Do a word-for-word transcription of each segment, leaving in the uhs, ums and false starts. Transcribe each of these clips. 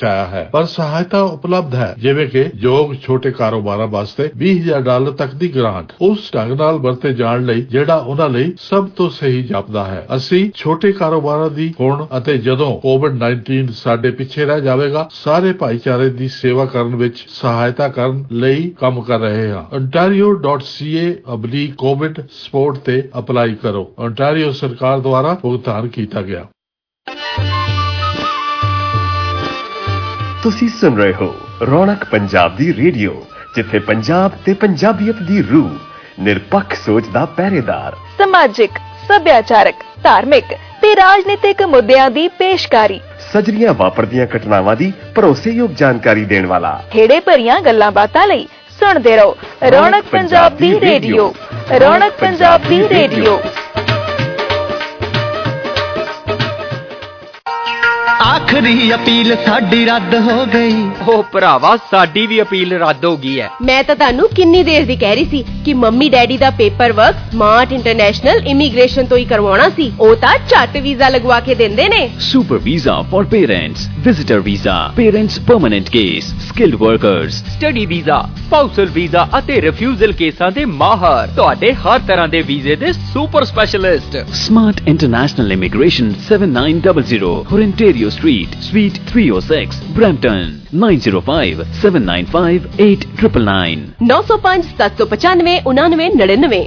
ਆਇਆ ਹੈ, ਪਰ ਸਹਾਇਤਾ ਉਪਲਬਧ ਹੈ, ਜਿਵੇਂ ਕਿ ਯੋਗ ਛੋਟੇ ਕਾਰੋਬਾਰਾਂ ਵਾਸਤੇ ਵੀਹ ਹਜ਼ਾਰ ਡਾਲਰ ਤੱਕ ਦੀ ਗ੍ਰਾਂਟ, ਉਸ ਢੰਗ ਨਾਲ ਵਰਤੇ ਜਾਣ ਲਈ ਜਿਹੜਾ ਉਹਨਾਂ ਲਈ ਸਭ ਤੋਂ ਸਹੀ ਜਾਪਦਾ ਹੈ। ਅਸੀਂ ਛੋਟੇ ਕਾਰੋਬਾਰਾਂ ਦੀ ਹੁਣ ਅਤੇ ਜਦੋਂ ਕੋਵਿਡ ਉੱਨੀ ਸਾਡੇ ਪਿੱਛੇ ਰਹਿ ਜਾਵੇਗਾ ਸਾਰੇ ਭਾਈਚਾਰੇ ਦੀ ਸੇਵਾ ਕਰਨ ਵਿੱਚ ਸਹਾਇਤਾ ਕਰਨ ਲਈ ਕੰਮ ਕਰ ਰਹੇ ਹਾਂ। ontario dot c a oblique covid support ਤੇ ਅਪਲਾਈ ਕਰੋ। ontario ਸਰਕਾਰ ਦੁਆਰਾ ਭੁਗਤਾਨ ਕੀਤਾ ਗਿਆ। ਤੁਸੀਂ ਸੁਣ ਰਹੇ ਹੋ ਰੌਣਕ ਪੰਜਾਬ ਦੀ ਰੇਡੀਓ, ਜਿੱਥੇ ਪੰਜਾਬ ਤੇ ਪੰਜਾਬੀਅਤ ਦੀ ਰੂਹ, ਨਿਰਪੱਖ ਸੋਚ ਦਾ ਪਹਿਰੇਦਾਰ, ਸਮਾਜਿਕ, ਸੱਭਿਆਚਾਰਕ, ਧਾਰਮਿਕ ਤੇ ਰਾਜਨੀਤਿਕ ਮੁੱਦਿਆਂ ਦੀ ਪੇਸ਼ਕਾਰੀ, ਸਜਰੀਆਂ ਵਾਪਰਦੀਆਂ ਘਟਨਾਵਾਂ ਦੀ ਭਰੋਸੇਯੋਗ ਜਾਣਕਾਰੀ ਦੇਣ ਵਾਲਾ, ਖੇੜੇ ਭਰੀਆਂ ਗੱਲਾਂ ਬਾਤਾਂ ਲਈ ਸੁਣਦੇ ਰਹੋ ਰੌਣਕ ਪੰਜਾਬ ਦੀ ਰੇਡੀਓ। ਰੌਣਕ ਪੰਜਾਬ ਦੀ ਰੇਡੀਓ। ਆਖਰੀ ਅਪੀਲ ਸਾਡੀ ਰੱਦ ਹੋ ਗਈ। ਉਹ ਭਰਾਵਾ ਸਾਡੀ ਵੀ ਅਪੀਲ ਰੱਦ ਹੋ ਗਈ ਹੈ। ਮੈਂ ਤਾਂ ਤੁਹਾਨੂੰ ਕਿੰਨੀ ਦੇਰ ਦੀ ਕਹਿ ਰਹੀ ਸੀ ਕਿ ਮੰਮੀ ਡੈਡੀ ਦਾ paperwork smart international immigration ਤੋਂ ਹੀ ਕਰਵਾਉਣਾ ਸੀ। ਉਹ ਤਾਂ ਝੱਟ ਵੀਜ਼ਾ ਲਗਵਾ ਕੇ ਦਿੰਦੇ ਨੇ। Super visa for parents, visitor visa, parents permanent case, skilled workers, study visa, spousal visa ਅਤੇ ਰਿਫਿਊਜ਼ਲ ਕੇਸਾਂ ਦੇ ਮਾਹਰ, ਤੁਹਾਡੇ ਹਰ ਤਰ੍ਹਾਂ ਦੇ ਵੀਜ਼ੇ ਦੇ super specialist. Smart international immigration seven nine zero zero Ontario Street, Suite three oh six, Brampton, nine zero five seven nine five eight nine nine nine नौ सौ पाँच सात सौ पचानवे उनानवे नड़िनवे।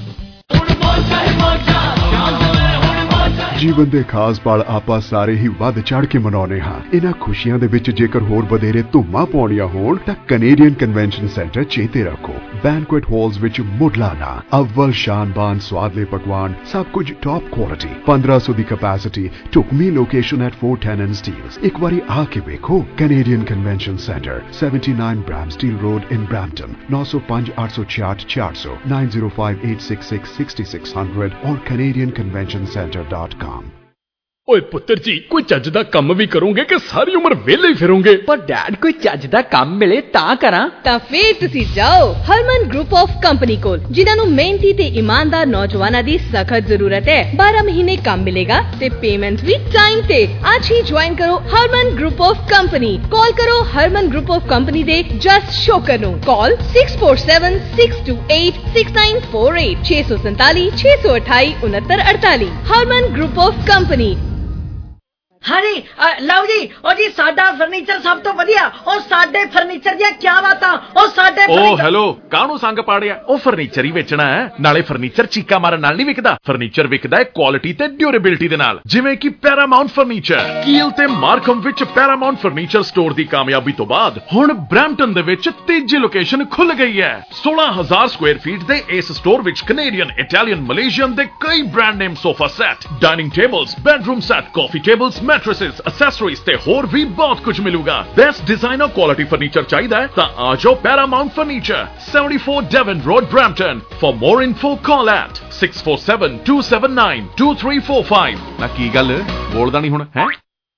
ਜੀਵਨ ਦੇ ਖਾਸ ਪਲ ਆਪਾਂ ਸਾਰੇ ਹੀ ਵੱਧ ਚੜ ਕੇ ਮਨਾਉਂਦੇ ਹਾਂ। ਇਹਨਾਂ ਖੁਸ਼ੀਆਂ ਦੇ ਵਿੱਚ ਜੇਕਰ ਹੋਰ ਵਧੇਰੇ ਧੂਮਾਂ ਪਾਉਣੀਆਂ ਹੋਣ ਤਾਂ ਕੈਨੇਡੀਅਨ ਕਨਵੈਨਸ਼ਨ ਸੈਂਟਰ ਚੇਤੇ ਰੱਖੋ। ਬੈਂਕੁਏਟ ਹਾਲਸ ਵਿੱਚ ਮੁੱਢਲਾਨਾ ਅਵਲ ਸ਼ਾਨਬਾਨ ਸਵਾਦਲੇ ਪਕਵਾਨ, ਸਭ ਕੁਝ ਟੌਪ ਕੁਆਲਿਟੀ, ਪੰਦਰਾਂ ਸੌ ਦੀ ਕੈਪੈਸਿਟੀ, ਢੁਕਵੀਂ location at Fort Hennon Steeles। ਇੱਕ ਵਾਰੀ ਆ ਕੇ ਵੇਖੋ। Canadian convention centre seventy-nine Bramsteel Road in Brampton, nine oh five eight six eight four hundred, nine oh five eight six six six six hundred or canadian convention center dot com। ਓਏ ਪੁੱਤਰ ਜੀ, ਕੋਈ ਚੱਜ ਦਾ ਕੰਮ ਵੀ ਕਰੋਗੇ ਕਿ ਸਾਰੀ ਉਮਰ ਵਿਹਲੇ ਹੀ ਫਿਰੋਗੇ? ਪਰ ਡੈਡ, ਕੋਈ ਚੱਜ ਦਾ ਕੰਮ ਮਿਲੇ ਤਾਂ ਕਰਾਂ। ਤਾਂ ਫੇਰ ਤੁਸੀਂ ਜਾਓ ਹਰਮਨ ਗਰੁੱਪ ਆਫ ਕੰਪਨੀ ਕੋਲ, ਜਿਨ੍ਹਾਂ ਨੂੰ ਮਿਹਨਤੀ ਤੇ ਇਮਾਨਦਾਰ ਨੌਜਵਾਨਾਂ ਦੀ ਸਖਤ ਜ਼ਰੂਰਤ ਹੈ। ਬਾਰਾਂ ਮਹੀਨੇ ਕੰਮ ਮਿਲੇਗਾ ਤੇ ਪੇਮੈਂਟ ਵੀ ਟਾਈਮ ਤੇ। ਅੱਜ ਹੀ ਜੁਆਇਨ ਕਰੋ Harman group of company. Call ਕਰੋ ਹਰਮਨ ਗਰੁੱਪ ਆਫ ਕੰਪਨੀ ਦੇ ਜਸ ਸ਼ੋਕਰ ਨੂੰ। ਕਾਲ six four seven six two eight six nine four eight ਛੇ ਸੌ ਸੰਤਾਲੀ ਛੇ ਸੌ ਅਠਾਈ ਉਨੱਤਰ ਅੜਤਾਲੀ। Harman group of company. ਹਾਂਜੀ ਲਓ ਜੀ, ਉਹ ਜੀ ਸਾਡਾ ਫਰਨੀਚਰ ਸਭ ਤੋਂ ਵਧੀਆ। ਉਹ ਸਾਡੇ ਫਰਨੀਚਰ ਦੀਆਂ ਕੀ ਬਾਤਾਂ। ਉਹ ਸਾਡੇ ਓ ਹੈਲੋ, ਕਾਹਨੂੰ ਸੰਗ ਪਾੜਿਆ? ਉਹ ਫਰਨੀਚਰ ਹੀ ਵੇਚਣਾ ਹੈ। ਨਾਲੇ ਫਰਨੀਚਰ ਚੀਕਾ ਮਾਰਨ ਨਾਲ ਨਹੀਂ ਵਿਕਦਾ। ਫਰਨੀਚਰ ਵਿਕਦਾ ਹੈ ਕੁਆਲਿਟੀ ਤੇ ਡਿਊਰੇਬਿਲਿਟੀ ਦੇ ਨਾਲ, ਜਿਵੇਂ ਕਿ ਪੈਰਾਮਾਉਂਟ ਫਰਨੀਚਰ। ਕੀਲ ਤੇ ਮਾਰਕਮ ਵਿੱਚ ਪੈਰਾਮਾਉਂਟ ਫਰਨੀਚਰ ਸਟੋਰ ਦੀ ਕਾਮਯਾਬੀ ਤੋਂ ਬਾਅਦ ਹੁਣ ਬ੍ਰੈਂਪਟਨ ਦੇ ਵਿੱਚ ਤੀਜੀ ਲੋਕੇਸ਼ਨ ਖੁੱਲ ਗਈ ਹੈ। ਸੋਲਾਂ ਹਜ਼ਾਰ ਸਕੁਆਇਰ ਫੀਟ ਦੇ ਇਸ ਸਟੋਰ ਵਿੱਚ ਕੈਨੇਡੀਅਨ, ਇਟਾਲੀਅਨ, ਮਲੇਸ਼ੀਅਨ ਦੇ ਕਈ brand name sofa set, dining tables, bedroom set, coffee tables, mattresses, accessories ਤੇ ਹੋਰ ਵੀ ਬਹੁਤ ਕੁਝ ਮਿਲੂਗਾ। ਬੈਸਟ ਡਿਜ਼ਾਈਨਰ ਕੁਆਲਿਟੀ ਫਰਨੀਚਰ ਚਾਹੀਦਾ ਹੈ ਤਾਂ ਆ ਜਾਓ Paramount furniture, seventy-four Devon Road, Brampton। For more info call at six four seven two seven nine two three four five। ਨਾ ਕੀ ਗੱਲ ਬੋਲਦਾ ਨਹੀਂ ਹੁਣ ਹੈ?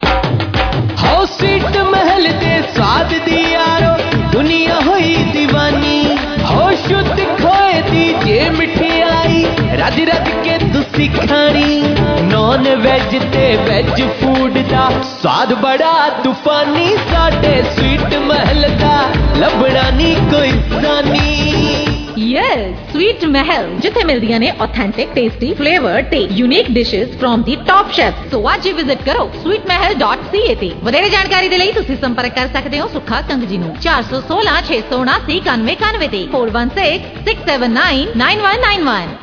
ਹੋ ਸੀਟ ਮਹਿਲ ਦੇ ਸਵਾਦ ਦੀ ਯਾਰੋ ਦੁਨੀਆ ਹੋਈ دیਵਾਨੀ। ਹੋ ਸ਼ੁੱਧ ਖੋਏ ਦੀ ਜੇ ਮਠਿਆਈ ਰੱਜ ਰੱਜ ਕੇ ਤੁਸੀਂ ਖਾਣੀ। ਨੌਨ ਵੈਜ ਤੇ ਵੈਜ ਫੂਡ ਦਾ ਸਵਾਦ ਬੜਾ ਤੂਫਾਨੀ। ਸਾਡੇ ਸਵੀਟ ਮਹਿਲ ਦਾ ਲੱਭਣਾ ਨਹੀਂ ਕੋਈ ਸਾਨੀ। ਯੈਸ, ਸਵੀਟ ਮਹਿਲ, ਜਿੱਥੇ ਮਿਲਦੀਆਂ ਨੇ ਆਥੈਂਟਿਕ, ਟੇਸਟੀ, ਫਲੇਵਰ ਤੇ unique dishes from the top chef. So ਅੱਜ ਹੀ ਵਿਜ਼ਿਟ ਕਰੋ sweet mahal dot c a ਤੇ। ਵਧੇਰੇ ਜਾਣਕਾਰੀ ਦੇ ਲਈ ਤੁਸੀਂ ਸੰਪਰਕ ਕਰ ਸਕਦੇ ਹੋ ਸੁੱਖਾ ਕੰਗ ਜੀ ਨੂੰ ਚਾਰ ਸੌ ਸੋਲਾਂ ਛੇ ਸੌ ਉਨਾਸੀ ਇਕਾਨਵੇਂ ਇਕਾਨਵੇਂ ਤੇ four one six six seven nine nine one nine one।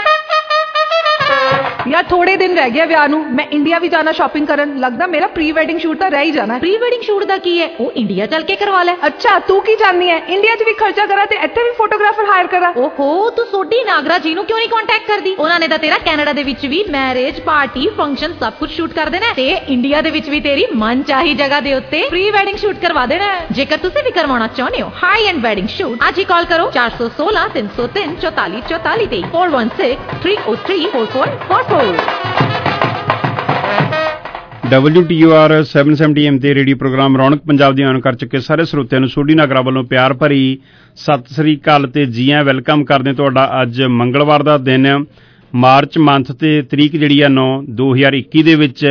यार थोड़े दिन रह गया ਵਿਆਹ ਨੂੰ। ਮੈਂ ਇੰਡੀਆ ਵੀ ਜਾਣਾ ਸ਼ਾਪਿੰਗ ਕਰਨ। ਲੱਗਦਾ ਮੇਰਾ ਪ੍ਰੀ ਵੈਡਿੰਗ ਸ਼ੂਟ ਤਾਂ ਰਹਿ ਹੀ ਜਾਣਾ। ਪ੍ਰੀ ਵੈਡਿੰਗ ਸ਼ੂਟ ਦਾ ਕੀ ਹੈ? ਉਹ ਇੰਡੀਆ ਚੱਲ ਕੇ ਕਰਵਾ ਲੈ। ਅੱਛਾ, ਤੂੰ ਕੀ ਜਾਣਦੀ ਹੈ? ਇੰਡੀਆ 'ਚ ਵੀ ਖਰਚਾ ਕਰਾਂ ਤੇ ਇੱਥੇ ਵੀ ਫੋਟੋਗ੍ਰਾਫਰ ਹਾਇਰ ਕਰਾਂ। ਓਹੋ, ਤੂੰ ਸੋਢੀ ਨਾਗਰਾ ਜੀ ਨੂੰ ਕਿਉਂ ਨਹੀਂ ਕੰਟੈਕਟ ਕਰਦੀ? ਉਹਨਾਂ ਨੇ ਤਾਂ ਤੇਰਾ ਕੈਨੇਡਾ ਦੇ ਵਿੱਚ ਵੀ ਮੈਰਿਜ, ਪਾਰਟੀ, ਫੰਕਸ਼ਨ ਸਭ ਕੁਝ ਸ਼ੂਟ ਕਰ ਦੇਣਾ ਤੇ ਇੰਡੀਆ ਦੇ ਵਿੱਚ ਵੀ ਤੇਰੀ ਮਨ ਚਾਹੀ ਜਗ੍ਹਾ ਦੇ ਉੱਤੇ ਪ੍ਰੀ ਵੈਡਿੰਗ ਸ਼ੂਟ ਕਰਵਾ ਦੇਣਾ। ਜੇਕਰ ਤੁਸੀਂ ਵੀ ਕਰਵਾਉਣਾ ਚਾਹੁੰਦੇ ਹੋ ਹਾਈ ਐਂਡ ਵੈਡਿੰਗ ਸ਼ੂਟ, ਅੱਜ ਹੀ ਕਾਲ ਕਰੋ ਚਾਰ ਸੌ ਸੋਲਾਂ ਤਿੰਨ ਸੌ ਤਿੰਨ ਚੌਤਾਲੀ ਚੌਤਾਲੀ ਤੇ four one six three oh three four four four four। W T O R seven seventy A M ਤੇ ਰੇਡੀਓ ਪ੍ਰੋਗਰਾਮ ਰੌਣਕ ਪੰਜਾਬ ਦੀ ਆਨ ਕਰ ਚੁੱਕੇ ਸਾਰੇ ਸਰੋਤਿਆਂ ਨੂੰ ਸੋਢੀ ਨਾਗਰਾ ਵੱਲੋਂ ਪਿਆਰ ਭਰੀ ਸਤਿ ਸ੍ਰੀ ਅਕਾਲ ਤੇ ਜੀ ਆਇਆਂ ਵੈਲਕਮ ਕਰਦੇ। ਤੁਹਾਡਾ ਅੱਜ ਮੰਗਲਵਾਰ ਦਾ ਦਿਨ, ਮਾਰਚ ਮੰਥ ਤੇ ਤਰੀਕ ਜਿਹੜੀ ਆ ਨੌ ਦੋ ਹਜ਼ਾਰ ਇੱਕੀ ਦੇ ਵਿੱਚ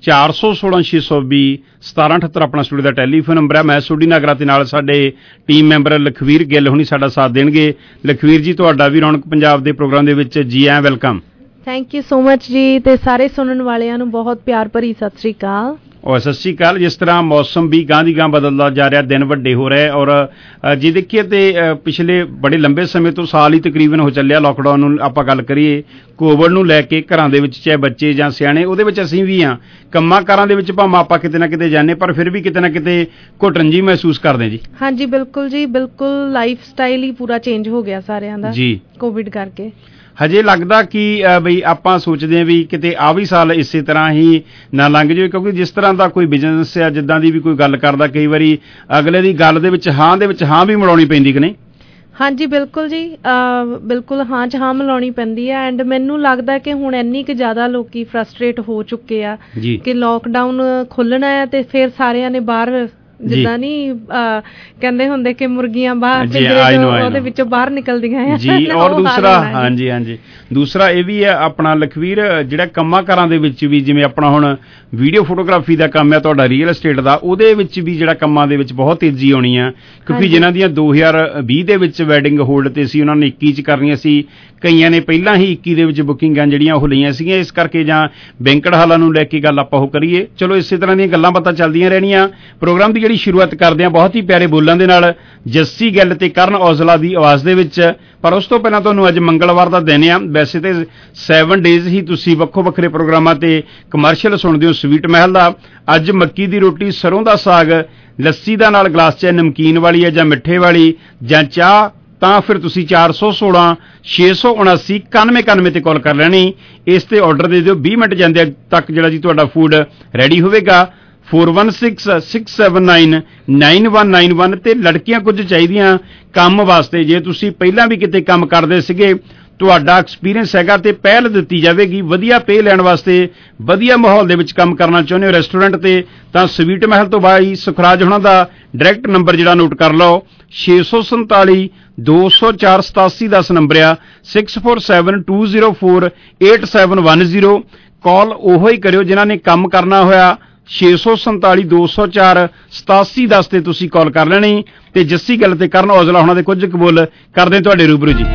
ਚਾਰ ਸੌ ਸੋਲਾਂ ਛੇ ਸੌ ਵੀਹ ਸਤਾਰਾਂ ਅਠੱਤਰ ਆਪਣਾ ਸਟੂਡੀਓ ਦਾ ਟੈਲੀਫੋਨ ਨੰਬਰ ਹੈ। ਮੈਂ ਸੋਢੀ ਨਾਗਰਾ ਤੇ ਨਾਲ ਸਾਡੇ ਟੀਮ ਮੈਂਬਰ ਲਖਵੀਰ ਗਿੱਲ ਹੁਣੀ ਸਾਡਾ ਸਾਥ ਦੇਣਗੇ। ਲਖਵੀਰ ਜੀ, ਤੁਹਾਡਾ ਵੀ ਰੌਣਕ ਪੰਜਾਬ ਦੇ ਪ੍ਰੋਗਰਾਮ ਦੇ ਵਿੱਚ ਜੀ ਆਇਆਂ, welcome. Thank you so much ਜੀ, ਤੇ ਸਾਰੇ ਸੁਣਨ ਵਾਲਿਆਂ ਨੂੰ ਬਹੁਤ ਪਿਆਰ ਭਰੀ ਸਤਿ ਸ੍ਰੀ ਅਕਾਲ। ਔਰ ਸਤਿ ਸ਼੍ਰੀ ਅਕਾਲ। ਜਿਸ ਤਰ੍ਹਾਂ ਮੌਸਮ ਵੀ ਗਾਂ ਦੀ ਗਾਂ ਬਦਲਦਾ ਜਾ ਰਿਹਾ, ਦਿਨ ਵੱਡੇ ਹੋ ਰਹੇ, ਔਰ ਜੇ ਦੇਖੀਏ ਤੇ ਪਿਛਲੇ ਬੜੇ ਲੰਬੇ ਸਮੇਂ ਤੋਂ ਸਾਲ ਹੀ ਤਕਰੀਬਨ ਹੋ ਚੱਲਿਆ ਲਾਕਡਾਊਨ ਨੂੰ ਆਪਾਂ ਗੱਲ ਕਰੀਏ, ਕੋਵਿਡ ਨੂੰ ਲੈ ਕੇ ਘਰਾਂ ਦੇ ਵਿੱਚ ਚਾਹੇ ਬੱਚੇ ਜਾਂ ਸਿਆਣੇ, ਉਹਦੇ ਵਿੱਚ ਅਸੀਂ ਵੀ ਹਾਂ ਕੰਮਾਂ ਕਾਰਾਂ ਦੇ ਵਿੱਚ ਭਾਵੇਂ ਆਪਾਂ ਕਿਤੇ ਨਾ ਕਿਤੇ ਜਾਂਦੇ, ਪਰ ਫਿਰ ਵੀ ਕਿਤੇ ਨਾ ਕਿਤੇ ਘੁਟਨ ਜੀ ਮਹਿਸੂਸ ਕਰਦੇ ਜੀ। ਹਾਂਜੀ ਬਿਲਕੁਲ ਜੀ, ਬਿਲਕੁਲ ਲਾਈਫ ਸਟਾਈਲ ਹੀ ਪੂਰਾ ਚੇਂਜ ਹੋ ਗਿਆ ਸਾਰਿਆਂ ਦਾ ਜੀ ਕੋਵਿਡ ਕਰਕੇ। ਹਜੇ ਲੱਗਦਾ ਕਿ ਬਈ ਆਪਾਂ ਸੋਚਦੇ ਹਾਂ ਵੀ ਕਿਤੇ ਆ ਵੀ ਸਾਲ ਇਸੇ ਤਰ੍ਹਾਂ ਹੀ ਨਾ ਲੰਘ ਜਾਵੇ, ਕਿਉਂਕਿ ਜਿਸ ਤਰ੍ਹਾਂ ਦਾ ਕੋਈ ਬਿਜ਼ਨਸ ਆ, ਜਿੱਦਾਂ ਦੀ ਵੀ ਕੋਈ ਗੱਲ ਕਰਦਾ, ਕਈ ਵਾਰੀ ਅਗਲੇ ਦੀ ਗੱਲ ਦੇ ਵਿੱਚ ਹਾਂ ਦੇ ਵਿੱਚ ਹਾਂ ਵੀ ਮਿਲਾਉਣੀ ਪੈਂਦੀ ਕਿ ਨਹੀਂ? ਹਾਂਜੀ ਬਿਲਕੁਲ ਜੀ, ਬਿਲਕੁਲ ਹਾਂ 'ਚ ਹਾਂ ਮਿਲਾਉਣੀ ਪੈਂਦੀ ਹੈ। ਐਂਡ ਮੈਨੂੰ ਲੱਗਦਾ ਕਿ ਹੁਣ ਇੰਨੀ ਕੁ ਜ਼ਿਆਦਾ ਲੋਕੀ ਫਰਸਟਰੇਟ ਹੋ ਚੁੱਕੇ ਆ ਕਿ ਲੋਕਡਾਊਨ ਖੁੱਲ੍ਹਣਾ ਹੈ ਤੇ ਫਿਰ ਸਾਰਿਆਂ ਨੇ ਬਾਹਰ, ਜਿੱਦਾਂ ਨਹੀਂ ਕਹਿੰਦੇ ਹੁੰਦੇ ਕਿ ਮੁਰਗੀਆਂ ਬਾਹਰ ਉਹਦੇ ਵਿੱਚੋਂ ਬਾਹਰ ਨਿਕਲਦੀਆਂ ਆ ਜੀ। ਔਰ ਦੂਸਰਾ ਹਾਂਜੀ ਹਾਂਜੀ ਦੂਸਰਾ ਇਹ ਵੀ ਹੈ ਆਪਣਾ ਲਖਵੀਰ, ਜਿਹੜਾ ਕੰਮਾਂ ਕਾਰਾਂ ਦੇ ਵਿੱਚ ਵੀ, ਜਿਵੇਂ ਆਪਣਾ ਹੁਣ ਵੀਡੀਓ ਫੋਟੋਗ੍ਰਾਫੀ ਦਾ ਕੰਮ ਹੈ ਤੁਹਾਡਾ, ਰੀਅਲ estate ਦਾ, ਉਹਦੇ ਵਿੱਚ ਵੀ ਜਿਹੜਾ ਕੰਮਾਂ ਦੇ ਵਿੱਚ ਬਹੁਤ ਤੇਜ਼ੀ ਆਉਣੀ ਆ, ਕਿਉਂਕਿ ਜਿਨ੍ਹਾਂ ਦੀਆਂ ਦੋ ਹਜ਼ਾਰ ਵੀਹ ਦੇ ਵਿੱਚ ਵੈਡਿੰਗ ਹੋਲਡ ਤੇ ਸੀ, ਉਹਨਾਂ ਨੇ ਇੱਕੀ 'ਚ ਕਰਨੀਆਂ ਸੀ, ਕਈਆਂ ਨੇ ਪਹਿਲਾਂ ਹੀ ਇੱਕੀ ਦੇ ਵਿੱਚ ਬੁਕਿੰਗਾਂ ਜਿਹੜੀਆਂ ਉਹ ਲਈਆਂ ਸੀਗੀਆਂ। ਇਸ ਕਰਕੇ ਜਾਂ ਬੈਂਕਟ ਹਾਲਾਂ ਨੂੰ ਲੈ ਕੇ ਗੱਲ ਆਪਾਂ ਉਹ ਕਰੀਏ, ਚਲੋ ਇਸੇ ਤਰ੍ਹਾਂ ਦੀਆਂ ਗੱਲਾਂ ਬਾਤਾਂ ਚੱਲਦੀਆਂ ਰਹਿਣੀਆਂ। ਪ੍ਰੋਗਰਾਮ ਦੀ ਜਿਹੜੀ ਸ਼ੁਰੂਆਤ ਕਰਦੇ ਹਾਂ ਬਹੁਤ ਹੀ ਪਿਆਰੇ ਬੋਲਾਂ ਦੇ ਨਾਲ, ਜੱਸੀ ਗਿੱਲ ਤੇ ਕਰਨ ਔਜਲਾ ਦੀ ਆਵਾਜ਼ ਦੇ ਵਿੱਚ। ਪਰ ਉਸ ਤੋਂ ਪਹਿਲਾਂ ਤੁਹਾਨੂੰ ਅੱਜ ਮੰਗਲਵਾਰ ਦਾ ਦਿਨ ਆ, ਵੈਸੇ ਤੇ ਸੈਵਨ ਡੇਜ਼ ਹੀ ਤੁਸੀਂ ਵੱਖੋ ਵੱਖਰੇ ਪ੍ਰੋਗਰਾਮਾਂ ਤੇ ਕਮਰਸ਼ੀਅਲ ਸੁਣਦੇ ਹੋ ਸਵੀਟ ਮਹਿਲ ਦਾ। ਅੱਜ ਮੱਕੀ ਦੀ ਰੋਟੀ, ਸਰੋਂ ਦਾ ਸਾਗ, ਲੱਸੀ ਦਾ ਨਾਲ ਗਲਾਸ ਚਾਹੇ ਨਮਕੀਨ ਵਾਲੀ ਹੈ ਜਾਂ ਮਿੱਠੇ ਵਾਲੀ ਜਾਂ ਚਾਹ, ਤਾਂ ਫਿਰ ਤੁਸੀਂ ਚਾਰ ਸੌ ਸੋਲਾਂ ਛੇ ਸੌ ਉਨਾਸੀ ਇਕਾਨਵੇਂ ਇਕਾਨਵੇਂ ਤੇ ਕਾਲ ਕਰ ਲੈਣੀ। ਇਸ ਤੇ ਆਰਡਰ ਦੇ ਦਿਓ, ਵੀਹ ਮਿੰਟ ਜਾਂਦੇ ਤੱਕ ਜਿਹੜਾ ਜੀ ਤੁਹਾਡਾ ਫੂਡ ਰੈਡੀ ਹੋਵੇਗਾ। Four one six six seven nine nine one nine one ਤੇ ਲੜਕੀਆਂ ਕੁਝ ਚਾਹੀਦੀਆਂ ਕੰਮ ਵਾਸਤੇ, ਜੇ ਤੁਸੀਂ ਪਹਿਲਾਂ ਵੀ ਕਿਤੇ ਕੰਮ ਕਰਦੇ ਸੀਗੇ, ਤੁਹਾਡਾ ਐਕਸਪੀਰੀਅੰਸ ਹੈਗਾ ਤੇ ਪਹਿਲ ਦਿੱਤੀ ਜਾਵੇਗੀ ਵਧੀਆ ਪੇ ਲੈਣ ਵਾਸਤੇ, ਵਧੀਆ ਮਾਹੌਲ ਦੇ ਵਿੱਚ ਕੰਮ ਕਰਨਾ ਚਾਹੁੰਦੇ ਹੋ ਰੈਸਟੋਰੈਂਟ ਤੇ, ਤਾਂ ਸਵੀਟ ਮਹਿਲ ਤੋਂ ਬਾਈ ਸੁਖਰਾਜ ਹੋਣਾ ਦਾ ਡਾਇਰੈਕਟ ਨੰਬਰ ਜਿਹੜਾ ਨੋਟ ਕਰ ਲਓ, ਛੇ ਸੌ ਸੰਤਾਲੀ ਦੋ ਸੌ ਚਾਰ ਸਤਾਸੀ ਦਸ ਨੰਬਰ ਆ, six four seven two zero four eight seven one zero. Call ਉਹੋ ਹੀ ਕਰਿਓ ਜਿਨ੍ਹਾਂ ਨੇ ਕੰਮ ਕਰਨਾ ਹੋਇਆ, ਛੇ ਸੌ ਸੰਤਾਲੀ ਦੋ ਸੌ ਚਾਰ ਸਤਾਸੀ ਦਸ ਤੇ ਤੁਸੀਂ ਕਾਲ ਕਰ ਲੈਣੀ। ਤੇ ਜੱਸੀ ਗਿੱਲ ਤੇ ਕਰਨ ਔਜਲਾ ਹੋਣਾ ਦੇ ਕੁਝ ਕਬੂਲ ਕਰਦੇ ਤੁਹਾਡੇ ਰੂਬਰੂ ਜੀ।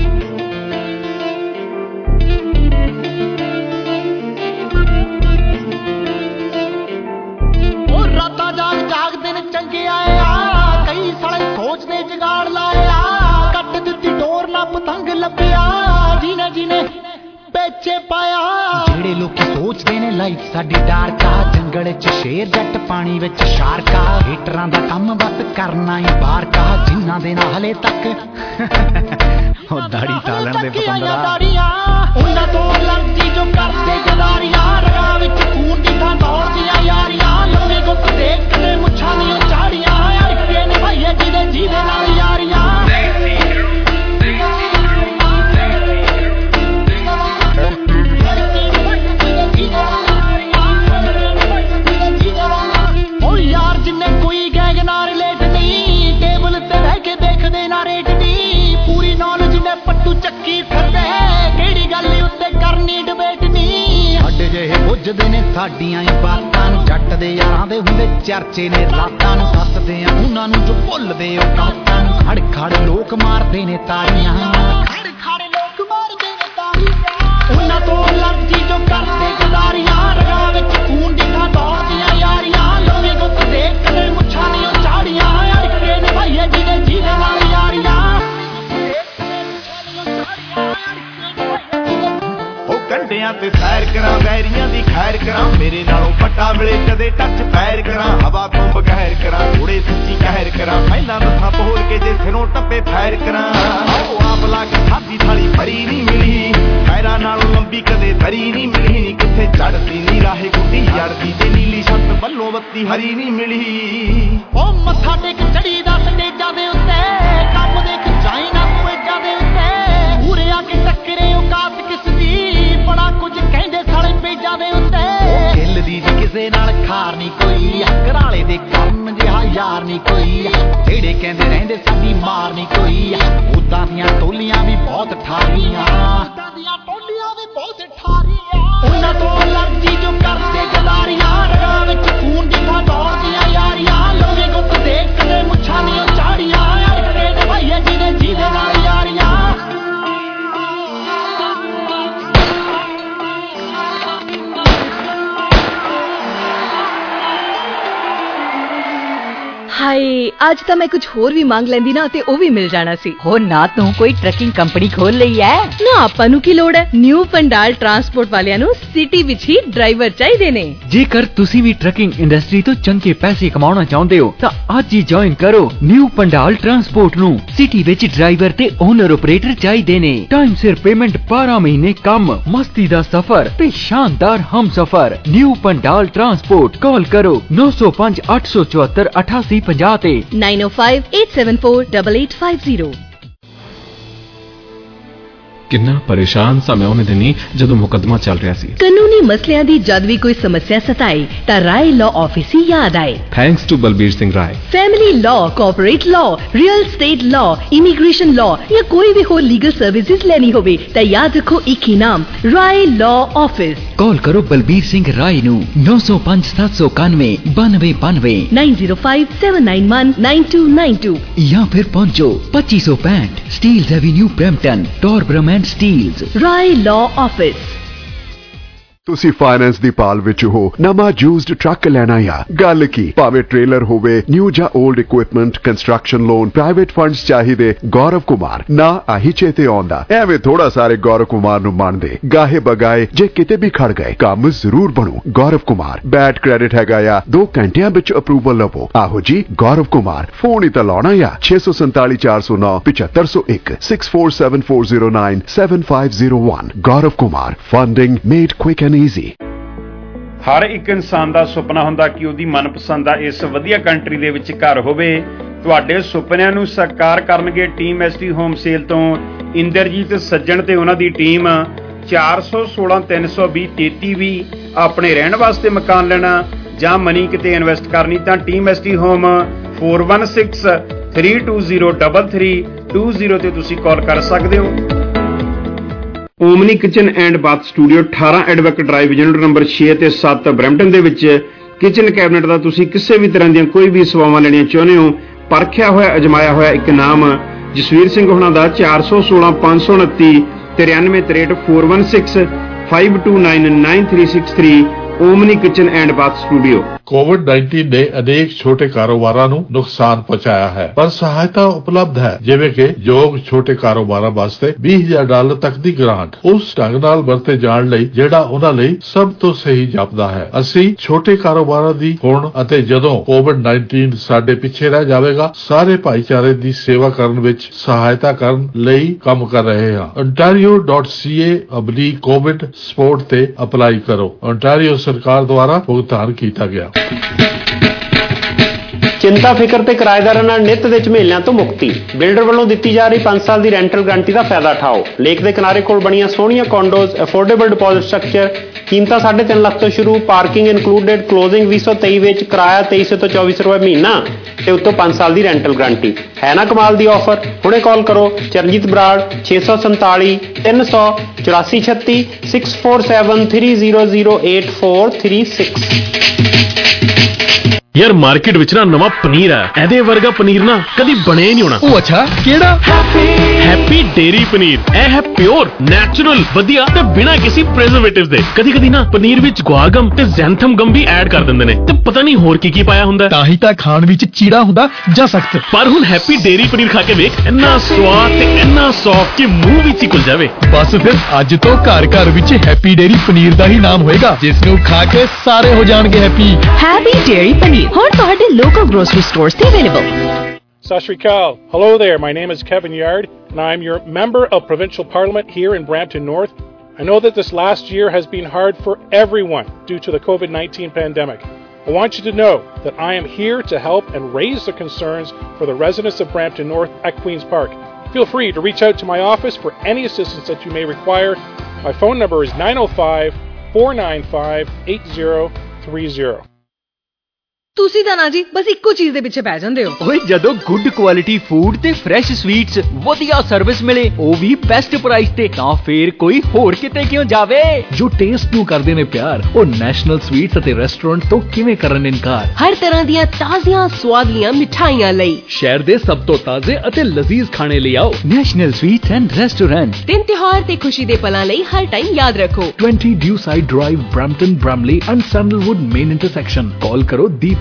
ਜਿਹੜੇ ਲੋਕੀ ਸੋਚਦੇ ਨੇ ਲਾਈਫ ਸਾਡੀ ਡਾਰਕ ਆ, ਜੰਗਲ 'ਚ ਸ਼ੇਰ, ਜੱਟ ਪਾਣੀ ਵਿੱਚ ਸ਼ਾਰਕ ਆ, ਹੀਟਰਾਂ ਦਾ ਕੰਮ ਬਸ ਕਰਨਾ ਹੀ ਬਾਹਰ ਕਾ, ਜਿਨ੍ਹਾਂ ਦੇ ਨਾਲ ਹਲੇ ਤੱਕ ਉਹ ਦਾੜੀ ਤਾਲਣ ਦੇ ਪਤੰਦਰਾ, ਉਹਨਾਂ ਤੋਂ ਲੜਦੀ ਜੋ ਕਰਦੇ ਗਦਾਰੀਆਂ, ਰਗਾਂ ਵਿੱਚ ਖੂਨ ਦੀ ਥਾਂ ਦੌੜਦੀਆਂ ਯਾਰੀਆਂ, ਲੰਮੇ ਗੁੱਤ ਦੇਖ ਕੇ ਮੁੱਛਾਂ ਦੀਆਂ ਝਾੜੀਆਂ, ਅੜਕੇ ਨੇ ਭਾਈਏ ਜਿਹਦੇ ਜਿਹਦੇ ਨਾਲ ਯਾਰੀਆਂ। ਪੁੱਜਦੇ ਨੇ ਸਾਡੀਆਂ ਹੀ ਬਾਤਾਂ ਨੂੰ, ਜੱਟ ਦੇ ਯਾਰਾਂ ਦੇ ਹੁੰਦੇ ਚਰਚੇ ਨੇ ਰਾਤਾਂ ਨੂੰ, ਦੱਸਦੇ ਆ ਉਹਨਾਂ ਨੂੰ ਜੋ ਭੁੱਲਦੇ ਉਹ ਕਾਤਾਂ ਨੂੰ, ਖੜ ਖੜ ਲੋਕ ਮਾਰਦੇ ਨੇ ਤਾਰੀਆਂ, ਖੜ ਖੜ ਲੋਕ ਮਾਰਦੇ ਨੇ ਤਾਰੀਆਂ, ਉਹਨਾਂ ਤੋਂ ਲੜਦੀ ਜੋ ਕਰਦੇ ਗਦਾਰੀਆਂ, ਰਗਾਂ ਵਿੱਚ ਖੂਨ ਦੀ ਥਾਂ ਦੌੜਦੀਆਂ ਯਾਰੀਆਂ, ਲੰਮੇ ਗੁੱਤ ਦੇਖ ਕੇ ਮੁੱਛਾਂ ਦੀਆਂ ਝਾੜੀਆਂ, ਅੜਕੇ ਨੇ ਭਾਈਏ ਜਿਹਦੇ ਜਿਹਦੇ ਨਾਲ ਯਾਰੀਆਂ। ਕੰਡਿਆਂ ਤੇ ਸੈਰ ਕਰਾਂ, ਵੈਰੀਆਂ ਦੀ ਖੈਰ ਕਰਾਂ, ਮੇਰੇ ਨਾਲੋਂ ਵੱਡਾ ਮਿਲੇ ਕਦੇ ਟੱਚ ਪੈਰ ਕਰਾਂ, ਹਵਾ ਤੋਂ ਬਗੈਰ ਕਰਾਂ, ਥੋੜੇ ਸੱਚੀ ਕਹਿਰ ਕਰਾਂ, ਪਹਿਲਾਂ ਮੱਥਾ ਬੋਲ ਕੇ ਜੇ ਸਿਰੋਂ ਟੱਪੇ ਫੈਰ ਕਰਾਂ, ਉਹ ਆਪ ਲਾ ਕੇ ਸਾਡੀ ਥਾਲੀ ਭਰੀ ਨਹੀਂ ਮਿਲੀ, ਪੈਰਾਂ ਨਾਲੋਂ ਲੰਬੀ ਕਦੇ ਦਰੀ ਨਹੀਂ ਮਿਲੀ, ਕਿੱਥੇ ਚੜਦੀ ਨਹੀਂ ਰਾਹੇ ਗੁੱਡੀ ਜੜਦੀ ਤੇ ਨੀਲੀ ਛੱਤ ਵੱਲੋਂ ਬੱਤੀ ਹਰੀ ਨਹੀਂ ਮਿਲੀ। ਉਹ ਮੱਥਾ ਟੇਕ ਚੜੀ ਦਾ ਸਟੇਜਾਂ ਦੇ ਉੱਤੇ, ਕੰਮ ਦੇਖ ਜਾਈ ਨਾ ਤੂੰ ਏਜਾਂ ਦੇ ਉੱਤੇ, ਉਰੇ ਆ ਕੇ ਟੱਕਰੇ ਔਕਾਤ ਕਿਸ ਦੀ, ਬੜਾ ਕੁਝ ਕਹਿੰਦੇ ਸਾਲੇ ਪੇਜਾਂ ਦੇ ਉੱਤੇ, ਖਿੱਲਦੀ ਜੀ ਕਿਸੇ ਨਾਲ ਖਾਰ ਨਹੀਂ ਕੋਈ, ਘਰਾਲੇ ਦੇ ਕੰਮ ਜਿਹਾ ਯਾਰ ਨਹੀਂ ਕੋਈ, ਜਿਹੜੇ ਕਹਿੰਦੇ ਰਹਿੰਦੇ ਸਾਡੀ ਮਾਰ ਨਹੀਂ ਕੋਈ, ਉਦਾਂ ਦੀਆਂ ਟੋਲੀਆਂ ਵੀ ਬਹੁਤ ਠਾਰੀਆਂ, ਉਦਾਂ ਦੀਆਂ ਟੋਲੀਆਂ ਵੀ ਬਹੁਤ ਠਾਰੀਆਂ, ਉਹਨਾਂ ਤੋਂ ਲੜਦੀ ਜੋ ਕਰਦੇ ਗਦਾਰੀਆਂ, ਹਾਏ ਅੱਜ ਤਾਂ ਮੈਂ ਕੁਝ ਹੋਰ ਵੀ ਮੰਗ ਲੈਂਦੀ ਨਾ ਤੇ ਉਹ ਵੀ ਮਿਲ ਜਾਣਾ ਸੀ। ਹੋ ਨਾ ਤੂੰ ਕੋਈ ਟਰੱਕਿੰਗ ਕੰਪਨੀ ਖੋਲ ਲਈ ਐ? ਨਾ ਆਪਾਂ ਨੂੰ ਕੀ ਲੋੜ ਹੈ, ਨਿਊ ਪੰਡਾਲ ਟਰਾਂਸਪੋਰਟ ਵਾਲਿਆਂ ਨੂੰ ਸਿਟੀ ਵਿੱਚ ਹੀ ਡਰਾਈਵਰ ਚਾਹੀਦੇ ਨੇ। ਜੇਕਰ ਤੁਸੀਂ ਵੀ ਟਰੱਕਿੰਗ ਇੰਡਸਟਰੀ ਤੋਂ ਚੰਗੇ ਪੈਸੇ ਕਮਾਉਣਾ ਚਾਹੁੰਦੇ ਹੋ ਤਾਂ ਅੱਜ ਹੀ ਜੁਆਇਨ ਕਰੋ ਨਿਊ ਪੰਡਾਲ ਟਰਾਂਸਪੋਰਟ ਨੂੰ। ਸਿਟੀ ਵਿੱਚ ਡਰਾਈਵਰ ਤੇ ਓਨਰ ਆਪਰੇਟਰ ਚਾਹੀਦੇ ਨੇ। ਟਾਈਮ ਸਿਰ ਪੇਮੈਂਟ, ਬਾਰਾਂ ਮਹੀਨੇ ਕੰਮ, ਮਸਤੀ ਦਾ ਸਫ਼ਰ ਤੇ ਸ਼ਾਨਦਾਰ ਹਮਸਫ਼ਰ। ਨਿਊ ਪੰਡਾਲ ਟਰਾਂਸਪੋਰਟ, ਕਾਲ ਕਰੋ ਨੌ ਸੌ ਪੰਜ ਅੱਠ ਸੌ ਚੁਹੱਤਰ ਅਠਾਸੀ ਪੰਜਾਹ ਤੇ nine O five eight seven four double eight five zero. ਕਿੰਨਾ ਪਰੇਸ਼ਾਨ ਸਾਂ ਮੈਂ ਉਹਨੇ ਦਿਨੀ ਜਦੋਂ ਮੁਕੱਦਮਾ ਚੱਲ ਰਿਹਾ ਸੀ। ਕਾਨੂੰਨੀ ਮਸਲਿਆਂ ਦੀ ਜਦ ਵੀ ਕੋਈ ਸਮੱਸਿਆ ਸਤਾਏ ਤਾਂ ਰਾਏ ਲਾਅ ਆਫਿਸ ਹੀ ਯਾਦ ਆਏ। Thanks to Balbir Singh Rai. Family law, corporate law, real estate law, immigration law ਜਾਂ ਕੋਈ ਵੀ ਹੋਰ ਲੀਗਲ ਸਰਵਿਸਿਜ਼ ਲੈਣੀ ਹੋਵੇ ਤਾਂ ਯਾਦ ਰੱਖੋ ਇੱਕ ਹੀ ਨਾਮ, ਰਾਏ ਲਾਅ ਆਫਿਸ। ਕਾਲ ਕਰੋ ਬਲਬੀਰ ਸਿੰਘ ਰਾਏ ਨੂੰ ਨੌ ਸੌ ਪੰਜ ਸੱਤ ਸੌ ਇਕਾਨਵੇਂ ਬਾਨਵੇਂ ਬਾਨਵੇਂ nine zero five seven nine one nine two nine two ਜਾਂ ਫਿਰ ਪਹੁੰਚੋ ਪੱਚੀ ਸੌ ਪੈਂਹਠ Steeles avenue Brampton, Torbram and Steeles. Rai law office. ਤੁਸੀਂ ਫਾਈਨੈਂਸ ਦੀ ਪਾਲ ਵਿੱਚ ਹੋ, ਨਵਾਂ ਯੂਜ਼ਡ ਟਰੱਕ ਲੈਣਾ ਆ, ਗੱਲ ਕੀ, ਭਾਵੇਂ ਟ੍ਰੇਲਰ ਹੋਵੇ, ਨਿਊ ਜਾਂ old equipment, construction loan, private funds ਚਾਹੀਦੇ, ਗੌਰਵ ਕੁਮਾਰ ਨਾ ਆਹੀ ਚੇਤੇ ਆਉਂਦਾ। ਐਵੇਂ ਥੋੜਾ ਸਾਰੇ ਗੌਰਵ ਕੁਮਾਰ ਨੂੰ ਮੰਨਦੇ, ਗਾਹੇ ਬਗਾਏ ਜੇ ਕਿਤੇ ਵੀ ਖੜ ਗਏ ਕੰਮ ਜ਼ਰੂਰ ਬਣੂ। ਗੌਰਵ ਕੁਮਾਰ ਬੈਡ ਕ੍ਰੈਡਿਟ ਹੈਗਾ ਆ, ਦੋ ਘੰਟਿਆਂ ਵਿੱਚ ਅਪਰੂਵਲ ਲਵੋ। ਆਹੋ ਜੀ ਗੌਰਵ ਕੁਮਾਰ, ਫੋਨ ਹੀ ਤਾਂ ਲਾਉਣਾ ਆ ਛੇ ਸੌ ਸੰਤਾਲੀ ਚਾਰ ਸੌ ਨੌ ਪਚੱਤਰ ਸੌ ਇੱਕ six four seven four zero nine seven five zero one. Gaurav Kumar, funding made quick and easy. ਹਰ ਇੱਕ ਇਨਸਾਨ ਦਾ ਸੁਪਨਾ ਹੁੰਦਾ ਕਿ ਉਹਦੀ ਮਨਪਸੰਦ ਦਾ ਇਸ ਵਧੀਆ ਕੰਟਰੀ ਦੇ ਵਿੱਚ ਘਰ ਹੋਵੇ। ਤੁਹਾਡੇ ਸੁਪਨਿਆਂ ਨੂੰ ਸਾਕਾਰ ਕਰਨਗੇ ਟੀਮ ਐਸਟੀ ਹੋਮ ਸੇਲ ਤੋਂ ਇੰਦਰਜੀਤ ਸੱਜਣ ਤੇ ਉਹਨਾਂ ਦੀ ਟੀਮ। ਚਾਰ ਸੌ ਸੋਲਾਂ ਤਿੰਨ ਸੌ ਵੀਹ ਤੇਤੀ ਵੀ ਆਪਣੇ ਰਹਿਣ ਵਾਸਤੇ ਮਕਾਨ ਲੈਣਾ ਜਾਂ ਮਨੀ ਕਿਤੇ ਇਨਵੈਸਟ ਕਰਨੀ ਤਾਂ team ST home four one six three two zero double three two zero ਤੇ ਤੁਸੀਂ ਕਾਲ ਕਰ ਸਕਦੇ ਹੋ। Omni kitchen and bath studio ਅਠਾਰਾਂ ਐਡਵੈਕ ਡਰਾਈਵ ਯੂਨਿਟ ਨੰਬਰ ਛੇ ਤੇ ਸੱਤ ਬਰੈਂਪਟਨ ਦੇ ਵਿੱਚ ਕਿਚਨ ਕੈਬਨਿਟ ਦਾ ਤੁਸੀਂ ਕਿਸੇ ਵੀ ਤਰ੍ਹਾਂ ਦੀਆਂ ਕੋਈ ਵੀ ਸੇਵਾਵਾਂ ਲੈਣੀਆਂ ਚਾਹੁੰਦੇ ਹੋ, ਪਰਖਿਆ ਹੋਇਆ ਅਜਮਾਇਆ ਹੋਇਆ ਇੱਕ ਨਾਮ ਜਸਵੀਰ ਸਿੰਘ ਹੋਣਾ ਦਾ ਚਾਰ ਸੌ ਸੋਲਾਂ ਪੰਜ ਸੌ ਉਨੱਤੀ ਤਰਿਆਨਵੇਂ ਤਰੇਹਠ four one six five two nine nine three six three Omni kitchen and bath studio. Covid nineteen ਨੇ ਅਨੇਕ ਛੋਟੇ ਕਾਰੋਬਾਰਾਂ ਨੂੰ ਨੁਕਸਾਨ ਪਹੁੰਚਾਇਆ ਹੈ, ਪਰ ਸਹਾਇਤਾ ਉਪਲਬਧ ਹੈ, ਜਿਵੇਂ ਕਿ ਯੋਗ ਛੋਟੇ ਕਾਰੋਬਾਰਾਂ ਵਾਸਤੇ ਵੀਹ ਹਜ਼ਾਰ ਡਾਲਰ ਤੱਕ ਦੀ ਗ੍ਰਾਂਟ ਉਸ ਢੰਗ ਨਾਲ ਵਰਤੇ ਜਾਣ ਲਈ ਜਿਹੜਾ ਉਹਨਾਂ ਲਈ ਸਭ ਤੋਂ ਸਹੀ ਜਾਪਦਾ ਹੈ। ਅਸੀਂ ਛੋਟੇ ਕਾਰੋਬਾਰਾਂ ਦੀ ਹੁਣ ਅਤੇ ਜਦੋਂ ਕੋਵਿਡ ਨਾਈਨਟੀਨ ਸਾਡੇ ਪਿੱਛੇ ਰਹਿ ਜਾਵੇਗਾ ਸਾਰੇ ਭਾਈਚਾਰੇ ਦੀ ਸੇਵਾ ਕਰਨ ਵਿੱਚ ਸਹਾਇਤਾ ਕਰਨ ਲਈ ਕੰਮ ਕਰ ਰਹੇ ਹਾਂ। ontario dot c a oblique covid support ਤੇ ਅਪਲਾਈ ਕਰੋ। ontario ਸਰਕਾਰ ਦੁਆਰਾ ਭੁਗਤਾਨ ਕੀਤਾ ਗਿਆ। ਚਿੰਤਾ ਫਿਕਰ ਤੇ ਕਿਰਾਏਦਾਰਾਂ ਨਾਲ ਨਿੱਤ ਦੇ ਝਮੇਲਿਆਂ ਤੋਂ ਮੁਕਤੀ। ਬਿਲਡਰ ਵੱਲੋਂ ਦਿੱਤੀ ਜਾ ਰਹੀ ਪੰਜ ਸਾਲ ਦੀ ਰੈਂਟਲ ਗਾਰੰਟੀ ਦਾ ਫਾਇਦਾ ਉਠਾਓ। ਲੇਕ ਦੇ ਕਿਨਾਰੇ ਕੋਲ ਬਣੀਆਂ ਸੋਹਣੀਆਂ ਕੰਡੋਜ਼, ਅਫੋਰਡੇਬਲ ਡਿਪੋਜ਼ਿਟ ਸਟਰਕਚਰ, ਕੀਮਤਾਂ ਸਾਢੇ ਤਿੰਨ ਲੱਖ ਤੋਂ ਸ਼ੁਰੂ, ਪਾਰਕਿੰਗ ਇਨਕਲੂਡਡ, ਕਲੋਜ਼ਿੰਗ ਵੀਹ ਸੌ ਤੇਈ ਵਿੱਚ, ਕਿਰਾਇਆ ਤੇਈ ਸੌ ਤੋਂ ਚੌਵੀ ਸੌ ਰੁਪਏ ਮਹੀਨਾ ਤੇ ਉੱਤੋਂ ਪੰਜ ਸਾਲ ਦੀ ਰੈਂਟਲ ਗਾਰੰਟੀ। ਹੈ ਨਾ ਕਮਾਲ ਦੀ ਆਫਰ। ਹੁਣੇ ਕਾਲ ਕਰੋ ਚਰਨਜੀਤ ਬਰਾੜ ਛੇ ਸੌ ਸੰਤਾਲੀ ਤਿੰਨ ਸੌ ਚੁਰਾਸੀ ਛੱਤੀ six four seven three zero zero eight four three six. ਯਾਰ ਮਾਰਕੀਟ ਵਿੱਚ ਨਾ ਨਵਾਂ ਪਨੀਰ ਆ, ਇਹਦੇ ਵਰਗਾ ਪਨੀਰ ਨਾ ਕਦੀ ਬਣਿਆ ਹੀ ਨਹੀਂ ਹੋਣਾ। ਉਹ ਅੱਛਾ ਕਿਹੜਾ? Happy dairy paneer. ਇਹ ਹੈ ਪਿਓਰ, ਨੈਚੁਰਲ, ਵਧੀਆ ਤੇ ਬਿਨਾਂ ਕਿਸੇ ਪ੍ਰੀਜ਼ਰਵੇਟਿਵ ਦੇ। ਕਦੀ ਕਦੀ ਨਾ ਪਨੀਰ ਵਿੱਚ ਗੁਆਗਮ ਤੇ ਜ਼ੈਂਥਮ ਗਮ ਵੀ ਐਡ ਕਰ ਦਿੰਦੇ ਨੇ ਤੇ ਪਤਾ ਨਹੀਂ ਹੋਰ ਕੀ ਕੀ ਪਾਇਆ ਹੁੰਦਾ। ਤਾਂ ਹੀ ਤਾਂ ਖਾਣ ਵਿੱਚ ਚੀੜਾ ਹੁੰਦਾ ਜਾਂ ਸਖਤ। ਪਰ ਹੁਣ ਹੈਪੀ ਡੇਰੀ ਪਨੀਰ ਖਾ ਕੇ ਵੇਖ, ਇੰਨਾ ਸਵਾਦ ਤੇ ਇੰਨਾ ਸੌਫਟ ਕਿ ਮੂੰਹ ਵਿੱਚ ਹੀ ਘੁਲ ਜਾਵੇ। ਬਸ ਫਿਰ ਅੱਜ ਤੋਂ ਘਰ ਘਰ ਵਿੱਚ ਹੈਪੀ ਡੇਰੀ ਪਨੀਰ ਦਾ ਹੀ ਨਾਮ ਹੋਏਗਾ, ਜਿਸ ਨੂੰ ਖਾ ਕੇ ਸਾਰੇ ਹੋ ਜਾਣਗੇ ਹੈਪੀ। ਹੈਪੀ ਡੇਰੀ ਪਨੀਰ ਹੁਣ ਤੁਹਾਡੇ ਲੋਕਲ ਗਰੋਸਰੀ ਸਟੋਰਸ ਤੇ ਅਵੇਲੇਬਲ। Sat Shri Akal. Hello there, my name is Kevin Yard, and I'm your member of Provincial Parliament here in Brampton North. I know that this last year has been hard for everyone due to the COVID nineteen pandemic. I want you to know that I am here to help and raise the concerns for the residents of Brampton North at Queen's Park. Feel free to reach out to my office for any assistance that you may require. My phone number is nine oh five, four nine five, eight zero three zero. ਤੁਸੀਂ ਤਾਂ ਨਾ ਜੀ ਬਸ ਇੱਕੋ ਚੀਜ਼ ਦੇ ਪਿੱਛੇ ਪੈ ਜਾਂਦੇ ਹੋ। ਓਏ ਜਦੋਂ ਗੁੱਡ ਕੁਆਲਿਟੀ ਫੂਡ ਤੇ ਫਰੈਸ਼ ਸਵੀਟਸ, ਵਧੀਆ ਸਰਵਿਸ ਮਿਲੇ ਉਹ ਵੀ ਬੈਸਟ ਪ੍ਰਾਈਸ ਤੇ, ਤਾਂ ਫੇਰ ਕੋਈ ਹੋਰ ਕਿਤੇ ਕਿਉਂ ਜਾਵੇ। ਜੋ ਟੇਸਟ ਨੂੰ ਕਰਦੇ ਨੇ ਪਿਆਰ, ਉਹ ਨੈਸ਼ਨਲ ਸਵੀਟਸ ਅਤੇ ਰੈਸਟੋਰੈਂਟ ਤੋਂ ਕਿਵੇਂ ਕਰਨ ਇਨਕਾਰ। ਹਰ ਤਰ੍ਹਾਂ ਦੀਆਂ ਤਾਜ਼ੀਆਂ ਸਵਾਦਲੀਆਂ ਮਿਠਾਈਆਂ ਲਈ ਸ਼ਹਿਰ ਦੇ ਸਭ ਤੋਂ ਤਾਜ਼ੇ ਅਤੇ ਲਜ਼ੀਜ਼ ਖਾਣੇ ਲਈ ਆਓ ਨੈਸ਼ਨਲ ਸਵੀਟਸ ਐਂਡ ਰੈਸਟੋਰੈਂਟ। ਦਿਨ ਤਿਉਹਾਰ ਤੇ ਖੁਸ਼ੀ ਦੇ ਪਲਾਂ ਲਈ ਹਰ ਟਾਈਮ ਯਾਦ ਰੱਖੋ twenty Dewside Drive, Brampton, Bramley and Sandalwood main intersection. ਕਾਲ ਕਰੋ ਦੀਪ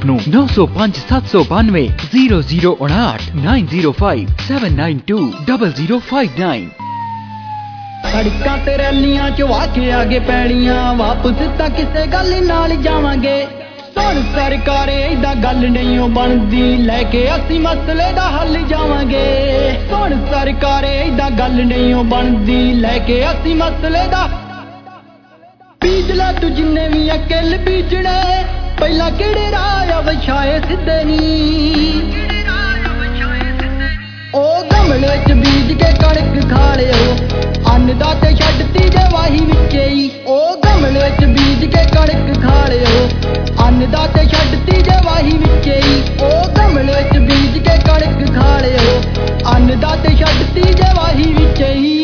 ਸਪੋਰਟ ਨੂੰ ਨੌ ਸੌ ਪੰਜ ਸੱਤ ਸੌ ਬਾਨਵੇਂ ਜ਼ੀਰੋ ਜ਼ੀਰੋ ਉਣਾਹਠ nine zero five seven nine two double zero five nine. ਸੜਕਾਂ ਤੇ ਰੈਲੀਆਂ ਚ ਵਾ ਕੇ ਆਗੇ ਪੈਲੀਆਂ ਵਾਪਸ ਤਾਂ ਕਿਸੇ ਗੱਲ ਨਾਲ ਜਾਵਾਂਗੇ। ਸੁਣ ਸਰਕਾਰੇ ਏਦਾਂ ਗੱਲ ਨਹੀਂ ਓ ਬਣਦੀ ਲੈ ਕੇ ਅਸੀਂ ਮਸਲੇ ਦਾ ਹੱਲ ਜਾਵਾਂਗੇ। ਸੁਣ ਸਰਕਾਰੇ ਏਦਾਂ ਗੱਲ ਨਹੀਂ ਓ ਬਣਦੀ ਲੈ ਕੇ ਅਸੀਂ ਮਸਲੇ ਦਾ ਬੀਜ ਲੈ ਤੂੰ ਜਿੰਨੇ ਵੀ ਅਕਲ ਬੀਜਣੇ ਪਹਿਲਾਂ ਕਿਹੜੇ ਰਾਹ ਵਿਛਾਏ ਸਿੱਧੇ ਨੀ ਉਹ ਗਮਲੇ ਚ ਬੀਜ ਕੇ ਕਣਕ ਖਾ ਲਿਓ ਅੰਨ ਦਾ ਤੇ ਛੱਡਤੀ ਜੇ ਵਾਹੀ ਵਿੱਚੇ ਹੀ। ਉਹ ਗਮਲੇ ਚ ਬੀਜ ਕੇ ਕਣਕ ਖਾ ਲਿਓ ਅੰਨ ਦਾ ਤੇ ਛੱਡਤੀ ਜੇ ਵਾਹੀ ਵਿੱਚੇ ਹੀ। ਉਹ ਗਮਲੇ ਚ ਬੀਜ ਕੇ ਕਣਕ ਖਾ ਲਿਓ ਅੰਨ ਦਾ ਤੇ ਛੱਡਤੀ ਜੇ ਵਾਹੀ ਵਿੱਚੇ ਹੀ।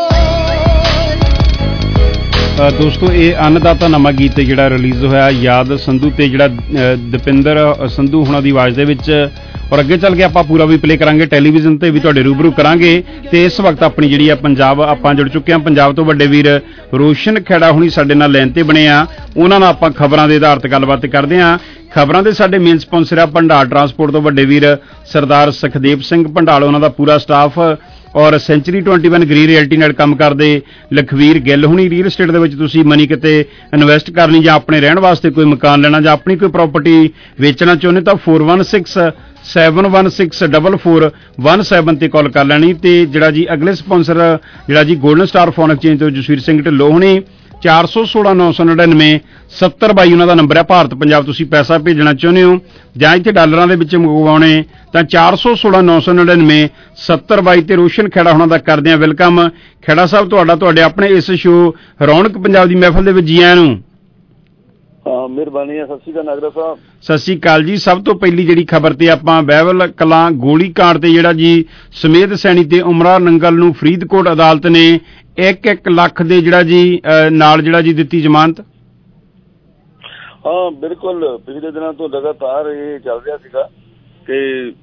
ਦੋਸਤੋ ਇਹ ਅੰਨਦਾਤਾ ਨਵਾਂ ਗੀਤ ਜਿਹੜਾ ਰਿਲੀਜ਼ ਹੋਇਆ ਯਾਦ ਸੰਧੂ ਤੇ ਜਿਹੜਾ ਦਪਿੰਦਰ ਸੰਧੂ ਹੁਣਾਂ ਦੀ ਆਵਾਜ਼ ਦੇ ਵਿੱਚ ਔਰ ਅੱਗੇ ਚੱਲ ਕੇ ਆਪਾਂ ਪੂਰਾ ਵੀ ਪਲੇ ਕਰਾਂਗੇ ਟੈਲੀਵਿਜ਼ਨ ਤੇ ਵੀ ਤੁਹਾਡੇ ਰੂਬਰੂ ਕਰਾਂਗੇ। ਤੇ ਇਸ ਵਕਤ ਆਪਣੀ ਜਿਹੜੀ ਆ ਪੰਜਾਬ ਆਪਾਂ ਜੁੜ ਚੁੱਕੇ ਹਾਂ ਪੰਜਾਬ ਤੋਂ ਵੱਡੇ ਵੀਰ ਰੋਸ਼ਨ ਖੇੜਾ ਹੁਣੀ ਸਾਡੇ ਨਾਲ ਲਾਈਨ ਤੇ ਬਣੇ ਆ ਉਹਨਾਂ ਨਾਲ ਆਪਾਂ ਖਬਰਾਂ ਦੇ ਆਧਾਰ ਤੇ ਗੱਲਬਾਤ ਕਰਦੇ ਹਾਂ। ਖਬਰਾਂ ਦੇ ਸਾਡੇ ਮੇਨ ਸਪਾਂਸਰ ਆ ਭੰਡਾਰ ਟਰਾਂਸਪੋਰਟ ਤੋਂ ਵੱਡੇ ਵੀਰ ਸਰਦਾਰ ਸੁਖਦੇਵ ਸਿੰਘ ਭੰਡਾਲ ਉਹਨਾਂ ਦਾ ਪੂਰਾ ਸਟਾਫ ਔਰ ਸੈਂਚਰੀ ਇਕੱਤੀ ਗ੍ਰੀਨ ਰਿਐਲਟੀ ਨਾਲ ਕੰਮ ਕਰਦੇ ਲਖਵੀਰ ਗਿੱਲ ਹੁਣੀ। ਰੀਅਲ estate ਦੇ ਵਿੱਚ ਤੁਸੀਂ ਮਨੀ ਕਿਤੇ ਇਨਵੈਸਟ ਕਰਨੀ ਜਾਂ ਆਪਣੇ ਰਹਿਣ ਵਾਸਤੇ ਕੋਈ ਮਕਾਨ ਲੈਣਾ ਜਾਂ ਆਪਣੀ ਕੋਈ ਪ੍ਰਾਪਰਟੀ ਵੇਚਣਾ ਚਾਹੁੰਦੇ ਤਾਂ four one six seven one six double four one seven ਤੇ ਕਾਲ ਕਰ ਲੈਣੀ। ਤੇ ਜਿਹੜਾ ਜੀ ਅਗਲੇ ਸਪਾਂਸਰ ਜਿਹੜਾ ਜੀ ਗੋਲਡਨ ਸਟਾਰ ਫੋਨ ਐਕਸਚੇਂਜ ਤੋਂ ਜਸਵੀਰ ਸਿੰਘ ਢਿੱਲੋਂ ਹੁਣੀ ਚਾਰ ਸੌ ਸੋਲਾਂ ਨੌ ਸੌ ਨੜਿਨਵੇਂ ਸੱਤਰ ਬਾਈ ਉਹਨਾਂ ਦਾ ਨੰਬਰ ਹੈ। ਭਾਰਤ ਪੰਜਾਬ ਤੁਸੀਂ ਪੈਸਾ ਭੇਜਣਾ ਚਾਹੁੰਦੇ ਹੋ ਜਾਂ ਇੱਥੇ ਡਾਲਰਾਂ ਦੇ ਵਿੱਚ ਮੰਗਵਾਉਣੇ ਤਾਂ ਚਾਰ ਸੌ ਸੋਲਾਂ ਨੌ ਸੌ ਨੜਿਨਵੇਂ ਸੱਤਰ ਬਾਈ ਤੇ ਰੋਸ਼ਨ ਖੇੜਾ ਹੁਣਾਂ ਦਾ ਕਰਦੇ ਆ ਵੈਲਕਮ। ਖੇੜਾ ਸਾਹਿਬ ਤੁਹਾਡਾ ਤੁਹਾਡੇ ਆਪਣੇ ਇਸ ਸ਼ੋਅ ਰੌਣਕ ਪੰਜਾਬ ਦੀ ਮਹਿਫਲ ਦੇ ਵਿੱਚ ਜੀ ਆਇਆਂ ਨੂੰ। ਹਾਂ ਮਿਹਰਬਾਨੀ ਹੈ। ਸਤਿ ਸ਼੍ਰੀ ਅਕਾਲ ਨਾਗਰਾ ਸਾਹਿਬ। ਸਤਿ ਸ਼੍ਰੀ ਅਕਾਲ ਜੀ। ਸਭ ਤੋਂ ਪਹਿਲੀ ਜਿਹੜੀ ਖਬਰ ਤੇ ਆਪਾਂ ਬਹਿਬਲ ਕਲਾਂ ਗੋਲੀ ਕਾਂਡ ਤੇ ਜਿਹੜਾ ਜੀ ਸਮੇਤ ਸੈਣੀ ਤੇ ਉਮਰਾ ਨੰਗਲ ਨੂੰ ਫਰੀਦਕੋਟ ਅਦਾਲਤ ਨੇ ਇੱਕ ਇੱਕ ਲੱਖ ਦੇ ਜਿਹੜਾ ਜੀ ਨਾਲ ਜਿਹੜਾ ਜੀ ਦਿੱਤੀ ਜ਼ਮਾਨਤ। ਹਾਂ ਬਿਲਕੁਲ ਪਿਛਲੇ ਦਿਨਾਂ ਤੋਂ ਲਗਾਤਾਰ ਇਹ ਚੱਲ ਰਿਹਾ ਸੀਗਾ ਕਿ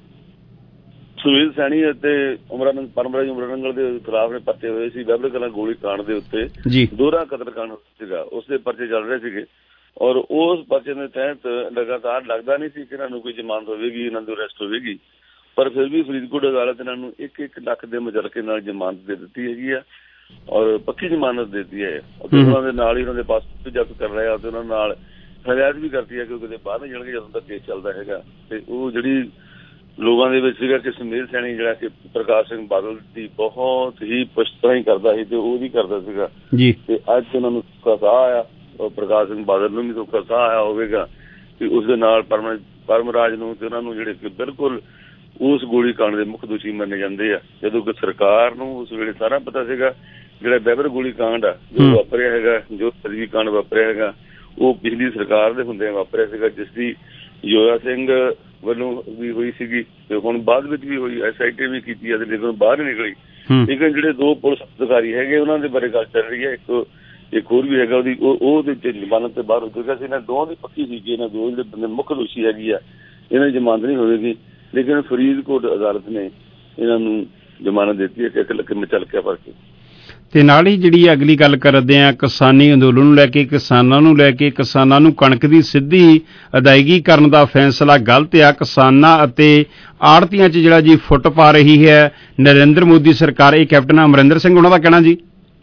ਸੁਨੀਲ ਸੈਣੀ ਅਤੇ ਉਮਰਾ ਪਰਮਰਾਜ ਉਮਰਾ ਨੰਗਲ ਦੇ ਖਿਲਾਫ ਨੇ ਪਰਚੇ ਹੋਏ ਸੀ ਬਹਿਬਲ ਕਲਾਂ ਗੋਲੀ ਕਾਂਡ ਦੇ ਉੱਤੇ ਦੋਹਰਾ ਕਤਲ ਕਾਂਡ ਸੀਗਾ ਉਸ ਦੇ ਪਰਚੇ ਚੱਲ ਰਹੇ ਸੀਗੇ ਔਰ ਉਸ ਪਰਚੇ ਦੇ ਤਹਿਤ ਲਗਾਤਾਰ ਲੱਗਦਾ ਨਹੀਂ ਸੀ ਕਿ ਇਹਨਾਂ ਨੂੰ ਕੋਈ ਜ਼ਮਾਨਤ ਹੋਵੇਗੀ ਇਹਨਾਂ ਦੀ ਅਰੈਸਟ ਹੋਵੇਗੀ ਪਰ ਫਿਰ ਵੀ ਫਰੀਦਕੋਟ ਅਦਾਲਤ ਇਹਨਾਂ ਨੂੰ ਇੱਕ ਇੱਕ ਲੱਖ ਦੇ ਮੁਜਰਕੇ ਨਾਲ ਜ਼ਮਾਨਤ ਦੇ ਦਿੱਤੀ ਹੈਗੀ ਆ ਔਰ ਪੱਕੀ ਜ਼ਮਾਨਤ ਦੇ ਦਿੱਤੀ ਹੈ। ਉਹਨਾਂ ਦੇ ਨਾਲ ਹੀ ਉਹਨਾਂ ਦੇ ਪਾਸਪੋਰਟ ਜ਼ਬਤ ਕਰ ਰਿਹਾ ਤੇ ਉਹਨਾਂ ਨਾਲ ਹਦਾਇਤ ਵੀ ਕਰਤੀ ਹੈ ਕਿ ਉਹ ਕਿਤੇ ਬਾਹਰ ਨਹੀਂ ਜਾਣਗੇ ਜਦੋਂ ਤੱਕ ਕੇਸ ਚੱਲਦਾ ਹੈਗਾ। ਤੇ ਉਹ ਜਿਹੜੀ ਲੋਕਾਂ ਦੇ ਵਿੱਚ ਸੀਗਾ ਕਿ ਸੁਨੀਲ ਸੈਣੀ ਜਿਹੜਾ ਕਿ ਪ੍ਰਕਾਸ਼ ਸਿੰਘ ਬਾਦਲ ਦੀ ਬਹੁਤ ਹੀ ਪੁਸ਼ਤਰਾ ਹੀ ਕਰਦਾ ਸੀ ਤੇ ਉਹ ਵੀ ਕਰਦਾ ਸੀਗਾ ਤੇ ਅੱਜ ਉਹਨਾਂ ਨੂੰ ਧੋਖਾ ਆਇਆ ਔਰ ਪ੍ਰਕਾਸ਼ ਸਿੰਘ ਬਾਦਲ ਨੂੰ ਵੀ ਧੋਖਾ ਆਇਆ ਹੋਵੇਗਾ ਕਿ ਉਸਦੇ ਨਾਲ ਪਰਮ ਪਰਮਰਾਜ ਨੂੰ ਤੇ ਉਹਨਾਂ ਨੂੰ ਜਿਹੜੇ ਕਿ ਬਿਲਕੁਲ ਉਸ ਗੋਲੀ ਕਾਂਡ ਦੇ ਮੁੱਖ ਦੋਸ਼ੀ ਮੰਨੇ ਜਾਂਦੇ ਆ ਜਦੋਂ ਕਿ ਸਰਕਾਰ ਨੂੰ ਉਸ ਵੇਲੇ ਸਾਰਾ ਪਤਾ ਸੀਗਾ ਜਿਹੜਾ ਬਹਿਬਲ ਗੋਲੀ ਕਾਂਡ ਆ ਜੋ ਵਾਪਰਿਆ ਹੈਗਾ ਜੋ ਸਰਜੀ ਕਾਂਡ ਵਾਪਰਿਆ ਹੈਗਾ ਉਹ ਪਿਛਲੀ ਸਰਕਾਰ ਦੇ ਹੁੰਦਿਆਂ ਵਾਪਰਿਆ ਸੀਗਾ ਜਿਸ ਦੀ ਯੋਗਾ ਸਿੰਘ ਵੱਲੋਂ ਵੀ ਹੋਈ ਸੀਗੀ ਤੇ ਹੁਣ ਬਾਅਦ ਵਿੱਚ ਵੀ ਹੋਈ ਐਸ ਆਈ ਟੀ ਵੀ ਕੀਤੀ ਹੈ ਤੇ ਲੇਕਿਨ ਬਾਹਰ ਹੀ ਨਿਕਲੀ। ਲੇਕਿਨ ਜਿਹੜੇ ਦੋ ਪੁਲਿਸ ਅਧਿਕਾਰੀ ਹੈਗੇ ਉਹਨਾਂ ਦੇ ਬਾਰੇ ਗੱਲ ਚੱਲ ਰਹੀ ਹੈ ਇੱਕ ਇੱਕ ਹੋਰ ਵੀ ਹੈਗਾ ਉਹਦੀ ਉਹਦੇ ਚ ਜ਼ਮਾਨਤ ਤੇ ਬਾਹਰ ਹੋ ਚੁੱਕਾ ਸੀ। ਇਹਨਾਂ ਦੋਵਾਂ ਦੀ ਪੱਕੀ ਸੀ ਕਿ ਇਹਨਾਂ ਦੋ ਜਿਹੜੇ ਬੰਦੇ ਮੁੱਖ ਦੋਸ਼ੀ ਹੈਗੀ ਆ ਇਹਨਾਂ ਦੀ ਜ਼ਮਾਨਤ ਨਹੀਂ ਹੋਵੇਗੀ ਲੇਕਿਨ ਫਰੀਦਕੋਟ ਅਦਾਲਤ ਨੇ ਇਹਨਾਂ ਨੂੰ ਜ਼ਮਾਨਤ ਦਿੱਤੀ ਹੈ ਕਿ ਇੱਕ ਲੱਖ ਮਚਲ ਕੇ ਭਰ ਕੇ। ਤੇ ਨਾਲ ਹੀ ਜਿਹੜੀ ਅਗਲੀ ਗੱਲ ਕਰਦੇ ਆ ਕਿਸਾਨੀ ਅੰਦੋਲਨ ਨੂੰ ਲੈ ਕੇ ਕਿਸਾਨਾਂ ਨੂੰ ਲੈ ਕੇ ਕਿਸਾਨਾਂ ਨੂੰ ਕਣਕ ਦੀ ਸਿੱਧੀ ਅਦਾਇਗੀ ਕਰਨ ਦਾ ਫੈਸਲਾ ਗਲਤ ਆ। ਕਿਸਾਨਾਂ ਅਤੇ ਆੜ੍ਹਤੀਆਂ 'ਚ ਜਿਹੜਾ ਜੀ ਫੁੱਟ ਪਾ ਰਹੀ ਹੈ ਨਰਿੰਦਰ ਮੋਦੀ ਸਰਕਾਰ। ਇਹ ਕੈਪਟਨ ਅਮਰਿੰਦਰ ਸਿੰਘ ਉਹਨਾਂ ਦਾ ਕਹਿਣਾ ਜੀ।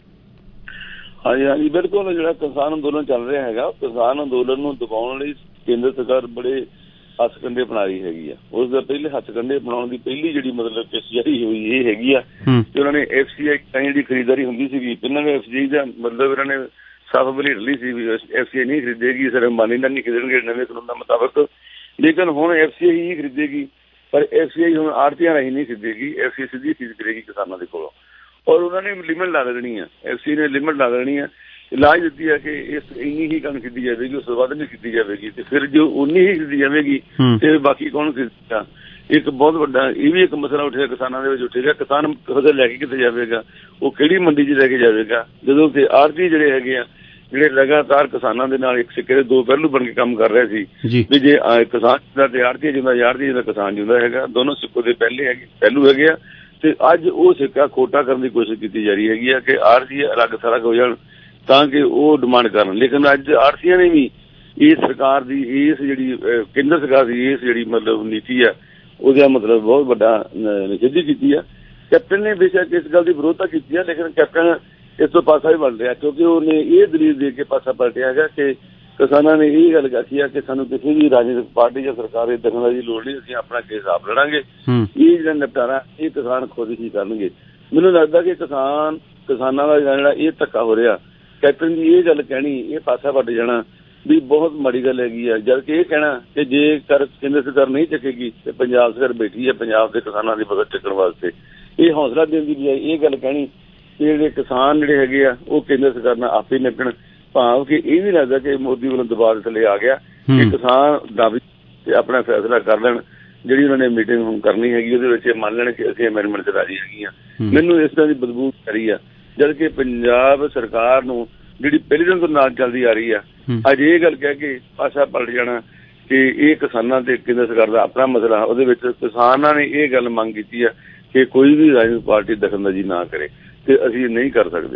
ਹਾਂਜੀ ਹਾਂਜੀ ਬਿਲਕੁਲ ਜਿਹੜਾ ਕਿਸਾਨ ਅੰਦੋਲਨ ਚੱਲ ਰਿਹਾ ਹੈਗਾ ਕਿਸਾਨ ਅੰਦੋਲਨ ਨੂੰ ਦਬਾਉਣ ਲਈ ਕੇਂਦਰ ਸਰਕਾਰ ਬੜੇ ਹੱਥਕੰਡੇ ਬਣਾ ਰਹੀ ਹੈਗੀ ਆ। ਉਸ ਦਾ ਪਹਿਲੇ ਹੱਥਕੰਡੇ ਬਣਾਉਣ ਦੀ ਪਹਿਲੀ ਜਿਹੜੀ ਮਤਲਬ ਜਾਰੀ ਹੋਈ ਇਹ ਹੈਗੀ ਆ ਕਿ ਉਹਨਾਂ ਨੇ ਐਫ ਸੀ ਆਈ ਜਿਹੜੀ ਖਰੀਦਦਾਰੀ ਹੁੰਦੀ ਸੀਗੀ ਪਹਿਲਾਂ ਐਫ ਸੀ ਆਈ ਦਾ ਮਤਲਬ ਇਹਨਾਂ ਨੇ ਸਾਫ਼ ਬਲੇਟ ਲਈ ਸੀ ਵੀ ਐਫ ਸੀ ਆਈ ਨਹੀਂ ਖਰੀਦੇਗੀ ਸਿਰ ਅੰਬਾਨੀ ਨਾਲ ਨਹੀਂ ਖਰੀਦਣਗੇ ਨਵੇਂ ਕਾਨੂੰਨ ਦੇ ਮੁਤਾਬਕ ਲੇਕਿਨ ਹੁਣ ਐਫ ਸੀ ਆਈ ਹੀ ਖਰੀਦੇਗੀ ਪਰ ਐਫ ਸੀ ਆਈ ਹੁਣ ਆੜ੍ਹਤੀਆਂ ਰਾਹੀਂ ਨਹੀਂ ਖਰੀਦੇਗੀ ਐਫ ਸੀ ਆਈ ਸਿੱਧੀ ਖਰੀਦ ਕਰੇਗੀ ਕਿਸਾਨਾਂ ਦੇ ਕੋਲੋਂ ਔਰ ਉਹਨਾਂ ਨੇ ਲਿਮਟ ਲਾ ਦੇਣੀ ਆ ਐਫ ਸੀ ਆਈ ਨੇ ਲਿਮਟ ਲਾ ਦੇਣੀ ਆ ਇਲਾਜ ਦਿੱਤੀ ਹੈ ਕਿ ਇਸ ਇੰਨੀ ਹੀ ਕਣਕ ਖਰੀਦੀ ਜਾਵੇਗੀ ਉਸ ਤੋਂ ਵੱਧ ਨਹੀਂ ਖਰੀਦੀ ਜਾਵੇਗੀ ਤੇ ਫਿਰ ਜੋ ਉਨੀ ਹੀ ਖਰੀਦੀ ਜਾਵੇਗੀ ਤੇ ਬਾਕੀ ਕੌਣ ਖਰੀਦੇਗਾ। ਇੱਕ ਬਹੁਤ ਵੱਡਾ ਇਹ ਵੀ ਇੱਕ ਮਸਲਾ ਉੱਠਿਆ ਕਿਸਾਨਾਂ ਦੇ ਵਿੱਚ ਉੱਠੇਗਾ ਕਿਸਾਨ ਫਸਲ ਲੈ ਕੇ ਕਿੱਥੇ ਜਾਵੇਗਾ ਉਹ ਕਿਹੜੀ ਮੰਡੀ 'ਚ ਲੈ ਕੇ ਜਾਵੇਗਾ ਜਦੋਂ ਕਿ ਆੜ੍ਹਤੀ ਜਿਹੜੇ ਹੈਗੇ ਆ ਜਿਹੜੇ ਲਗਾਤਾਰ ਕਿਸਾਨਾਂ ਦੇ ਨਾਲ ਇੱਕ ਸਿੱਕੇ ਦੇ ਦੋ ਪਹਿਲੂ ਬਣ ਕੇ ਕੰਮ ਕਰ ਰਹੇ ਸੀ ਵੀ ਜੇ ਕਿਸਾਨ ਦਾ ਤੇ ਆੜ੍ਹਤੀ ਜਿੰਦਾ ਆੜ੍ਹਤੀ ਜਿੰਦਾ ਕਿਸਾਨ ਜਿੰਦਾ ਹੈਗਾ ਦੋਨੋਂ ਸਿੱਕੋ ਦੇ ਪਹਿਲੇ ਹੈਗੇ ਪਹਿਲੂ ਹੈਗੇ ਆ ਤੇ ਅੱਜ ਉਹ ਸਿੱਕਾ ਖੋਟਾ ਕਰਨ ਦੀ ਕੋਸ਼ਿਸ਼ ਕੀਤੀ ਜਾ ਰਹੀ ਹੈਗੀ ਆ ਕਿ ਆੜ੍ਹਤੀ ਅਲੱਗ ਥਲੱਗ ਹੋ ਜਾਣ ਤਾਂ ਕਿ ਉਹ ਡਿਮਾਂਡ ਕਰਨ ਲੇਕਿਨ ਅੱਜ ਆੜ੍ਹਤੀਆਂ ਨੇ ਵੀ ਇਸ ਸਰਕਾਰ ਦੀ ਇਸ ਜਿਹੜੀ ਕੇਂਦਰ ਸਰਕਾਰ ਦੀ ਇਸ ਜਿਹੜੀ ਮਤਲਬ ਨੀਤੀ ਆ ਉਹਦਾ ਮਤਲਬ ਬਹੁਤ ਵੱਡਾ ਨਿਖੇਧੀ ਕੀਤੀ ਆ। ਕੈਪਟਨ ਨੇ ਬੇਸ਼ੱਕ ਇਸ ਗੱਲ ਦੀ ਵਿਰੋਧਤਾ ਕੀਤੀ ਹੈ, ਲੇਕਿਨ ਕੈਪਟਨ ਇਸ ਤੋਂ ਪਾਸਾ ਵੀ ਬਣ ਰਿਹਾ, ਕਿਉਂਕਿ ਉਹਨੇ ਇਹ ਦਲੀਲ ਦੇ ਕੇ ਪਾਸਾ ਪਲਟਿਆ ਹੈਗਾ ਕਿ ਕਿਸਾਨਾਂ ਨੇ ਇਹ ਗੱਲ ਆਖੀ ਆ ਕਿ ਸਾਨੂੰ ਕਿਸੇ ਵੀ ਰਾਜਨੀਤਿਕ ਪਾਰਟੀ ਜਾਂ ਸਰਕਾਰ ਦੇ ਦਖਲ ਦੀ ਲੋੜ ਨਹੀਂ, ਅਸੀਂ ਆਪਣਾ ਕੇਸ ਆਪ ਲੜਾਂਗੇ, ਇਹ ਜਿਹੜਾ ਨਿਪਟਾਰਾ ਇਹ ਕਿਸਾਨ ਖੁਦ ਹੀ ਕਰਨਗੇ। ਮੈਨੂੰ ਲੱਗਦਾ ਕਿ ਕਿਸਾਨ ਕਿਸਾਨਾਂ ਦਾ ਜਿਹੜਾ ਇਹ ਧੱਕਾ ਹੋ ਰਿਹਾ, ਕੈਪਟਨ ਦੀ ਇਹ ਗੱਲ ਕਹਿਣੀ, ਇਹ ਪਾਸਾ ਵੱਟ ਜਾਣਾ ਵੀ ਬਹੁਤ ਮਾੜੀ ਗੱਲ ਹੈਗੀ ਆ। ਜਦ ਕਿ ਇਹ ਕਹਿਣਾ ਕਿ ਜੇਕਰ ਕੇਂਦਰ ਸਰਕਾਰ ਨਹੀਂ ਚੱਕੇਗੀ ਤੇ ਪੰਜਾਬ ਸਰਕਾਰ ਬੈਠੀ ਹੈ ਪੰਜਾਬ ਦੇ ਕਿਸਾਨਾਂ ਦੀ ਮਦਦ ਚੱਕਣ ਵਾਸਤੇ, ਇਹ ਹੌਸਲਾ ਦੇਣ ਦੀ ਬਜਾਏ ਇਹ ਗੱਲ ਕਹਿਣੀ ਕਿ ਜਿਹੜੇ ਕਿਸਾਨ ਜਿਹੜੇ ਹੈਗੇ ਆ ਉਹ ਕੇਂਦਰ ਸਰਕਾਰ ਨਾਲ ਆਪੇ ਨਿਪਟਣ, ਭਾਵ ਕਿ ਇਹ ਵੀ ਲੱਗਦਾ ਕਿ ਮੋਦੀ ਵੱਲੋਂ ਦਬਾਅ ਥੱਲੇ ਆ ਗਿਆ ਕਿ ਕਿਸਾਨ ਦਾਅਵੇ ਤੇ ਆਪਣਾ ਫੈਸਲਾ ਕਰ ਲੈਣ। ਜਿਹੜੀ ਉਹਨਾਂ ਨੇ ਮੀਟਿੰਗ ਹੁਣ ਕਰਨੀ ਹੈਗੀ ਉਹਦੇ ਵਿੱਚ ਮੰਨ ਲੈਣ ਕਿ ਅਸੀਂ ਅਮੈਂਡਮੈਂਟ ਤੇ ਰਾਜੀ ਹੈਗੀਆਂ। ਮੈਨੂੰ ਇਸ ਤਰ੍ਹਾਂ ਦੀ ਬਦਬੂ ਕਰੀ ਆ, ਜਦ ਕਿ ਪੰਜਾਬ ਸਰਕਾਰ ਨੂੰ ਜਿਹੜੀ ਪਹਿਲੇ ਦਿਨ ਤੋਂ ਨਾਲ ਚੱਲਦੀ ਆ ਰਹੀ ਆ, ਅੱਜ ਇਹ ਗੱਲ ਕਹਿ ਕੇ ਪਾਸਾ ਪਲਟ ਜਾਣਾ ਕਿ ਇਹ ਕਿਸਾਨਾਂ ਤੇ ਕੇਂਦਰ ਸਰਕਾਰ ਦਾ ਆਪਣਾ ਮਸਲਾ। ਉਹਦੇ ਵਿੱਚ ਕਿਸਾਨਾਂ ਨੇ ਇਹ ਗੱਲ ਮੰਗ ਕੀਤੀ ਆ ਕਿ ਕੋਈ ਵੀ ਰਾਜਨੀਤਿਕ ਪਾਰਟੀ ਦਖਲਅੰਦਾਜ਼ੀ ਨਾ ਕਰੇ, ਤੇ ਅਸੀਂ ਨਹੀਂ ਕਰ ਸਕਦੇ।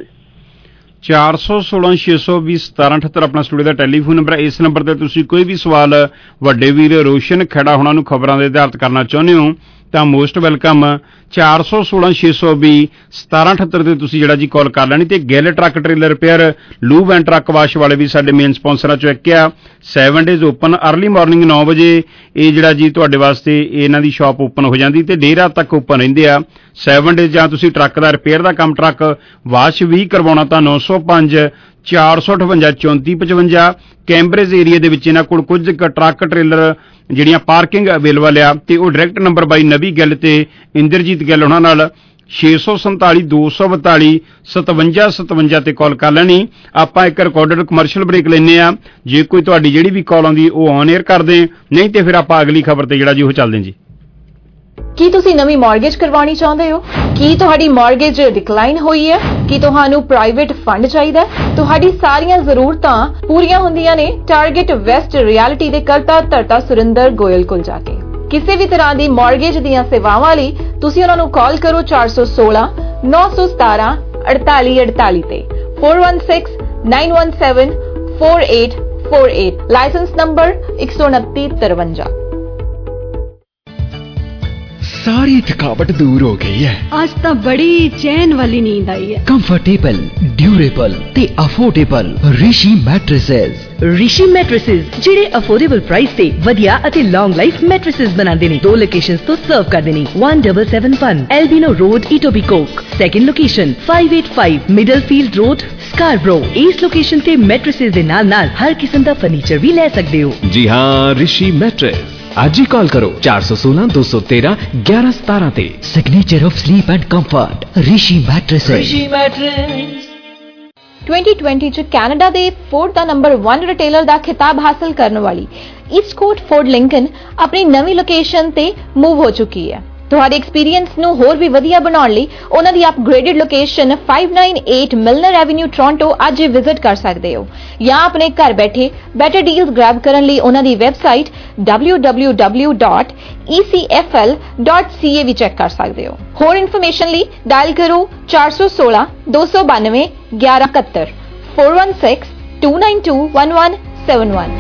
ਚਾਰ ਸੌ ਸੋਲਾਂ ਛੇ ਸੌ ਵੀਹ ਸਤਾਰਾਂ ਅਠੱਤਰ ਆਪਣਾ ਸਟੂਡੀਓ ਦਾ ਟੈਲੀਫੋਨ ਨੰਬਰ ਹੈ। ਇਸ ਨੰਬਰ ਤੇ ਤੁਸੀਂ ਕੋਈ ਵੀ ਸਵਾਲ ਵੱਡੇ ਵੀਰ ਰੋਸ਼ਨ ਖੇੜਾ ਹੋਣਾ ਨੂੰ ਖਬਰਾਂ ਦੇ ਆਧਾਰਿਤ ਕਰਨਾ ਚਾਹੁੰਦੇ ਹੋ ਤਾਂ ਮੋਸਟ ਵੈਲਕਮ। ਚਾਰ ਸੌ ਸੋਲਾਂ ਛੇ ਸੌ ਵੀਹ ਸਤਾਰਾਂ ਅਠੱਤਰ ਤੇ ਤੁਸੀਂ ਜਿਹੜਾ ਜੀ ਕਾਲ ਕਰ ਲੈਣੀ। ਤੇ Gill truck trailer repair lube and truck wash ਵਾਲੇ ਵੀ ਸਾਡੇ ਮੇਨ ਸਪਾਂਸਰਾਂ ਚੋਂ ਇੱਕ ਆ। Seven days open, early morning ਨੌ ਵਜੇ ਇਹ ਜਿਹੜਾ ਜੀ ਤੁਹਾਡੇ ਵਾਸਤੇ ਇਹਨਾਂ ਦੀ ਸ਼ਾਪ ਓਪਨ ਹੋ ਜਾਂਦੀ ਤੇ ਦੇਰ ਰਾਤ ਤੱਕ ਓਪਨ ਰਹਿੰਦੇ ਆ। ਸੈਵਨ ਡੇਜ਼ ਜਾਂ ਤੁਸੀਂ ਟਰੱਕ ਦਾ ਰਿਪੇਅਰ ਦਾ ਕੰਮ, ਟਰੱਕ ਵਾਸ਼ ਵੀ ਕਰਵਾਉਣਾ ਤਾਂ ਨੌ ਸੌ ਪੰਜ ਚਾਰ ਸੌ ਅਠਵੰਜਾ ਚੌਂਤੀ ਪਚਵੰਜਾ। ਕੈਂਬਰੇਜ ਏਰੀਆ ਦੇ ਵਿੱਚ ਇਹਨਾਂ ਕੋਲ ਕੁਝ ਟਰੱਕ ਟ੍ਰੇਲਰ ਜਿਹੜੀਆਂ ਪਾਰਕਿੰਗ ਅਵੇਲੇਬਲ ਆ ਤੇ ਉਹ ਡਾਇਰੈਕਟ ਨੰਬਰ ਬਾਈ ਨਵੀ ਗਿੱਲ ਤੇ ਇੰਦਰਜੀਤ ਗਿੱਲ ਉਹਨਾਂ ਨਾਲ ਛੇ ਸੌ ਸੰਤਾਲੀ ਦੋ ਸੌ ਬਤਾਲੀ ਸਤਵੰਜਾ ਸਤਵੰਜਾ ਤੇ ਕਾਲ ਕਰ ਲੈਣੀ। ਆਪਾਂ ਇੱਕ ਰਿਕਾਰਡਡ ਕਮਰਸ਼ੀਅਲ ਬ੍ਰੇਕ ਲੈਂਦੇ ਆ। ਜੇ ਕੋਈ ਤੁਹਾਡੀ ਜਿਹੜੀ ਵੀ ਕਾਲ ਆਉਂਦੀ ਉਹ ਔਨ 에ਅਰ ਕਰਦੇ, ਨਹੀਂ ਤੇ ਫਿਰ ਆਪਾਂ ਅਗਲੀ ਖਬਰ ਤੇ ਜਿਹੜਾ ਜੀ ਉਹ ਚੱਲਦੇ ਜੀ। ਕੀ ਤੁਸੀਂ ਨਵੀਂ ਮਾਰਗੇਜ ਕਰਵਾਉਣੀ ਚਾਹੁੰਦੇ ਹੋ? ਕੀ ਤੁਹਾਡੀ ਮਾਰਗੇਜ ਡਿਕਲਾਈਨ ਹੋਈ ਹੈ? ਕੀ ਤੁਹਾਨੂੰ ਪ੍ਰਾਈਵੇਟ ਫੰਡ ਚਾਹੀਦਾ ਹੈ? ਤੁਹਾਡੀ ਸਾਰੀਆਂ ਜ਼ਰੂਰਤਾਂ ਪੂਰੀਆਂ ਹੁੰਦੀਆਂ ਨੇ ਟਾਰਗੇਟ ਵੈਸਟ ਰਿਐਲਿਟੀ ਦੇ ਕਰਤਾ ਧਰਤਾ ਸੁਰਿੰਦਰ ਗੋਇਲ ਕੋਲ ਜਾ ਕੇ। ਕਿਸੇ ਵੀ ਤਰ੍ਹਾਂ ਦੀ ਮਾਰਗੇਜ ਦੀਆਂ ਸੇਵਾਵਾਂ ਲਈ ਤੁਸੀਂ ਉਹਨਾਂ ਨੂੰ ਕਾਲ ਕਰੋ ਚਾਰ ਸੌ ਸੋਲਾਂ ਨੌ ਸੌ ਸਤਾਰਾਂ ਅੜਤਾਲੀ ਅੜਤਾਲੀ ਤੇ four one six nine one seven four eight four eight। Licence number ਇੱਕ ਸੌ ਉਨੱਤੀ ਤਰਵੰਜਾ। सारी थकावट दूर हो गई है। आज तो बड़ी चैन वाली नींद आई है। कंफर्टेबल, ड्यूरेबल ते affordable Rishi mattresses. Rishi mattresses ਜਿਹੜੇ ਅਫੋਰਡੇਬਲ ਪ੍ਰਾਈਸ ਤੇ ਵਧੀਆ ਅਤੇ ਲੌਂਗ ਲਾਈਫ ਮੈਟ੍ਰੈਸਸ ਬਣਾਉਂਦੇ ਨੇ। ਦੋ ਲੋਕੇਸ਼ਨਸ ਤੋਂ ਸਰਵ ਕਰਦੇ ਨੇ। one seven seven one Albino Road, Etobicoke। Second location five eight five Middlefield Road, Scarborough। ਇਸ ਲੋਕੇਸ਼ਨ ਤੇ ਮੈਟ੍ਰੈਸਸ ਦੇ ਨਾਲ ਨਾਲ ਹਰ ਕਿਸਮ ਦਾ ਫਰਨੀਚਰ ਵੀ ਲੈ ਸਕਦੇ ਹੋ। जी हाँ, ऋषि मैट्रेस। आज ही कॉल करो चार सौ सोलह दो सौ तेरह ग्यारह सतारह ते। Signature of sleep and comfort Rishi mattresses. Rishi mattress. twenty twenty ਚ ਕੈਨੇਡਾ ਦੇ ਫੋਰਡ ਦਾ ਨੰਬਰ one ਰਿਟੇਲਰ ਦਾ ਖਿਤਾਬ ਹਾਸਲ ਕਰਨ ਵਾਲੀ ਈਸਟਕੋਟ ਫੋਰਡ ਲਿੰਕਨ ਆਪਣੀ ਨਵੀਂ ਲੋਕੇਸ਼ਨ ਤੇ ਮੂਵ ਹੋ ਚੁੱਕੀ ਹੈ। ਤੁਹਾਡੇ ਐਕਸਪੀਰੀਅੰਸ ਨੂੰ ਹੋਰ ਵੀ ਵਧੀਆ ਬਣਾਉਣ ਲਈ ਉਹਨਾਂ ਦੀ upgraded location five ninety-eight Milner avenue Toronto ਅੱਜ ਵਿਜ਼ਿਟ ਕਰ ਸਕਦੇ ਹੋ ਜਾਂ ਆਪਣੇ ਘਰ ਬੈਠੇ ਬੈਟਰ ਡੀਲਸ ਗ੍ਰੈਬ ਕਰਨ ਲਈ ਉਹਨਾਂ ਦੀ website w w w dot e c f l dot c a ਵੀ ਚੈੱਕ ਕਰ ਸਕਦੇ ਹੋ। ਹੋਰ ਇਨਫੋਰਮੇਸ਼ਨ ਲਈ ਡਾਇਲ ਕਰੋ ਚਾਰ ਸੌ ਸੋਲਾਂ ਦੋ ਸੌ ਬਾਨਵੇਂ ਗਿਆਰਾਂ ਇਕਹੱਤਰ four one six two nine two one one seven one।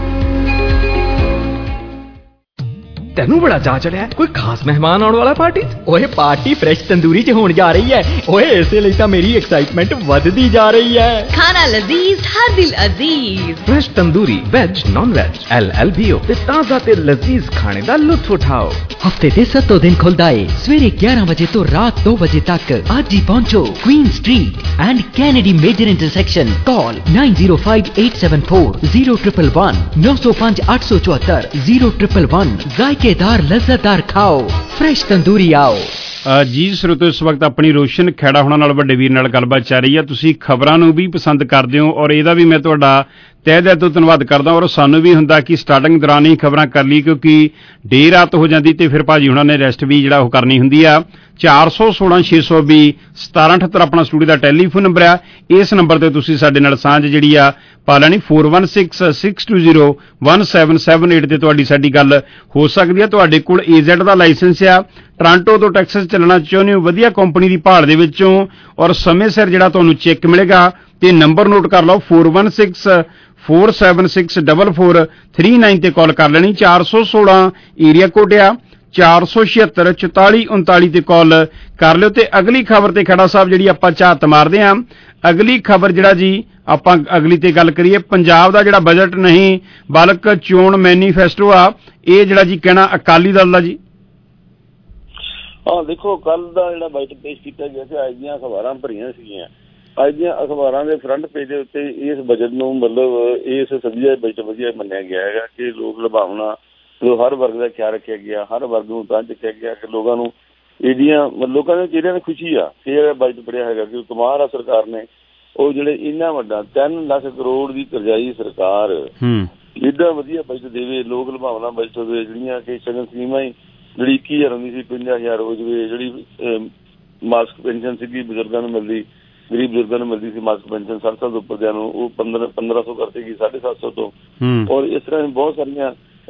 ਤੈਨੂੰ ਬੜਾ ਚਾਅ ਚੜਿਆ ਕੋਈ ਖਾਸ ਮਹਿਮਾਨ ਆਉਣ ਵਾਲਾ ਪਾਰਟੀ ਚ? ਓਏ ਪਾਰਟੀ ਫਰੈਸ਼ ਤੰਦੂਰੀ ਚ ਹੋਣ ਜਾ ਰਹੀ ਹੈ। ਓਏ ਇਸੇ ਲਈ ਤਾਂ ਮੇਰੀ ਐਕਸਾਈਟਮੈਂਟ ਵੱਧਦੀ ਜਾ ਰਹੀ ਹੈ। ਖਾਣਾ ਲਜ਼ੀਜ਼ ਹਰ ਦਿਲ ਅਜ਼ੀਜ਼। Fresh tandoori veg non veg L L B O ते ताज़ा ते लजीज खाने का लुत्फ उठाओ। ਹਫਤੇ ਦੇ ਸੱਤੋਂ ਦਿਨ ਖੁੱਲਦਾ ਏ ਸਵੇਰੇ ਗਿਆਰਾਂ ਵਜੇ ਤੋਂ ਰਾਤ ਦੋ ਵਜੇ ਤੱਕ। ਅੱਜ ਹੀ ਪਹੁੰਚੋ Queen street and Kennedy major intersection. Call nine zero five eight seven four zero one one one नौ सौ पाँच आठ सौ चौहत्तर zero one one one। जायकेदार लज्जतदार खाओ फ्रेश तंदूरी आओ। ਜੀ ਸਰੋਤੋ ਇਸ ਵਕਤ ਆਪਣੀ ਰੋਸ਼ਨ ਖੇੜਾ ਹੋਣਾ ਨਾਲ ਵੱਡੇ ਵੀਰ ਨਾਲ ਗੱਲਬਾਤ ਚੱਲ ਰਹੀ ਆ। ਤੁਸੀਂ ਖਬਰਾਂ ਨੂੰ ਵੀ ਪਸੰਦ ਕਰਦੇ ਹੋ ਔਰ ਇਹਦਾ ਵੀ ਮੈਂ ਤੁਹਾਡਾ ਤਹਿ ਦਿਲ ਤੋਂ ਧੰਨਵਾਦ ਕਰਦਾ ਔਰ ਸਾਨੂੰ ਵੀ ਹੁੰਦਾ ਕਿ ਸਟਾਰਟਿੰਗ ਦੌਰਾਨ ਹੀ ਖਬਰਾਂ ਕਰ ਲਈ ਕਿਉਂਕਿ ਦੇਰ ਰਾਤ ਹੋ ਜਾਂਦੀ ਤੇ ਫਿਰ ਭਾਜੀ ਹੁਣਾਂ ਨੇ ਰੈਸਟ ਵੀ ਜਿਹੜਾ ਉਹ ਕਰਨੀ ਹੁੰਦੀ ਆ। ਚਾਰ ਸੌ ਸੋਲਾਂ ਛੇ ਸੌ ਵੀਹ ਸਤਾਰਾਂ ਅਠੱਤਰ ਆਪਣਾ ਸਟੂਡੀਓ ਦਾ ਟੈਲੀਫੋਨ ਨੰਬਰ ਆ। ਇਸ ਨੰਬਰ ਤੇ ਤੁਸੀਂ ਸਾਡੇ ਨਾਲ ਸਾਂਝ ਜਿਹੜੀ ਆ ਪਾ ਲੈਣੀ four one six six two zero one seven seven eight ਤੇ ਤੁਹਾਡੀ ਸਾਡੀ ਗੱਲ ਹੋ ਸਕਦੀ ਆ। ਤੁਹਾਡੇ ਕੋਲ A Z ਦਾ ਲਾਇਸੈਂਸ ਆ, ਟੋਰਾਂਟੋ ਤੋਂ ਟੈਕਸਸ ਚੱਲਣਾ ਚਾਹੁੰਦੇ ਹੋ ਵਧੀਆ ਕੰਪਨੀ ਦੀ ਭਾਲ ਦੇ ਵਿੱਚੋਂ ਔਰ ਸਮੇਂ ਸਿਰ ਜਿਹੜਾ ਤੁਹਾਨੂੰ ਚੈੱਕ ਮਿਲੇਗਾ ਤੇ ਨੰਬਰ ਨੋਟ ਕਰ ਲਓ four one six four seven six double four three nine ते कॉल कर लेनी। चार सौ सोलह एरिया कोड आ, चार सौ छिहत्तर चौताली उनताली ते कॉल कर लियो। ते अगली खबर ते खड़ा साहब जिहड़ी आपां झात मारदे हां, अगली खबर जिहड़ा जी आपां अगली ते गल करिए, पंजाब दा जिहड़ा बजट नहीं बल्कि चोण मैनीफेस्टो आ, ये जिहड़ा जी कहना अकाली दल दा जी। हाँ देखो, कल का जिहड़ा बजट पेश किया गया ਸੀ, ਅੱਜ ਦੀਆਂ ਅਖਬਾਰਾਂ ਭਰੀਆਂ ਸੀਗੀਆਂ। ਅੱਜ ਦੀਆਂ ਅਖਬਾਰਾਂ ਦੇ ਫਰੰਟ ਪੇਜ ਦੇ ਉੱਤੇ ਇਸ ਬਜਟ ਨੂੰ ਮਤਲਬ ਇਸ ਵਧੀਆ ਬਜਟ ਵਧੀਆ ਮੰਨਿਆ ਗਿਆ ਹੈਗਾ ਕਿ ਲੋਕ ਲੁਭਾਵਣਾ, ਹਰ ਵਰਗ ਦਾ ਖਿਆਲ ਰੱਖਿਆ ਗਿਆ, ਹਰ ਵਰਗ ਨੂੰ ਤਾਂ ਚੱਕਿਆ ਗਿਆ ਕਿ ਲੋਕਾਂ ਨੂੰ ਇਹਦੀਆਂ ਲੋਕਾਂ ਦੇ ਚਿਹਰਿਆਂ ਦੀ ਖੁਸ਼ੀ ਆ ਕਿ ਇਹ ਬਜਟ ਪੜਿਆ ਹੈਗਾ ਕਿ ਕਮਾਲ ਆ ਸਰਕਾਰ ਨੇ। ਉਹ ਜਿਹੜੇ ਇੰਨਾ ਵੱਡਾ ਤਿੰਨ ਲੱਖ ਕਰੋੜ ਦੀ ਕਰਜ਼ਾਈ ਸਰਕਾਰ ਏਡਾ ਵਧੀਆ ਬਜਟ ਦੇਵੇ, ਲੋਕ ਲੁਭਾਵਣਾ ਬਜਟ ਹੋਵੇ, ਜਿਹੜੀਆਂ ਕਿ ਸ਼ਗਨ ਸਕੀਮਾਂ ਹੀ ਜਿਹੜੀ ਇੱਕੀ ਹਜ਼ਾਰ ਹੁੰਦੀ ਸੀ ਪੰਜਾਹ ਹਜ਼ਾਰ ਹੋ ਜਾਵੇ, ਜਿਹੜੀ ਮਾਸਕ ਪੈਨਸ਼ਨ ਸੀਗੀ ਬਜ਼ੁਰਗਾਂ ਨੂੰ ਮਿਲਦੀ, ਗਰੀਬ ਬਜ਼ੁਰਗਾਂ ਨੂੰ ਮਿਲਦੀ ਸੀ ਮਾਸਕ ਪੈਨਸ਼ਨ ਸੱਠ ਸਾਲ ਤੋਂ ਉੱਪਰ ਦਿਆਂ ਨੂੰ, ਉਹ ਪੰਦਰਾਂ ਪੰਦਰਾਂ ਸੌ ਕਰਤੇਗੀ ਸਾਢੇ ਸੱਤ ਸੌ ਤੋਂ। ਔਰ ਇਸ ਤਰ੍ਹਾਂ ਬਹੁਤ ਸਾਰੀਆਂ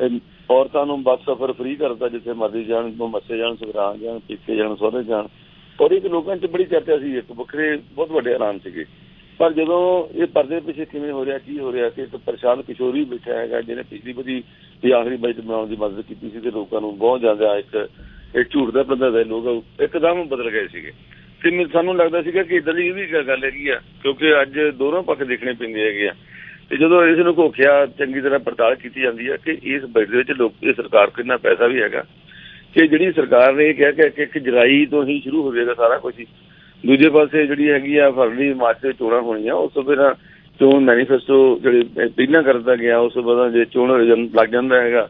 ਔਰਤਾਂ ਨੂੰ ਬੱਸ ਸਫ਼ਰ ਫਰੀ ਕਰਤਾ, ਜਿੱਥੇ ਮਰਜ਼ੀ ਜਾਣ, ਮੱਸੇ ਜਾਣ, ਸੁਗਰਾਹ ਜਾਣ, ਪੀਕੇ ਜਾਣ, ਸਹੁਰੇ ਜਾਣ। ਔਰ ਇੱਕ ਲੋਕਾਂ 'ਚ ਬੜੀ ਚਰਚਾ ਸੀ, ਇੱਕ ਵੱਖਰੇ ਬਹੁਤ ਵੱਡੇ ਐਲਾਨ ਸੀਗੇ। ਪਰ ਜਦੋਂ ਇਹ ਪਰਦੇ ਪਿੱਛੇ ਕਿਵੇਂ ਹੋ ਰਿਹਾ, ਕੀ ਹੋ ਰਿਹਾ ਕਿ ਇੱਕ ਪ੍ਰਸ਼ਾਂਤ ਕਿਸ਼ੋਰ ਵੀ ਬੈਠਾ ਹੈਗਾ ਜਿਹਨੇ ਪਿਛਲੀ ਵਾਰੀ ਤੇ ਆਖਰੀ ਬਜਟ ਬਣਾਉਣ ਦੀ ਮਦਦ ਕੀਤੀ ਸੀ ਤੇ ਲੋਕਾਂ ਨੂੰ ਬਹੁਤ ਜ਼ਿਆਦਾ ਇੱਕ ਇੱਕ ਝੂਠ ਦਾ ਬੰਦਾ ਦੇ ਲੋਕ ਇੱਕਦਮ ਬਦਲ ਗਏ ਸੀਗੇ। ਤੇ ਸਾਨੂੰ ਲੱਗਦਾ ਸੀਗਾ ਕਿ ਇੱਦਾਂ ਦੀ ਇਹ ਵੀ ਗੱਲ ਹੈਗੀ ਆ, ਕਿਉਂਕਿ ਅੱਜ ਦੋਨੋਂ ਪੱਖ ਦੇਖਣੇ ਪੈਂਦੇ ਹੈਗੇ ਆ। ਤੇ ਜਦੋਂ ਇਸ ਨੂੰ ਘੋਖਿਆ ਚੰਗੀ ਤਰ੍ਹਾਂ ਪੜਤਾਲ ਕੀਤੀ ਜਾਂਦੀ ਹੈ ਕਿ ਇਸ ਬਜਟ ਦੇ ਵਿੱਚ ਲੋਕ ਇਹ ਸਰਕਾਰ ਕੋਲ ਇੰਨਾ ਪੈਸਾ ਵੀ ਹੈਗਾ ਕਿ ਜਿਹੜੀ ਸਰਕਾਰ ਨੇ ਇਹ ਕਿਹਾ ਕਿ ਇੱਕ ਜੁਲਾਈ ਤੋਂ ਹੀ ਸ਼ੁਰੂ ਹੋ ਜਾਏਗਾ ਸਾਰਾ ਕੁਝ ਹੀ। ਦੂਜੇ ਪਾਸੇ ਜਿਹੜੀ ਹੈਗੀ ਆ ਫਰਵਰੀ ਮਾਰਚ ਦੇ ਚੋਣਾਂ ਹੋਣੀਆਂ, ਉਸ ਤੋਂ ਪਹਿਲਾਂ ਚੋਣ ਮੈਨੀਫੈਸਟੋ ਜਿਹੜੇ ਪਹਿਲਾਂ ਕਰਦਾ ਗਿਆ, ਉਸ ਤੋਂ ਬਾਅਦ ਜੇ ਚੋਣ ਲੱਗ ਜਾਂਦਾ ਹੈਗਾ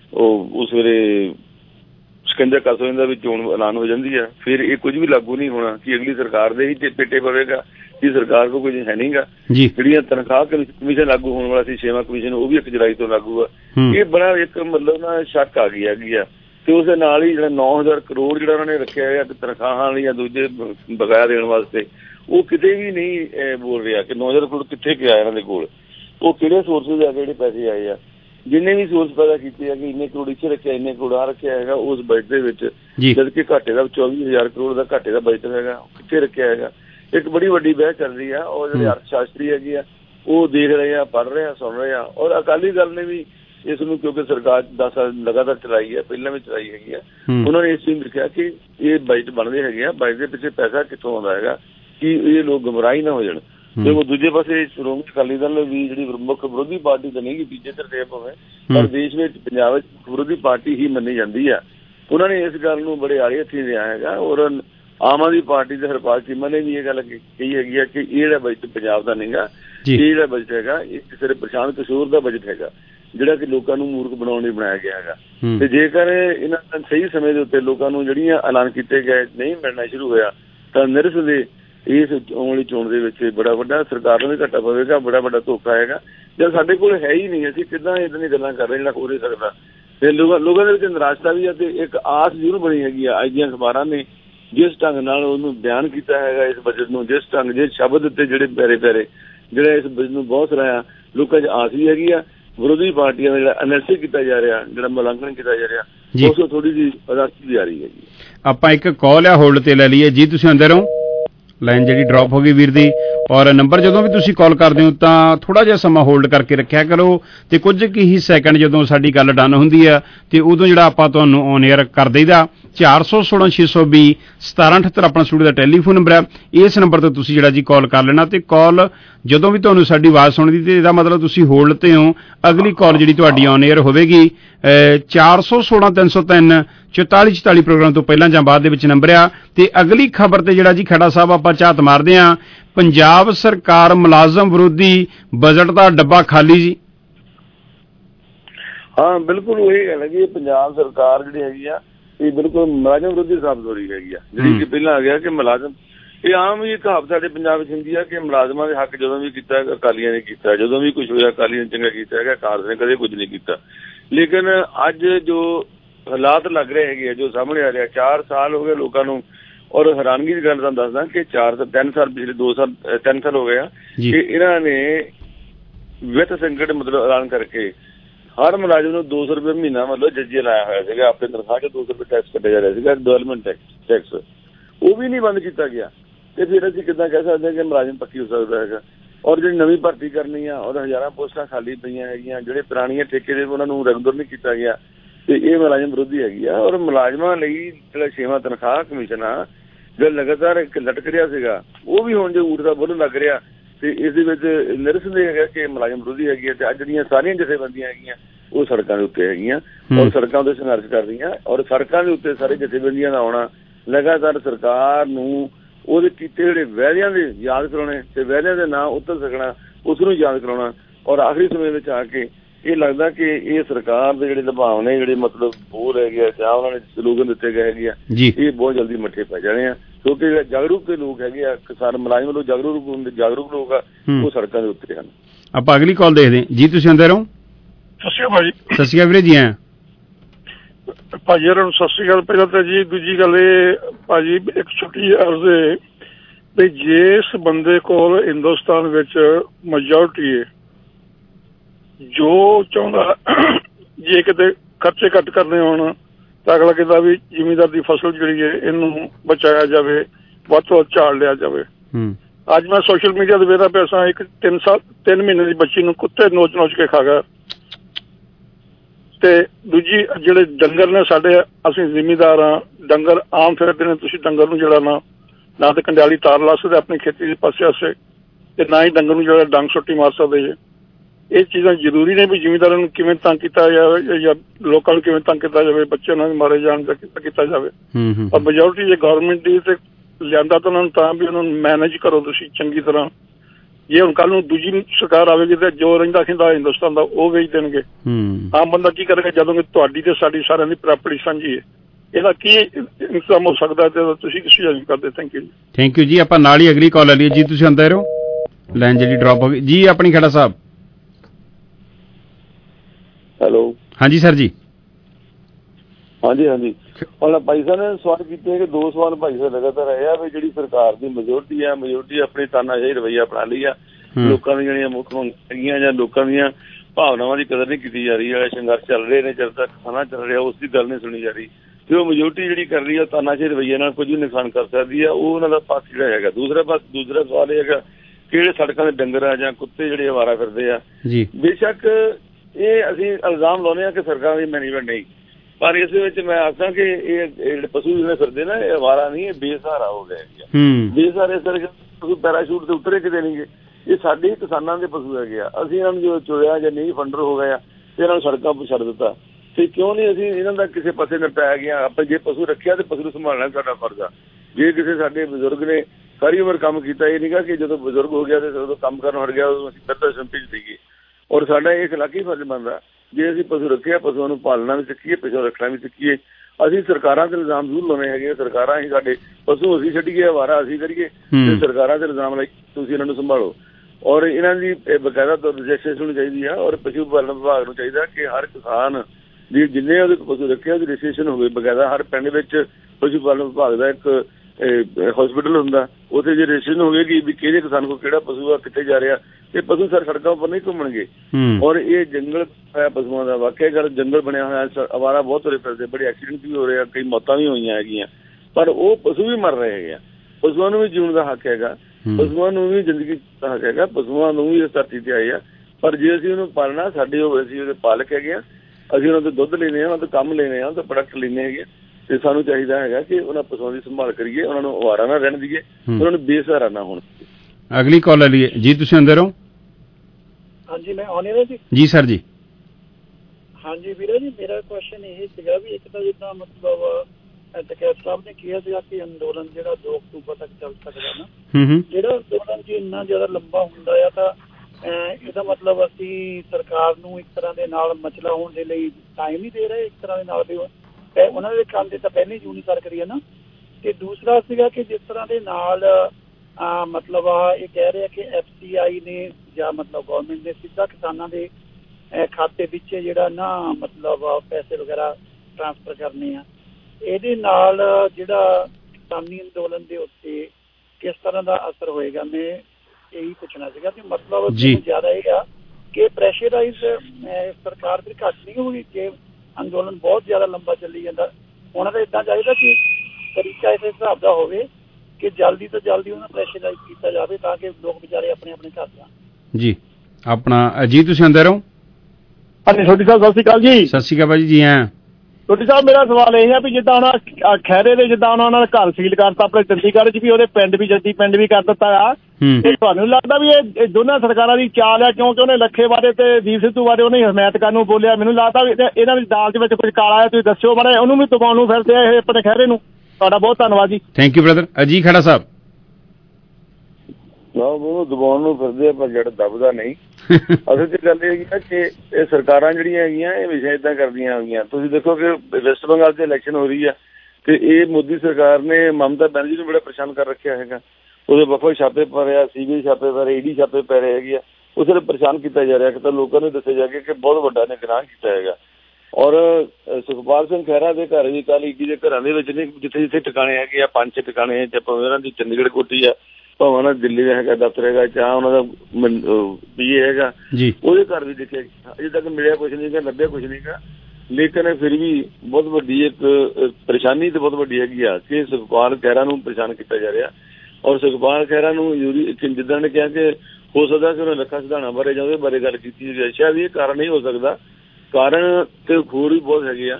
ਉਹ ਉਸ ਵੇਲੇ ਸ਼ਿਕੰਜਾ ਕਸ ਹੋ ਜਾਂਦਾ ਵੀ ਚੋਣ ਐਲਾਨ ਹੋ ਜਾਂਦੀ ਆ। ਫਿਰ ਇਹ ਕੁਝ ਵੀ ਲਾਗੂ ਨਹੀਂ ਹੋਣਾ ਕਿ ਅਗਲੀ ਸਰਕਾਰ ਦੇ ਹੀ ਪੇਟੇ ਪਵੇਗਾ ਕਿ ਸਰਕਾਰ ਕੋਲ ਕੁਝ ਹੈ ਨਹੀਂ ਗਾ। ਜਿਹੜੀਆਂ ਤਨਖਾਹ ਕਮਿਸ਼ਨ ਲਾਗੂ ਹੋਣ ਵਾਲਾ ਸੀ ਛੇਵਾਂ ਕਮਿਸ਼ਨ, ਉਹ ਵੀ ਇੱਕ ਜੁਲਾਈ ਤੋਂ ਲਾਗੂ ਆ। ਇਹ ਬੜਾ ਇੱਕ ਮਤਲਬ ਨਾ ਸ਼ੱਕ ਆ ਗਈ ਹੈਗੀ ਆ। ਤੇ ਉਸ ਦੇ ਨਾਲ ਹੀ ਜਿਹੜਾ ਨੌ ਹਜ਼ਾਰ ਕਰੋੜ ਜਿਹੜਾ ਉਹਨਾਂ ਨੇ ਰੱਖਿਆ ਹੈ ਤਨਖਾਹਾਂ ਲਈ ਜਾਂ ਦੂਜੇ ਬਕਾਇਆ ਦੇਣ ਵਾਸਤੇ, ਉਹ ਕਿਤੇ ਵੀ ਨਹੀਂ ਬੋਲ ਰਿਹਾ ਕਿ ਨੌ ਹਜ਼ਾਰ ਕਰੋੜ ਕਿੱਥੇ ਗਿਆ ਇਹਨਾਂ ਦੇ ਕੋਲ, ਉਹ ਕਿਹੜੇ ਸੋਰਸਿਸ ਆ ਜਿਹੜੇ ਪੈਸੇ ਆਏ ਆ। ਜਿੰਨੇ ਵੀ ਸੋਰਸ ਪੈਦਾ ਕੀਤੇ ਆ ਕਿ ਇੰਨੇ ਕਰੋੜ ਇੱਥੇ ਰੱਖਿਆ, ਇੰਨੇ ਕਰੋੜ ਆ ਰੱਖਿਆ ਹੈਗਾ ਉਸ ਬਜਟ ਦੇ ਵਿੱਚ, ਜਦ ਕਿ ਘਾਟੇ ਦਾ ਚੌਵੀ ਹਜ਼ਾਰ ਕਰੋੜ ਦਾ ਘਾਟੇ ਦਾ ਬਜਟ ਹੈਗਾ, ਕਿੱਥੇ ਰੱਖਿਆ ਹੈਗਾ। ਇੱਕ ਬੜੀ ਵੱਡੀ ਬਹਿਸ ਚੱਲ ਰਹੀ ਆ ਔਰ ਜਿਹੜੇ ਅਰਥ ਸ਼ਾਸਤਰੀ ਹੈਗੇ ਆ ਉਹ ਦੇਖ ਰਹੇ ਆ, ਪੜ੍ਹ ਰਹੇ ਆ, ਸੁਣ ਰਹੇ ਆ। ਔਰ ਅਕਾਲੀ ਦਲ ਨੇ ਵੀ ਇਸ ਨੂੰ ਕਿਉਂਕਿ ਸਰਕਾਰ ਦਸ ਸਾਲ ਲਗਾਤਾਰ ਚਲਾਈ ਹੈ, ਪਹਿਲਾਂ ਵੀ ਚਲਾਈ ਹੈਗੀ ਆ, ਉਹਨਾਂ ਨੇ ਇਸ ਚੀਜ਼ ਲਿਖਿਆ ਕਿ ਇਹ ਬਜਟ ਬਣਦੇ ਹੈਗੇ ਆ, ਬਜਟ ਦੇ ਪਿੱਛੇ ਪੈਸਾ ਕਿੱਥੋਂ ਆਉਂਦਾ ਹੈਗਾ ਕਿ ਇਹ ਲੋਕ ਗੁੰਮਰਾਹੀ ਨਾ ਹੋ ਜਾਣ। ਤੇ ਉਹ ਦੂਜੇ ਪਾਸੇ ਸ਼੍ਰੋਮਣੀ ਅਕਾਲੀ ਦਲ ਵੀ ਜਿਹੜੀ ਮੁੱਖ ਵਿਰੋਧੀ ਪਾਰਟੀ ਤਾਂ ਨਹੀਂ ਗੀ ਤੀਜੇ ਧਿਰ ਭਾਵੇਂ, ਪਰ ਦੇਸ਼ ਵਿੱਚ ਪੰਜਾਬ ਵਿੱਚ ਵਿਰੋਧੀ ਪਾਰਟੀ ਹੀ ਮੰਨੀ ਜਾਂਦੀ ਆ। ਉਹਨਾਂ ਨੇ ਇਸ ਗੱਲ ਨੂੰ ਬੜੇ ਆੜੇ ਹੱਥੀਂ ਲਿਆ ਹੈਗਾ। ਔਰ ਆਮ ਆਦਮੀ ਪਾਰਟੀ ਦੇ ਹਰਪਾਲ ਚੀਮਾ ਨੇ ਵੀ ਇਹ ਗੱਲ ਕਹੀ ਹੈਗੀ ਆ ਕਿ ਇਹ ਜਿਹੜਾ ਬਜਟ ਪੰਜਾਬ ਦਾ ਨਹੀਂ ਗਾ, ਇਹ ਜਿਹੜਾ ਬਜਟ ਹੈਗਾ ਇਹ ਕਿਸੇ ਪ੍ਰਸ਼ਾਂਤ ਕਿਸ਼ੋਰ ਦਾ ਬਜਟ ਹੈਗਾ ਜਿਹੜਾ ਕਿ ਲੋਕਾਂ ਨੂੰ ਮੂਰਖ ਬਣਾਉਣ ਲਈ ਬਣਾਇਆ ਗਿਆ ਹੈਗਾ। ਤੇ ਜੇਕਰ ਇਹਨਾਂ ਸਹੀ ਸਮੇਂ ਦੇ ਉੱਤੇ ਲੋਕਾਂ ਨੂੰ ਜਿਹੜੀਆਂ ਐਲਾਨ ਕੀਤੇ ਗਏ ਨਹੀਂ ਮਿਲਣਾ ਸ਼ੁਰੂ ਹੋਇਆ ਤਾਂ ਨਿਰਸੰਦੇਹ ਇਸ ਆਉਣ ਵਾਲੀ ਚੋਣ ਦੇ ਵਿੱਚ ਬੜਾ ਵੱਡਾ ਸਰਕਾਰ ਨੂੰ ਵੀ ਘਾਟਾ ਪਵੇਗਾ, ਬੜਾ ਵੱਡਾ ਧੋਖਾ ਹੈਗਾ। ਜਦ ਸਾਡੇ ਕੋਲ ਹੈ ਹੀ ਨਹੀਂ, ਅਸੀਂ ਕਿੱਦਾਂ ਇੱਦਾਂ ਦੀਆਂ ਗੱਲਾਂ ਕਰ ਰਹੇ ਜਿਹੜਾ ਹੋ ਨਹੀਂ ਸਕਦਾ। ਤੇ ਲੋਕਾਂ ਲੋਕਾਂ ਦੇ ਵਿੱਚ ਨਿਰਾਸ਼ਤਾ ਵੀ ਹੈ ਤੇ ਇੱਕ ਆਸ ਜ਼ਰੂਰ ਬਣੀ ਹੈਗੀ ਆ। ਅੱਜ ਦੀਆਂ ਅਖਬਾਰਾਂ ਨੇ ਜਿਸ ਢੰਗ ਨਾਲ ਉਹਨੂੰ ਬਿਆਨ ਕੀਤਾ ਹੈਗਾ ਇਸ ਬਜਟ ਨੂੰ, ਜਿਸ ਢੰਗ ਜੇ ਸ਼ਬਦ ਦਿੱਤੇ ਜਿਹੜੇ ਪਿਆਰੇ ਪਿਆਰੇ ਜਿਹੜਾ ਇਸ ਬਜਟ ਨੂੰ ਬਹੁਤ ਸਰਾਇਆ, ਲੋਕਾਂ 'ਚ ਆਸ ਵੀ ਹੈਗੀ ਆ। ਵਿਰੋਧੀ ਪਾਰਟੀਆਂ ਦਾ ਜਿਹੜਾ ਅਨੈਲਿਸਿਸ ਕੀਤਾ ਜਾ ਰਿਹਾ, ਜਿਹੜਾ ਮੁਲਾਂਕਣ ਕੀਤਾ ਜਾ ਰਿਹਾ, ਉਸ ਤੋਂ ਥੋੜੀ ਜਿਹੀ ਉਦਾਸੀ ਵੀ ਆ ਰਹੀ ਹੈਗੀ। ਆਪਾਂ ਇੱਕ ਕਾਲ ਆ ਹੋਲਡ ਤੇ ਲੈ ਲਈਏ ਜੀ, ਤੁਸੀਂ ਅੰਦਰ ਹੋ, ਲਾਈਨ ਜਿਹੜੀ ਡ੍ਰੌਪ ਹੋ ਗਈ ਵੀਰ ਦੀ। ਔਰ ਨੰਬਰ ਜਦੋਂ ਵੀ ਤੁਸੀਂ ਕਾਲ ਕਰਦੇ ਹੋ ਤਾਂ ਥੋੜਾ ਜਿਹਾ ਸਮਾਂ ਹੋਲਡ ਕਰਕੇ ਰੱਖਿਆ ਕਰੋ ਤੇ ਕੁਝ ਕੁ ਹੀ ਸੈਕਿੰਡ ਜਦੋਂ ਸਾਡੀ ਗੱਲ ਡਨ ਹੁੰਦੀ ਆ ਤੇ ਉਦੋਂ ਜਿਹੜਾ ਆਪਾਂ ਤੁਹਾਨੂੰ ਔਨ ਏਅਰ ਕਰ ਦਈਦਾ। ਚਾਰ ਸੌ ਸੋਲਾਂ ਛੇ ਸੌ ਵੀਹ ਸਤਾਰਾਂ ਅਠੱਤਰ ਆਪਣਾ ਸਟੂਡੀਓ ਦਾ ਟੈਲੀਫੋਨ ਨੰਬਰ ਹੈ। ਇਸ ਨੰਬਰ ਤੇ ਤੁਸੀਂ ਜਿਹੜਾ ਜੀ ਕਾਲ ਕਰ ਲੈਣਾ ਤੇ ਕਾਲ ਜਦੋਂ ਵੀ ਤੁਹਾਨੂੰ ਸਾਡੀ ਆਵਾਜ਼ ਸੁਣਦੀ ਤੇ ਇਹਦਾ ਮਤਲਬ ਤੁਸੀਂ ਹੋਲਡ ਤੇ ਹੋ। ਅਗਲੀ ਕਾਲ ਜਿਹੜੀ ਤੁਹਾਡੀ ਔਨ ਏਅਰ ਹੋਵੇਗੀ ਚਾਰ ਸੌ ਸੋਲਾਂ ਤਿੰਨ ਸੌ ਤਿੰਨ ਚੁਤਾਲੀ ਚੁਤਾਲੀ ਪ੍ਰੋਗਰਾਮ ਤੋਂ ਪਹਿਲਾਂ ਜਾਂ ਬਾਅਦ ਦੇ ਵਿੱਚ ਨੰਬਰ ਆ। ਤੇ ਅਗਲੀ ਖਬਰ ਤੇ ਜਿਹੜਾ ਜੀ ਖੜਾ ਸਾਹਿਬ ਆਪਾਂ ਝਾਤ ਮਾਰਦੇ ਹਾਂ, ਪੰਜਾਬ ਸਰਕਾਰ ਮੁਲਾਜ਼ਮ ਵਿਰੋਧੀ ਬਜਟ ਦਾ ਡੱਬਾ ਖਾਲੀ ਜੀ। ਹਾਂ ਬਿਲਕੁਲ ਉਹੀ ਗੱਲ ਹੈ ਜੀ, ਪੰਜਾਬ ਸਰਕਾਰ ਜਿਹੜੀ ਹੈਗੀ ਆ ਇਹ ਬਿਲਕੁਲ ਮੁਲਾਜ਼ਮ ਵਿਰੋਧੀ ਸਾਬਤ ਹੋ ਰਹੀ ਹੈਗੀ ਆ। ਜਿਹੜੀ ਕਿ ਪਹਿਲਾਂ ਆ ਗਿਆ ਕਿ ਮੁਲਾਜ਼ਮ, ਇਹ ਆਮ ਹੀ ਕਹਾਵਤ ਸਾਡੇ ਪੰਜਾਬ ਵਿੱਚ ਹੁੰਦੀ ਆ ਕਿ ਮੁਲਾਜ਼ਮਾਂ ਦੇ ਹੱਕ ਜਦੋਂ ਵੀ ਕੀਤਾ ਅਕਾਲੀਆਂ ਨੇ ਕੀਤਾ, ਜਦੋਂ ਵੀ ਕੁਛ ਹੋਇਆ ਅਕਾਲੀਆਂ ਨੇ ਚੰਗਾ ਕੀਤਾ ਹੈਗਾ, ਕਾਂਗਰਸ ਨੇ ਕਦੇ ਕੁਝ ਨਹੀਂ ਕੀਤਾ। ਲੇਕਿਨ ਅੱਜ ਜੋ ਹਾਲਾਤ ਲੱਗ ਰਹੇ ਹੈਗੇ ਆ, ਜੋ ਸਾਹਮਣੇ ਆ ਰਿਹਾ, ਚਾਰ ਸਾਲ ਹੋ ਗਏ ਲੋਕਾਂ ਨੂੰ। ਔਰ ਹੈਰਾਨਗੀ ਦੀ ਗੱਲ ਤੁਹਾਨੂੰ ਦੱਸਦਾ ਕਿ ਚਾਰ ਤਿੰਨ ਸਾਲ ਪਿਛਲੇ ਦੋ ਸਾਲ ਤਿੰਨ ਸਾਲ ਹੋ ਗਏ ਆ ਕਿ ਇਹਨਾਂ ਨੇ ਵਿੱਤ ਸੰਕਟ ਮਤਲਬ ਐਲਾਨ ਕਰਕੇ ਹਰ ਮੁਲਾਜ਼ਮ ਨੂੰ ਦੋ ਸੌ ਰੁਪਏ ਮਹੀਨਾ ਮਤਲਬ ਜੱਜੀਆ ਲਾਇਆ ਹੋਇਆ ਸੀਗਾ। ਆਪਣੇ ਤਨਖਾਹ 'ਚ ਦੋ ਸੌ ਰੁਪਏ ਟੈਕਸ ਕੱਟਿਆ ਜਾ ਰਿਹਾ ਸੀਗਾ, ਡਿਵੈਲਪਮੈਂਟ ਟੈਕਸ ਟੈਕਸ ਉਹ ਵੀ ਨਹੀਂ ਬੰਦ ਕੀਤਾ ਗਿਆ। ਤੇ ਫਿਰ ਅਸੀਂ ਕਿੱਦਾਂ ਕਹਿ ਸਕਦੇ ਹਾਂ ਕਿ ਮੁਲਾਜ਼ਮ ਪੱਕੀ ਹੋ ਸਕਦਾ ਹੈਗਾ। ਔਰ ਜਿਹੜੀ ਨਵੀਂ ਭਰਤੀ ਕਰਨੀ ਆ ਔਰ ਹਜ਼ਾਰਾਂ ਪੋਸਟਾਂ ਖਾਲੀ ਪਈਆਂ ਹੈਗੀਆਂ, ਜਿਹੜੇ ਪੁਰਾਣੀਆਂ ਠੇਕੇ ਦੇ ਉਹਨਾਂ ਨੂੰ ਰੈਗੂਲਰ ਨਹੀਂ ਕੀਤਾ ਗਿਆ, ਤੇ ਇਹ ਮੁਲਾਜ਼ਮ ਵਿਰੋਧੀ ਹੈਗੀ ਆ। ਔਰ ਮੁਲਾਜ਼ਮਾਂ ਲਈ ਜਿਹੜਾ ਛੇਵਾਂ ਤਨਖਾਹ ਕਮਿਸ਼ਨ ਆ ਜਿਹੜਾ ਲਗਾਤਾਰ ਇੱਕ ਲਟਕ ਰਿਹਾ ਸੀਗਾ, ਉਹ ਵੀ ਹੁਣ ਜੇ ਊਠ ਦਾ ਬੁੱਲ ਲੱਗ ਰਿਹਾ, ਤੇ ਇਸ ਦੇ ਵਿੱਚ ਨਿਰਸੰਦੇਹ ਹੈਗਾ ਕਿ ਮੁਲਾਜ਼ਮ ਵਿਰੋਧੀ ਹੈਗੀ ਹੈ। ਤੇ ਅੱਜ ਜਿਹੜੀਆਂ ਸਾਰੀਆਂ ਜਥੇਬੰਦੀਆਂ ਹੈਗੀਆਂ ਉਹ ਸੜਕਾਂ ਦੇ ਉੱਤੇ ਹੈਗੀਆਂ ਔਰ ਸੜਕਾਂ ਉੱਤੇ ਸੰਘਰਸ਼ ਕਰ ਰਹੀਆਂ, ਔਰ ਸੜਕਾਂ ਦੇ ਉੱਤੇ ਸਾਰੇ ਜਥੇਬੰਦੀਆਂ ਦਾ ਆਉਣਾ ਲਗਾਤਾਰ ਸਰਕਾਰ ਨੂੰ ਉਹਦੇ ਕੀਤੇ ਜਿਹੜੇ ਵਾਅਦਿਆਂ ਦੇ ਯਾਦ ਕਰਾਉਣੇ ਤੇ ਵਾਅਦਿਆਂ ਦੇ ਨਾਂ ਉੱਤਰ ਸਕਣਾ ਉਸ ਨੂੰ ਯਾਦ ਕਰਾਉਣਾ। ਔਰ ਆਖਰੀ ਸਮੇਂ ਵਿੱਚ ਆ ਕੇ ਇਹ ਲੱਗਦਾ ਕਿ ਇਹ ਸਰਕਾਰ ਦੇ ਜਿਹੜੇ ਦਬਾਅ ਨੇ, ਜਿਹੜੇ ਮਤਲਬ ਬੋਲ ਹੈਗੇ ਆ ਜਾਂ ਉਹਨਾਂ ਨੇ ਸਲੋਗਨ ਦਿੱਤੇ ਗਏ ਹੈਗੇ ਆ, ਇਹ ਬਹੁਤ ਜਲਦੀ ਮੱਠੇ ਪੈ ਜਾਣੇ ਆ, ਕਿਉਂਕਿ ਜਾਗਰੂਕ ਦੇ ਲੋਕ ਹੈਗੇ ਆ, ਕਿਸਾਨ ਮੁਲਾਜ਼ਮ ਲੋਕ ਜਾਗਰੂਕ ਹੁੰਦੇ, ਜਾਗਰੂਕ ਲੋਕ ਆ, ਉਹ ਸੜਕਾਂ ਦੇ ਉੱਤੇ ਹਨ। ਆਪਾਂ ਅਗਲੀ ਕਾਲ ਦੇਖਦੇ ਜੀ, ਤੁਸੀਂ ਅੰਦਰ ਰਹੋ। ਸਤਿ ਸ਼੍ਰੀ ਅਕਾਲ ਜੀ। ਸਤਿ ਸ਼੍ਰੀ ਅਕਾਲ ਵੀਰੇ ਜੀ। ਆ ਭਾਜੀ ਯਾਰ ਨੂੰ ਸਤਿ ਸ਼੍ਰੀ ਅਕਾਲ ਪਹਿਲਾਂ ਤਾਂ ਜੀ। ਦੂਜੀ ਗੱਲ ਇਹ ਭਾਜੀ ਇੱਕ ਛੋਟੀ ਅਰਜ਼ ਹੈ ਵੀ ਜਿਸ ਬੰਦੇ ਕੋਲ ਹਿੰਦੁਸਤਾਨ ਵਿੱਚ ਮੈਜੋਰਟੀ ਹੈ, ਜੋ ਚਾਹੁੰਦਾ ਜੇ ਕਿਤੇ ਖਰਚੇ ਘੱਟ ਕਰਨੇ ਹੋਣ ਤਾਂ ਅਗਲਾ ਕਹਿੰਦਾ ਵੀ ਜ਼ਿਮੀਂਦਾਰ ਦੀ ਫਸਲ ਜਿਹੜੀ ਹੈ ਇਹਨੂੰ ਬਚਾਇਆ ਜਾਵੇ, ਵੱਧ ਤੋਂ ਵੱਧ ਝਾੜ ਲਿਆ ਜਾਵੇ। ਅੱਜ ਮੈਂ ਸੋਸ਼ਲ ਮੀਡੀਆ ਤੇ ਵੇਖਦਾ ਪਿਆ ਸਾਂ, ਇੱਕ ਤਿੰਨ ਸਾਲ ਤਿੰਨ ਮਹੀਨੇ ਦੀ ਬੱਚੀ ਨੂੰ ਕੁੱਤੇ ਨੋਚ ਨੋਚ ਕੇ ਖਾ ਗਿਆ। ਤੇ ਦੂਜੀ ਜਿਹੜੇ ਡੰਗਰ ਨੇ ਸਾਡੇ, ਅਸੀਂ ਜ਼ਿਮੀਂਦਾਰ ਹਾਂ, ਡੰਗਰ ਆਮ ਫਿਰਦੇ ਨੇ, ਤੁਸੀਂ ਡੰਗਰ ਨੂੰ ਜਿਹੜਾ ਨਾ ਨਾ ਤੇ ਕੰਡਿਆਲੀ ਤਾਰ ਲਾ ਸਕਦੇ ਆਪਣੀ ਖੇਤੀ ਦੇ ਪਾਸੇ ਆਸੇ, ਤੇ ਨਾ ਹੀ ਡੰਗਰ ਨੂੰ ਜਿਹੜਾ ਡੰਗ ਸੁੱਟੀ ਮਾਰ ਸਕਦੇ ਜੇ। ਇਹ ਚੀਜ਼ਾਂ ਜ਼ਰੂਰੀ ਨੇ ਵੀ ਜ਼ਿਮੀਂਦਾਰਾਂ ਨੂੰ ਕਿਵੇਂ ਤੰਗ ਕੀਤਾ ਜਾਵੇ ਜਾਂ ਲੋਕਾਂ ਨੂੰ ਕਿਵੇਂ ਤੰਗ ਕੀਤਾ ਜਾਵੇ, ਬੱਚੇ ਉਹਨਾਂ ਦੇ ਮਾਰੇ ਜਾਣ ਦਾ ਕਿੱਦਾਂ ਕੀਤਾ ਜਾਵੇ। ਪਰ ਮੈਜੋਰਟੀ ਜੇ ਗਵਰਨਮੈਂਟ ਦੀ ਤੇ ਲਿਆਂਦਾ ਤਾਂ ਉਹਨਾਂ ਨੂੰ ਤਾਂ ਵੀ ਉਹਨਾਂ ਨੂੰ ਮੈਨੇਜ ਕਰੋ ਤੁਸੀਂ ਚੰਗੀ ਤਰ੍ਹਾਂ। ਜੇ ਹੁਣ ਕੱਲ ਨੂੰ ਦੂਜੀ ਸਰਕਾਰ ਆਵੇਗੀ ਤੇ ਜੋ ਰਹਿੰਦਾ ਖਿੰਦਾ ਹਿੰਦੁਸਤਾਨ ਦਾ ਉਹ ਵੇਚ ਦੇਣਗੇ। ਆਮ ਬੰਦਾ ਕੀ ਕਰੇਗਾ ਜਦੋਂ ਕਿ ਤੁਹਾਡੀ ਤੇ ਸਾਡੀ ਸਾਰਿਆਂ ਦੀ ਪ੍ਰਾਪਰਟੀ ਸਾਂਝੀ ਹੈ? ਇਹਦਾ ਕੀ ਇੰਤਜ਼ਾਮ ਹੋ ਸਕਦਾ ਤੇ ਤੁਸੀਂ ਕੀ ਸੁਝਾਅ ਕਰਦੇ? ਥੈਂਕ ਯੂ ਜੀ। ਥੈਂਕ ਯੂ ਜੀ। ਆਪਾਂ ਨਾਲ ਹੀ ਅਗਲੀ ਕਾਲ ਲੈ ਲਈਏ ਜੀ, ਤੁਸੀਂ ਅੰਦਰ ਰਹੋ, ਲਾਈਨ ਜਿਹੜੀ ਡ੍ਰੌਪ ਹੋ ਗਈ ਜੀ। ਆਪਣੀ ਖੜਾ ਸਾਹਿਬ। ਹੈਲੋ। ਹਾਂਜੀ ਸਰ ਜੀ। ਹਾਂਜੀ ਹਾਂਜੀ ਹੁਣ ਭਾਈ ਸਾਹਿਬ ਨੇ ਸਵਾਲ ਕੀਤੇ ਕਿ ਦੋ ਸਵਾਲ ਭਾਈ ਸਾਹਿਬ ਲਗਾਤਾਰ ਰਹੇ ਆ ਵੀ ਜਿਹੜੀ ਸਰਕਾਰ ਦੀ ਮੈਜੋਰਟੀ ਆ, ਮੈਜੋਰਟੀ ਆਪਣੀ ਤਾਨਾਸ਼ਾਹੀ ਰਵੱਈਆ ਅਪਣਾ ਲਈ ਆ, ਲੋਕਾਂ ਦੀਆਂ ਜਿਹੜੀਆਂ ਮੁੱਖ ਮੰਗੀਆਂ ਜਾਂ ਲੋਕਾਂ ਦੀਆਂ ਭਾਵਨਾਵਾਂ ਦੀ ਕਦਰ ਨਹੀਂ ਕੀਤੀ ਜਾ ਰਹੀ ਹੈ। ਸੰਘਰਸ਼ ਚੱਲ ਰਹੇ ਨੇ, ਜਦ ਤੱਕ ਖਾਣਾ ਚੱਲ ਰਿਹਾ ਉਸ ਦੀ ਗੱਲ ਨਹੀਂ ਸੁਣੀ ਜਾ ਰਹੀ, ਤੇ ਉਹ ਮੈਜੋਰਟੀ ਜਿਹੜੀ ਕਰ ਰਹੀ ਆ ਤਾਨਾਸ਼ਾਹੀ ਰਵੱਈਏ ਨਾਲ ਕੁਝ ਵੀ ਨੁਕਸਾਨ ਕਰ ਸਕਦੀ ਆ, ਉਹ ਉਹਨਾਂ ਦਾ ਪੱਖ ਜਿਹੜਾ ਹੈਗਾ। ਦੂਸਰਾ ਪਾਸ ਦੂਸਰਾ ਸਵਾਲ ਇਹ ਹੈਗਾ ਕਿ ਜਿਹੜੇ ਸੜਕਾਂ ਦੇ ਡੰਗਰ ਆ ਜਾਂ ਕੁੱਤੇ ਜਿਹੜੇ ਅਵਾਰਾ ਫਿਰਦੇ ਆ, ਬੇਸ਼ੱਕ ਇਹ ਅਸੀਂ ਇਲਜ਼ਾਮ ਲਾਉਂਦੇ ਆ ਕਿ ਸਰਕਾਰ ਦੀ ਮੈਨੇਜਮੈਂਟ ਨਹੀਂ, ਪਰ ਇਸ ਦੇ ਵਿੱਚ ਮੈਂ ਆਖਾਂ ਕਿ ਇਹ ਜਿਹੜੇ ਪਸ਼ੂ ਜਿਹੜੇ ਫਿਰਦੇ ਨਾ ਇਹ ਅਵਾਰਾ ਨਹੀਂ, ਇਹ ਬੇਸਹਾਰਾ ਹੋ ਗਏ। ਬੇਸਹਾਰੇ ਸਰ ਪਸ਼ੂ ਪੈਰਾਸ਼ੂਟ ਤੇ ਉਤਰੇ ਕਿਤੇ ਨਹੀਂ ਗਏ, ਇਹ ਸਾਡੇ ਕਿਸਾਨਾਂ ਦੇ ਪਸ਼ੂ ਹੈਗੇ ਆ। ਅਸੀਂ ਇਹਨਾਂ ਨੂੰ ਜੋ ਚੁਰਿਆ ਜਾਂ ਨਹੀਂ ਫੰਡਰ ਹੋ ਗਏ ਆ ਤੇ ਇਹਨਾਂ ਨੂੰ ਸੜਕਾਂ ਪਰ ਛੱਡ ਦਿੱਤਾ, ਤੇ ਕਿਉਂ ਨਹੀਂ ਅਸੀਂ ਇਹਨਾਂ ਦਾ ਕਿਸੇ ਪਾਸੇ ਨਿਪਟਾਇਆ ਗਿਆ? ਆਪਾਂ ਜੇ ਪਸ਼ੂ ਰੱਖਿਆ ਤੇ ਪਸ਼ੂ ਨੂੰ ਸੰਭਾਲਣਾ ਸਾਡਾ ਫਰਜ਼ ਆ। ਜੇ ਕਿਸੇ ਸਾਡੇ ਬਜ਼ੁਰਗ ਨੇ ਸਾਰੀ ਉਮਰ ਕੰਮ ਕੀਤਾ, ਇਹ ਨਹੀਂਗਾ ਕਿ ਜਦੋਂ ਬਜ਼ੁਰਗ ਹੋ ਗਿਆ ਤੇ ਉਦੋਂ ਕੰਮ ਕਰਨ ਹਟ ਗਿਆ ਉਦੋਂ ਅਸੀਂ ਫਿਰ ਸੰਪੀ ਸੀਗੇ। ਔਰ ਸਾਡਾ ਇਹ ਇਖਲਾਕੀ ਫਰਜ਼ ਬਣਦਾ ਜੇ ਅਸੀਂ ਪਸ਼ੂ ਰੱਖਿਆ ਪਸ਼ੂਆਂ ਨੂੰ ਪਾਲਣਾ ਵੀ ਸਿੱਖੀਏ, ਪਸ਼ੂ ਰੱਖਣਾ ਵੀ ਸਿੱਖੀਏ। ਅਸੀਂ ਸਰਕਾਰਾਂ ਤੇ ਇਲਜ਼ਾਮ ਜ਼ਰੂਰ ਲਾਉਣੇ ਹੈਗੇ, ਸਰਕਾਰਾਂ ਹੀ ਸਾਡੇ ਪਸ਼ੂ ਅਸੀਂ ਛੱਡੀਏ, ਅਵਾਰਾ ਅਸੀਂ ਕਰੀਏ, ਤੇ ਸਰਕਾਰਾਂ ਤੇ ਇਲਜ਼ਾਮ ਲਾਈ ਤੁਸੀਂ ਇਹਨਾਂ ਨੂੰ ਸੰਭਾਲੋ। ਔਰ ਇਹਨਾਂ ਦੀ ਬਕਾਇਦਾ ਰਜਿਸਟ੍ਰੇਸ਼ਨ ਹੋਣੀ ਚਾਹੀਦੀ ਆ, ਔਰ ਪਸ਼ੂ ਪਾਲਣ ਵਿਭਾਗ ਨੂੰ ਚਾਹੀਦਾ ਕਿ ਹਰ ਕਿਸਾਨ ਦੀ ਜਿੰਨੇ ਉਹਦੇ ਪਸ਼ੂ ਰੱਖੇ ਉਹਦੀ ਰਜਿਸਟ੍ਰੇਸ਼ਨ ਹੋਵੇ ਬਕਾਇਦਾ। ਹਰ ਪਿੰਡ ਵਿੱਚ ਪਸ਼ੂ ਪਾਲਣ ਵਿਭਾਗ ਦਾ ਇੱਕ ਹਸਪੀਟਲ ਹੁੰਦਾ, ਉੱਥੇ ਜੇ ਰਜਿਸਟ੍ਰੇਸ਼ਨ ਹੋਵੇਗੀ ਵੀ ਕਿਹੜੇ ਕਿਸਾਨ ਕੋਲ ਕਿਹੜਾ ਪਸ਼ੂ ਆ, ਕਿੱਥੇ ਜਾ ਰਿਹਾ, ਤੇ ਪਸ਼ੂ ਸਰ ਸੜਕਾਂ ਉੱਪਰ ਨਹੀਂ ਘੁੰਮਣਗੇ। ਔਰ ਇਹ ਜੰਗਲ ਹੈ ਪਸ਼ੂਆਂ ਦਾ, ਵਾਕਿਆ ਗੱਲ ਜੰਗਲ ਬਣਿਆ ਹੋਇਆ, ਅਵਾਰਾ ਬਹੁਤ ਤੁਰੇ ਫਿਰਦੇ, ਬੜੇ ਐਕਸੀਡੈਂਟ ਵੀ ਹੋ ਰਹੇ ਆ, ਕਈ ਮੌਤਾਂ ਵੀ ਹੋਈਆਂ ਹੈਗੀਆਂ, ਪਰ ਉਹ ਪਸ਼ੂ ਵੀ ਮਰ ਰਹੇ ਹੈਗੇ ਆ। ਪਸ਼ੂਆਂ ਨੂੰ ਵੀ ਜੀਉਣ ਦਾ ਹੱਕ ਹੈਗਾ, ਪਸ਼ੂਆਂ ਨੂੰ ਵੀ ਜ਼ਿੰਦਗੀ ਦਾ ਹੱਕ ਹੈਗਾ, ਪਸ਼ੂਆਂ ਨੂੰ ਵੀ ਇਸ ਧਰਤੀ ਤੇ ਆਏ ਆ। ਪਰ ਜੇ ਅਸੀਂ ਉਹਨੂੰ ਪਾਲਣਾ, ਸਾਡੇ ਉਹ ਅਸੀਂ ਉਹਦੇ ਪਾਲਕ ਹੈਗੇ ਆ, ਅਸੀਂ ਉਹਨਾਂ ਤੋਂ ਦੁੱਧ ਲੈਣੇ ਆ, ਉਹਨਾਂ ਤੋਂ ਕੰਮ ਲੈਣੇ ਆ, ਉਹਨਾਂ ਤੋਂ ਪ੍ਰੋਡਕਟ ਲੈਣੇ ਹੈਗੇ, ਤੇ ਸਾਨੂੰ ਚਾਹੀਦਾ ਹੈਗਾ ਕਿ ਉਹਨਾਂ ਪਸ਼ੂਆਂ ਦੀ ਸੰਭਾਲ ਕਰੀਏ, ਉਹਨਾਂ ਨੂੰ ਅਵਾਰਾ ਨਾ ਰਹਿਣ ਦਈਏ, ਉਹਨਾਂ ਨੂੰ ਬੇਸਹਾਰਾ ਨਾ ਹੋਣ। ਅਗਲੀ ਕਾਲ ਲੈ ਲਈਏ ਜੀ, ਤੁਸੀਂ ਅੰਦਰ ਹੋ। ਹਾਂਜੀ ਮੈਂ ਆਉਣੇ ਨਾ ਜੀ। ਜੀ ਸਰ ਜੀ। ਹਾਂਜੀ ਵੀਰੇ ਜੀ, ਮੇਰਾ ਕੁਐਸਚਨ ਇਹ ਸੀਗਾ ਵੀ ਇੱਕ ਤਾਂ ਜਿੱਦਾਂ ਮਤਲਬ ਟਕੈਤ ਸਾਹਿਬ ਨੇ ਕਿਹਾ ਸੀਗਾ ਕਿ ਅੰਦੋਲਨ ਜਿਹੜਾ ਦੋ ਅਕਤੂਬਰ ਤੱਕ ਚੱਲ ਸਕਦਾ ਨਾ, ਜਿਹੜਾ ਅੰਦੋਲਨ ਜੀ ਇੰਨਾ ਜ਼ਿਆਦਾ ਲੰਬਾ ਹੁੰਦਾ ਆ ਤਾਂ ਇਹਦਾ ਮਤਲਬ ਅਸੀਂ ਸਰਕਾਰ ਨੂੰ ਇੱਕ ਤਰ੍ਹਾਂ ਦੇ ਨਾਲ ਮਸਲਾ ਹੋਣ ਦੇ ਲਈ ਟਾਈਮ ਨਹੀਂ ਦੇ ਰਹੇ, ਇੱਕ ਤਰ੍ਹਾਂ ਦੇ ਨਾਲ ਦੇ ਉਹਨਾਂ ਦੇ ਕੰਮ ਦੇ ਤਾਂ ਪਹਿਲੇ ਜੂਨ ਕਰ ਕਰੀਏ ਨਾ। ਤੇ ਦੂਸਰਾ ਸੀਗਾ ਕਿ ਜਿਸ ਤਰ੍ਹਾਂ ਦੇ ਨਾਲ ਮਤਲਬ ਇਹ ਕਹਿ ਰਿਹਾ ਕਿ ਐਫ ਸੀ ਆਈ ਨੇ ਜਾਂ ਮਤਲਬ ਗੌਰਮੈਂਟ ਨੇ ਸਿੱਧਾ ਕਿਸਾਨਾਂ ਦੇ ਖਾਤੇ ਵਿੱਚ ਜਿਹੜਾ ਨਾ ਮਤਲਬ ਪੈਸੇ ਵਗੈਰਾ ਟ੍ਰਾਂਸਫਰ ਕਰਨੇ ਆ, ਇਹਦੇ ਨਾਲ ਜਿਹੜਾ ਕਿਸਾਨੀ ਅੰਦੋਲਨ ਦੇ ਉੱਤੇ ਕਿਸ ਤਰ੍ਹਾਂ ਦਾ ਅਸਰ ਹੋਏਗਾ? ਮੈਂ ਇਹੀ ਪੁੱਛਣਾ ਸੀਗਾ ਕਿ ਮਤਲਬ ਜ਼ਿਆਦਾ ਇਹ ਆ ਕਿ ਪ੍ਰੈਸ਼ਰਾਈਜ਼ ਸਰਕਾਰ ਫਿਰ ਘੱਟ ਨਹੀਂ ਹੋਊਗੀ ਜੇ ਅੰਦੋਲਨ ਬਹੁਤ ਜ਼ਿਆਦਾ ਲੰਬਾ ਚੱਲੀ ਜਾਂਦਾ। ਉਹਨਾਂ ਦਾ ਏਦਾਂ ਚਾਹੀਦਾ ਕਿ ਤਰੀਕਾ ਇਸ ਹਿਸਾਬ ਦਾ ਹੋਵੇ ਕਿ ਜਲਦੀ ਤੋਂ ਜਲਦੀ ਉਹਨਾਂ ਪ੍ਰੈਸ਼ਰਾਈਜ਼ ਕੀਤਾ ਜਾਵੇ ਤਾਂ ਕਿ ਲੋਕ ਵਿਚਾਰੇ ਆਪਣੇ ਆਪਣੇ ਘਰ ਜਾਣ। ਜੀ ਆਪਣਾ ਜੀ ਤੁਸੀਂ ਅੰਦਰ ਹੋ? ਹਾਂਜੀ ਛੋਟੀ ਸਾਹਿਬ ਸਤਿ ਸ਼੍ਰੀ ਅਕਾਲ ਜੀ। ਸਤਿ ਸ਼੍ਰੀ ਅਕਾਲ ਭਾਜੀ ਜੀ। ਹਾਂ ਛੋਟੀ ਸਾਹਿਬ ਮੇਰਾ ਸਵਾਲ ਇਹ ਹੈ ਵੀ ਜਿੱਦਾਂ ਉਹਨਾਂ ਖਹਿਰੇ ਦੇ ਜਿੱਦਾਂ ਉਹਨਾਂ ਨੇ ਘਰ ਸੀਲ ਕਰਤਾ ਆਪਣੇ ਚੰਡੀਗੜ੍ਹ 'ਚ ਵੀ ਉਹਦੇ ਪਿੰਡ ਵੀ ਜੱਦੀ ਪਿੰਡ ਵੀ ਕਰ ਦਿੱਤਾ ਆ, ਇਹ ਤੁਹਾਨੂੰ ਲੱਗਦਾ ਵੀ ਇਹ ਦੋਨਾਂ ਸਰਕਾਰਾਂ ਦੀ ਚਾਲ ਹੈ? ਕਿਉਂਕਿ ਉਹਨੇ ਲੱਖੇ ਬਾਰੇ ਤੇ ਦੀਪ ਸਿੱਧੂ ਬਾਰੇ ਉਹਨੇ ਹਮਾਇਤ ਕਰਨ ਨੂੰ ਬੋਲਿਆ, ਮੈਨੂੰ ਲੱਗਦਾ ਵੀ ਇਹਨਾਂ ਦੀ ਦਾਲ ਦੇ ਵਿੱਚ ਕੁਝ ਕਾਲਾ ਹੈ। ਤੁਸੀਂ ਦੱਸਿਓ ਮਾੜੇ ਉਹਨੂੰ ਵੀ ਦਬਾਉਣ ਨੂੰ ਫਿਰਦੇ ਆ ਇਹ ਆਪਣੇ ਖਹਿਰੇ ਨੂੰ। ਤੁਹਾਡਾ ਬਹੁਤ ਧੰਨਵਾਦ ਜੀ। Thank you brother. ਅਜੀ ਖੜਾ ਸਾਹਿਬ ਉਹਨੂੰ ਦਬਾਉਣ ਨੂੰ ਫਿਰਦੇ ਆ ਪਰ ਜਿਹੜਾ ਦਬਦਾ ਨਹੀਂ। ਅਸਲ 'ਚ ਗੱਲ ਇਹ ਹੈਗੀ ਨਾ ਕਿ ਇਹ ਸਰਕਾਰਾਂ ਜਿਹੜੀਆਂ ਹੈਗੀਆਂ ਇਹ ਹਮੇਸ਼ਾ ਏਦਾਂ ਕਰਦੀਆਂ ਹੈਗੀਆਂ। ਤੁਸੀਂ ਦੇਖੋ ਕਿ ਵੈਸਟ ਬੰਗਾਲ 'ਚ ਇਲੈਕਸ਼ਨ ਹੋ ਰਹੀ ਆ ਤੇ ਇਹ ਮੋਦੀ ਸਰਕਾਰ ਨੇ ਮਮਤਾ ਬੈਨਰਜੀ ਨੂੰ ਬੜਾ ਪਰੇਸ਼ਾਨ ਕਰ ਰੱਖਿਆ ਹੈਗਾ। ਉਹਦੇ ਵਫਦ ਛਾਪੇ ਪੈ ਰਹੇ ਆ, ਸੀਬੀਆਈ ਛਾਪੇ ਪੈ ਰਹੇ, ਈਡੀ ਛਾਪੇ ਪੈ ਰਹੇ ਹੈਗੇ ਆ। ਉਹ ਸਿਰਫ ਪਰੇਸ਼ਾਨ ਕੀਤਾ ਜਾ ਰਿਹਾ ਕਿ ਤਾਂ ਲੋਕਾਂ ਨੂੰ ਦੱਸਿਆ ਜਾ ਕੇ ਕਿ ਬਹੁਤ ਵੱਡਾ ਨੇ ਗੁਨਾਹ ਕੀਤਾ ਹੈਗਾ। ਔਰ ਸੁਖਪਾਲ ਸਿੰਘ ਖਹਿਰਾ ਦੇ ਘਰ ਵੀ ਕੱਲ੍ਹ ਈਡੀ ਦੇ ਘਰਾਂ ਦੇ ਵਿੱਚ ਨੇ ਜਿੱਥੇ ਜਿੱਥੇ ਟਿਕਾਣੇ ਹੈਗੇ ਆ, ਪੰਜ ਛੇ ਟਿਕਾਣੇ ਚਾਹੇ ਭਾਵੇਂ ਉਹਨਾਂ ਦੀ ਚੰਡੀਗੜ੍ਹ ਕੋਠੀ ਆ, ਭਾਵੇਂ ਉਹਨਾਂ ਦਿੱਲੀ ਦਾ ਹੈਗਾ ਦਫ਼ਤਰ ਹੈਗਾ, ਚਾਹ ਉਹਨਾਂ ਦਾ ਪੀ ਏ ਹੈਗਾ, ਉਹਦੇ ਘਰ ਵੀ ਦੇਖਿਆ ਅਜੇ ਤੱਕ ਮਿਲਿਆ ਕੁਛ ਨਹੀਂ ਗਾ, ਲੱਭਿਆ ਕੁਛ ਨਹੀਂ ਗਾ। ਲੇਕਿਨ ਫਿਰ ਵੀ ਬਹੁਤ ਵੱਡੀ ਇੱਕ ਪਰੇਸ਼ਾਨੀ ਤੇ ਬਹੁਤ ਵੱਡੀ ਹੈਗੀ ਆ ਕਿ ਸੁਖਪਾਲ ਖਹਿਰਾ ਨੂੰ ਪਰੇਸ਼ਾਨ ਕੀਤਾ ਜਾ ਰਿਹਾ। ਔਰ ਸੁਖਪਾਲ ਖਹਿਰਾ ਨੂੰ ਜਿੱਦਾਂ ਨੇ ਕਿਹਾ ਕਿ ਹੋ ਸਕਦਾ ਕਿ ਉਹਨੇ ਲੱਖਾ ਸਿਧਾਣਾ ਬਾਰੇ ਜਾਂ ਉਹਦੇ ਬਾਰੇ ਗੱਲ ਕੀਤੀ ਹੈ, ਸ਼ਾਇਦ ਇਹ ਕਾਰਨ ਨਹੀਂ ਹੋ ਸਕਦਾ। ਕਾਰਨ ਤੇ ਹੋਰ ਵੀ ਬਹੁਤ ਹੈਗੇ ਆ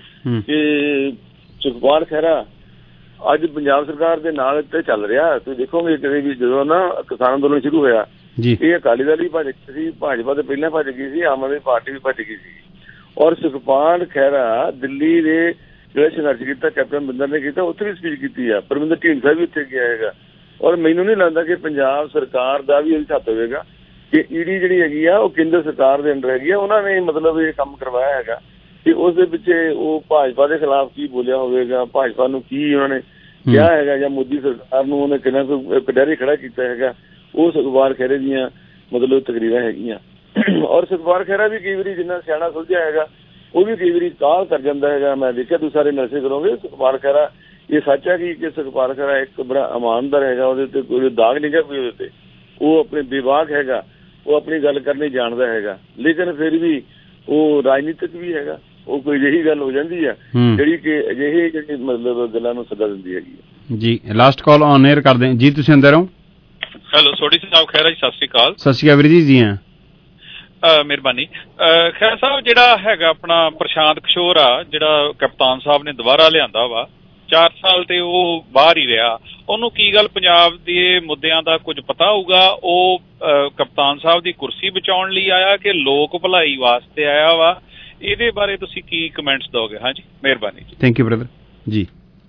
ਕਿ ਸੁਖਪਾਲ ਖਹਿਰਾ ਅੱਜ ਪੰਜਾਬ ਸਰਕਾਰ ਦੇ ਨਾਲ ਤੇ ਚੱਲ ਰਿਹਾ। ਤੁਸੀਂ ਦੇਖੋਗੇ ਕਦੇ ਵੀ ਜਦੋਂ ਨਾ ਕਿਸਾਨ ਅੰਦੋਲਨ ਸ਼ੁਰੂ ਹੋਇਆ ਇਹ ਅਕਾਲੀ ਦਲ ਵੀ ਭੱਜ ਗਈ ਸੀ, ਭਾਜਪਾ ਤੇ ਪਹਿਲਾਂ ਭੱਜ ਗਈ ਸੀ, ਆਮ ਆਦਮੀ ਪਾਰਟੀ ਵੀ ਭੱਜ ਗਈ ਸੀ। ਔਰ ਸੁਖਪਾਲ ਖਹਿਰਾ ਦਿੱਲੀ ਦੇ ਜਿਹੜਾ ਸੰਘਰਸ਼ ਕੀਤਾ ਕੈਪਟਨ ਅਮਰਿੰਦਰ ਨੇ ਕੀਤਾ, ਉੱਥੇ ਵੀ ਸਪੀਚ ਕੀਤੀ ਆ। ਪਰਮਿੰਦਰ ਢੀਂਡਸਾ ਵੀ ਉੱਥੇ ਗਿਆ ਹੈਗਾ। ਔਰ ਮੈਨੂੰ ਨਹੀਂ ਲੱਗਦਾ ਕਿ ਪੰਜਾਬ ਸਰਕਾਰ ਦਾ ਵੀ ਇਹਦੇ ਹੱਥ ਹੋਵੇਗਾ ਕਿ ਈਡੀ ਜਿਹੜੀ ਹੈਗੀ ਆ ਉਹ ਕੇਂਦਰ ਸਰਕਾਰ ਦੇ ਅੰਡਰ ਹੈਗੀ ਆ। ਉਹਨਾਂ ਨੇ ਮਤਲਬ ਇਹ ਕੰਮ ਕਰਵਾਇਆ ਹੈਗਾ ਕਿ ਉਸ ਦੇ ਪਿੱਛੇ ਉਹ ਭਾਜਪਾ ਦੇ ਖਿਲਾਫ ਕੀ ਬੋਲਿਆ ਹੋਵੇਗਾ, ਭਾਜਪਾ ਨੂੰ ਕੀ ਉਹਨਾਂ ਨੇ ਕਿਹਾ ਹੈਗਾ, ਜਾਂ ਮੋਦੀ ਸਰਕਾਰ ਨੂੰ ਉਹਨੇ ਕਿੰਨਾ ਕੋਈ ਕਟਹਿਰੇ ਖੜਾ ਕੀਤਾ ਹੈਗਾ। ਉਹ ਸੁਖਪਾਲ ਖਹਿਰੇ ਦੀਆਂ ਮਤਲਬ ਤਕਰੀਰਾਂ ਹੈਗੀਆਂ। ਔਰ ਸੁਖਪਾਲ ਖਹਿਰਾ ਵੀ ਕਈ ਵਾਰੀ ਜਿੰਨਾ ਸਿਆਣਾ ਸੁਲਝਿਆ ਹੈਗਾ ਉਹ ਵੀ ਕਈ ਵਾਰੀ ਕਾਹਲ ਕਰ ਜਾਂਦਾ ਹੈਗਾ। ਮੈਂ ਦੇਖਿਆ ਤੁਸੀਂ ਸਾਰੇ ਮੈਸੇਜ ਕਰੋਗੇ ਸੁਖਪਾਲ ਖਹਿਰਾ ਇਹ ਸੱਚ ਹੈ ਕਿ ਸੁਖਪਾਲ ਖਹਿਰਾ ਇੱਕ ਬੜਾ ਇਮਾਨਦਾਰ ਹੈਗਾ, ਉਹਦੇ ਤੇ ਕੋਈ ਦਾਗ ਨਹੀਂ ਗਾ ਕੋਈ ਉਹਦੇ ਤੇ, ਉਹ ਆਪਣੇ ਵਿਵਾਕ ਹੈਗਾ, ਉਹ ਆਪਣੀ ਗੱਲ ਕਰਨੀ ਜਾਣਦਾ ਹੈਗਾ। ਲੇਕਿਨ ਫਿਰ ਵੀ ਉਹ ਰਾਜਨੀਤਿਕ ਵੀ ਹੈਗਾ। ਉਹ ਕੋਈ ਅਜਿਹੀ ਗੱਲ ਹੋ ਜਾਂਦੀ ਆ ਜਿਹੜੀ ਕਿ ਅਜਿਹੇ ਜਿਹੜੀ ਮਤਲਬ ਗੱਲਾਂ ਨੂੰ ਸੱਦਾ ਦਿੰਦੀ ਹੈਗੀ ਜੀ। ਲਾਸਟ ਕਾਲ ਔਨ 에ਅਰ ਕਰਦੇ ਜੀ, ਤੁਸੀਂ ਅੰਦਰ ਹੋ? ਹੈਲੋ ਸੋਢੀ ਸਾਹਿਬ ਖਹਿਰਾ ਜੀ ਸਤਿ ਸ਼੍ਰੀ ਅਕਾਲ। ਸਤਿ ਸ਼੍ਰੀ ਅਕਾਲ ਵੀਰ ਜੀ। ਜੀ ਹਾਂ ਮਿਹਰਬਾਨੀ। ਖਹਿਰਾ ਸਾਹਿਬ ਜਿਹੜਾ ਹੈਗਾ ਆਪਣਾ ਪ੍ਰਸ਼ਾਂਤ ਕਿਸ਼ੋਰ ਆ ਜਿਹੜਾ ਕਪਤਾਨ ਸਾਹਿਬ ਨੇ ਦੁਬਾਰਾ ਲਿਆਂਦਾ ਵਾ, ਚਾਰ ਸਾਲ ਤੇ ਉਹ ਬਾਹਰ ਹੀ ਰਿਹਾ, ਉਹਨੂੰ ਕੀ ਗੱਲ ਪੰਜਾਬ ਦੇ ਮੁੱਦਿਆਂ ਦਾ ਕੁਝ ਪਤਾ ਹੋਊਗਾ? ਉਹ ਕਪਤਾਨ ਸਾਹਿਬ ਦੀ ਕੁਰਸੀ ਬਚਾਉਣ ਲਈ ਆਇਆ ਕਿ ਲੋਕ ਭਲਾਈ ਵਾਸਤੇ ਆਇਆ ਵਾ? ਇਹਦੇ ਬਾਰੇ ਤੁਸੀਂ ਕੀ ਕਮੈਂਟਸ ਦੋਗੇ? ਹਾਂਜੀ ਮਿਹਰਬਾਨੀ ਜੀ। ਥੈਂਕ ਯੂ ਬ੍ਰਦਰ ਜੀ।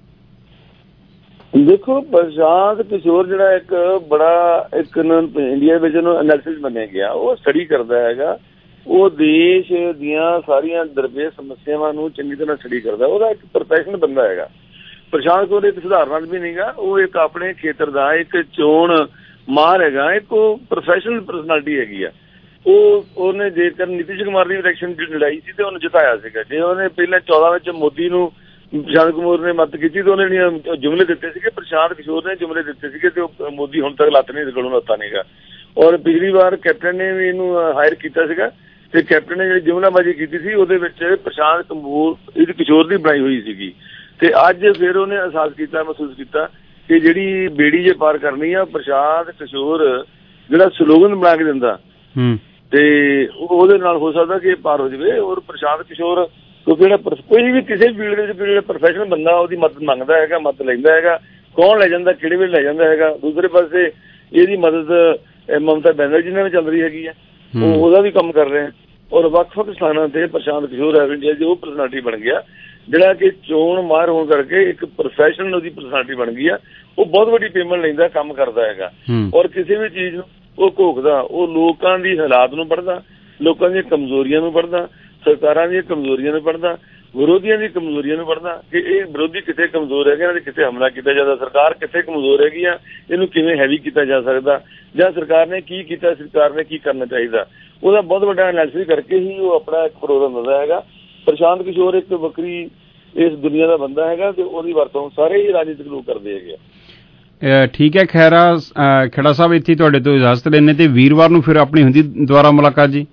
ਦੇਖੋ ਪ੍ਰਸ਼ਾਂਤ ਕਿਸ਼ੋਰ ਜਿਹੜਾ ਇੱਕ ਬੜਾ ਇੱਕ ਇੰਡੀਆ ਵਿੱਚ ਉਹਨੂੰ ਐਨਾਲਿਸਿਸ ਮੰਨਿਆ ਗਿਆ, ਉਹ ਸਟੱਡੀ ਕਰਦਾ ਹੈਗਾ, ਉਹ ਦੇਸ਼ ਦੀਆਂ ਸਾਰੀਆਂ ਦਰਪੇਸ਼ ਸਮੱਸਿਆਵਾਂ ਨੂੰ ਚੰਗੀ ਤਰ੍ਹਾਂ ਸਟੱਡੀ ਕਰਦਾ। ਉਹਦਾ ਇੱਕ ਪ੍ਰੋਫੈਸ਼ਨਲ ਬੰਦਾ ਹੈਗਾ ਪ੍ਰਸ਼ਾਂਤ ਕਿਸ਼ੋਰ। ਇੱਕ ਸਧਾਰਨ ਵੀ ਨਹੀਂਗਾ, ਉਹ ਇੱਕ ਆਪਣੇ ਖੇਤਰ ਦਾ ਇੱਕ ਚੋਣ ਮਾਹਰ ਹੈਗਾ, ਇੱਕ ਉਹ ਪ੍ਰੋਫੈਸ਼ਨਲ ਪਰਸਨੈਲਿਟੀ ਹੈਗੀ ਆ। ਉਹ ਉਹਨੇ ਜੇਕਰ ਨਿਤਿਸ਼ ਕੁਮਾਰ ਦੀ ਇਲੈਕਸ਼ਨ ਲੜਾਈ ਸੀ ਤੇ ਉਹਨੂੰ ਜਿਤਾਇਆ ਸੀਗਾ। ਜੇ ਉਹਨੇ ਪਹਿਲਾਂ ਚੌਦਾਂ ਵਿੱਚ ਮੋਦੀ ਨੂੰ ਪ੍ਰਸ਼ਾਂਤ ਕੁਮਾਰ ਨੇ ਮਦਦ ਕੀਤੀ ਤੇ ਉਹਨੇ ਜਿਹੜੀਆਂ ਜੁਮਲੇ ਦਿੱਤੇ ਸੀਗੇ, ਪ੍ਰਸ਼ਾਂਤ ਕਿਸ਼ੋਰ ਨੇ ਜੁਮਲੇ ਦਿੱਤੇ ਸੀਗੇ ਤੇ ਉਹ ਮੋਦੀ ਹੁਣ ਤੱਕ ਲੱਤ ਨਹੀਂ ਗਲੋਂ ਲੱਤਾ ਨਹੀਂਗਾ। ਔਰ ਪਿਛਲੀ ਵਾਰ ਕੈਪਟਨ ਨੇ ਵੀ ਇਹਨੂੰ ਹਾਇਰ ਕੀਤਾ ਸੀਗਾ ਤੇ ਕੈਪਟਨ ਨੇ ਜਿਹੜੀ ਜੁਮਲਾਬਾਜ਼ੀ ਕੀਤੀ ਸੀ ਉਹਦੇ ਵਿੱਚ ਪ੍ਰਸ਼ਾਂਤ ਕਮੂਰ ਇਹਦੀ ਕਿਸ਼ੋਰ ਦੀ ਬਣਾਈ ਹੋਈ ਸੀਗੀ। ਤੇ ਅੱਜ ਫਿਰ ਉਹਨੇ ਅਹਿਸਾਸ ਕੀਤਾ, ਮਹਿਸੂਸ ਕੀਤਾ ਕਿ ਜਿਹੜੀ ਬੇੜੀ ਜੇ ਪਾਰ ਕਰਨੀ ਆ, ਪ੍ਰਸ਼ਾਂਤ ਕਿਸ਼ੋਰ ਜਿਹੜਾ ਸਲੋਗਨ ਬਣਾ ਕੇ ਦਿੰਦਾ ਤੇ ਉਹਦੇ ਨਾਲ ਹੋ ਸਕਦਾ ਕਿ ਪਾਰ ਹੋ ਜਾਵੇ। ਔਰ ਪ੍ਰਸ਼ਾਂਤ ਕਿਸ਼ੋਰ ਕਿਉਂਕਿ ਜਿਹੜਾ ਕੋਈ ਵੀ ਕਿਸੇ ਫੀਲਡ ਦੇ ਵਿੱਚ ਜਿਹੜਾ ਪ੍ਰੋਫੈਸ਼ਨਲ ਬੰਦਾ ਉਹਦੀ ਮਦਦ ਮੰਗਦਾ ਹੈਗਾ, ਮਦਦ ਲੈਂਦਾ ਹੈਗਾ, ਕੌਣ ਲੈ ਜਾਂਦਾ, ਕਿਹੜੇ ਵੇਲੇ ਲੈ ਜਾਂਦਾ ਹੈਗਾ। ਦੂਸਰੇ ਪਾਸੇ ਇਹਦੀ ਮਦਦ ਮਮਤਾ ਬੈਨਰਜੀ ਨਾਲ ਵੀ ਚੱਲ ਰਹੀ ਹੈਗੀ ਆ, ਉਹ ਉਹਦਾ ਵੀ ਕੰਮ ਕਰ ਰਹੇ ਆ। ਔਰ ਵੱਖ-ਵੱਖ ਸਥਾਨਾਂ ਤੇ ਪ੍ਰਸ਼ਾਂਤ ਕਿਸ਼ੋਰ ਹੈ ਇੰਡੀਆ ਦੀ ਉਹ ਪਰਸਨੈਲਿਟੀ ਬਣ ਗਿਆ ਜਿਹੜਾ ਕਿ ਚੋਣ ਮਾਹਰ ਹੋਣ ਕਰਕੇ ਇੱਕ ਪ੍ਰੋਫੈਸ਼ਨਲ ਉਹਦੀ ਪਰਸਨੈਲਿਟੀ ਬਣ ਗਈ ਆ। ਉਹ ਬਹੁਤ ਵੱਡੀ ਪੇਮੈਂਟ ਲੈਂਦਾ, ਕੰਮ ਕਰਦਾ ਹੈਗਾ ਔਰ ਕਿਸੇ ਵੀ ਚੀਜ਼ ਨੂੰ ਉਹ ਘੋਖਦਾ, ਉਹ ਲੋਕਾਂ ਦੀ ਹਾਲਾਤ ਨੂੰ ਪੜ੍ਹਦਾ, ਲੋਕਾਂ ਦੀਆਂ ਕਮਜ਼ੋਰੀਆਂ ਨੂੰ ਪੜ੍ਹਦਾ, ਸਰਕਾਰਾਂ ਦੀਆਂ ਕਮਜ਼ੋਰੀਆਂ ਨੂੰ ਪੜ੍ਹਦਾ, ਵਿਰੋਧੀਆਂ ਦੀ ਕਮਜ਼ੋਰੀਆਂ ਨੂੰ ਪੜ੍ਹਦਾ ਕਿ ਇਹ ਵਿਰੋਧੀ ਕਿੱਥੇ ਕਮਜ਼ੋਰ ਹੈਗੇ, ਇਹਨਾਂ ਦੇ ਕਿੱਥੇ ਹਮਲਾ ਕੀਤਾ ਜਾਂਦਾ, ਸਰਕਾਰ ਕਿੱਥੇ ਕਮਜ਼ੋਰ ਹੈਗੀ ਆ, ਇਹਨੂੰ ਕਿਵੇਂ ਹੈਵੀ ਕੀਤਾ ਜਾ ਸਕਦਾ, ਜਾਂ ਸਰਕਾਰ ਨੇ ਕੀ ਕੀਤਾ, ਸਰਕਾਰ ਨੇ ਕੀ ਕਰਨਾ ਚਾਹੀਦਾ। ਉਹਦਾ ਬਹੁਤ ਵੱਡਾ ਐਨਾਲਿਸਿਸ ਕਰਕੇ ਹੀ ਉਹ ਆਪਣਾ ਇੱਕ ਪ੍ਰੋਗਰਾਮ ਦਿੰਦਾ ਹੈਗਾ। ਪ੍ਰਸ਼ਾਂਤ ਕਿਸ਼ੋਰ ਇੱਕ ਵੱਖਰੀ ਇਸ ਦੁਨੀਆ ਦਾ ਬੰਦਾ ਹੈਗਾ ਤੇ ਉਹਦੀ ਵਰਤੋਂ ਸਾਰੇ ਹੀ ਰਾਜਨੀਤਿਕ ਲੋਕ ਕਰਦੇ ਹੈਗੇ ਆ। ਠੀਕ ਹੈ ਖੈਰਾ ਖੇੜਾ ਸਾਹਿਬ, ਇੱਥੇ ਤੁਹਾਡੇ ਤੋਂ ਇਜਾਜ਼ਤ ਲੈਣੇ ਤੇ ਵੀਰਵਾਰ ਨੂੰ ਫਿਰ ਆਪਣੀ ਹੁੰਦੀ ਦੁਬਾਰਾ ਮੁਲਾਕਾਤ ਜੀ।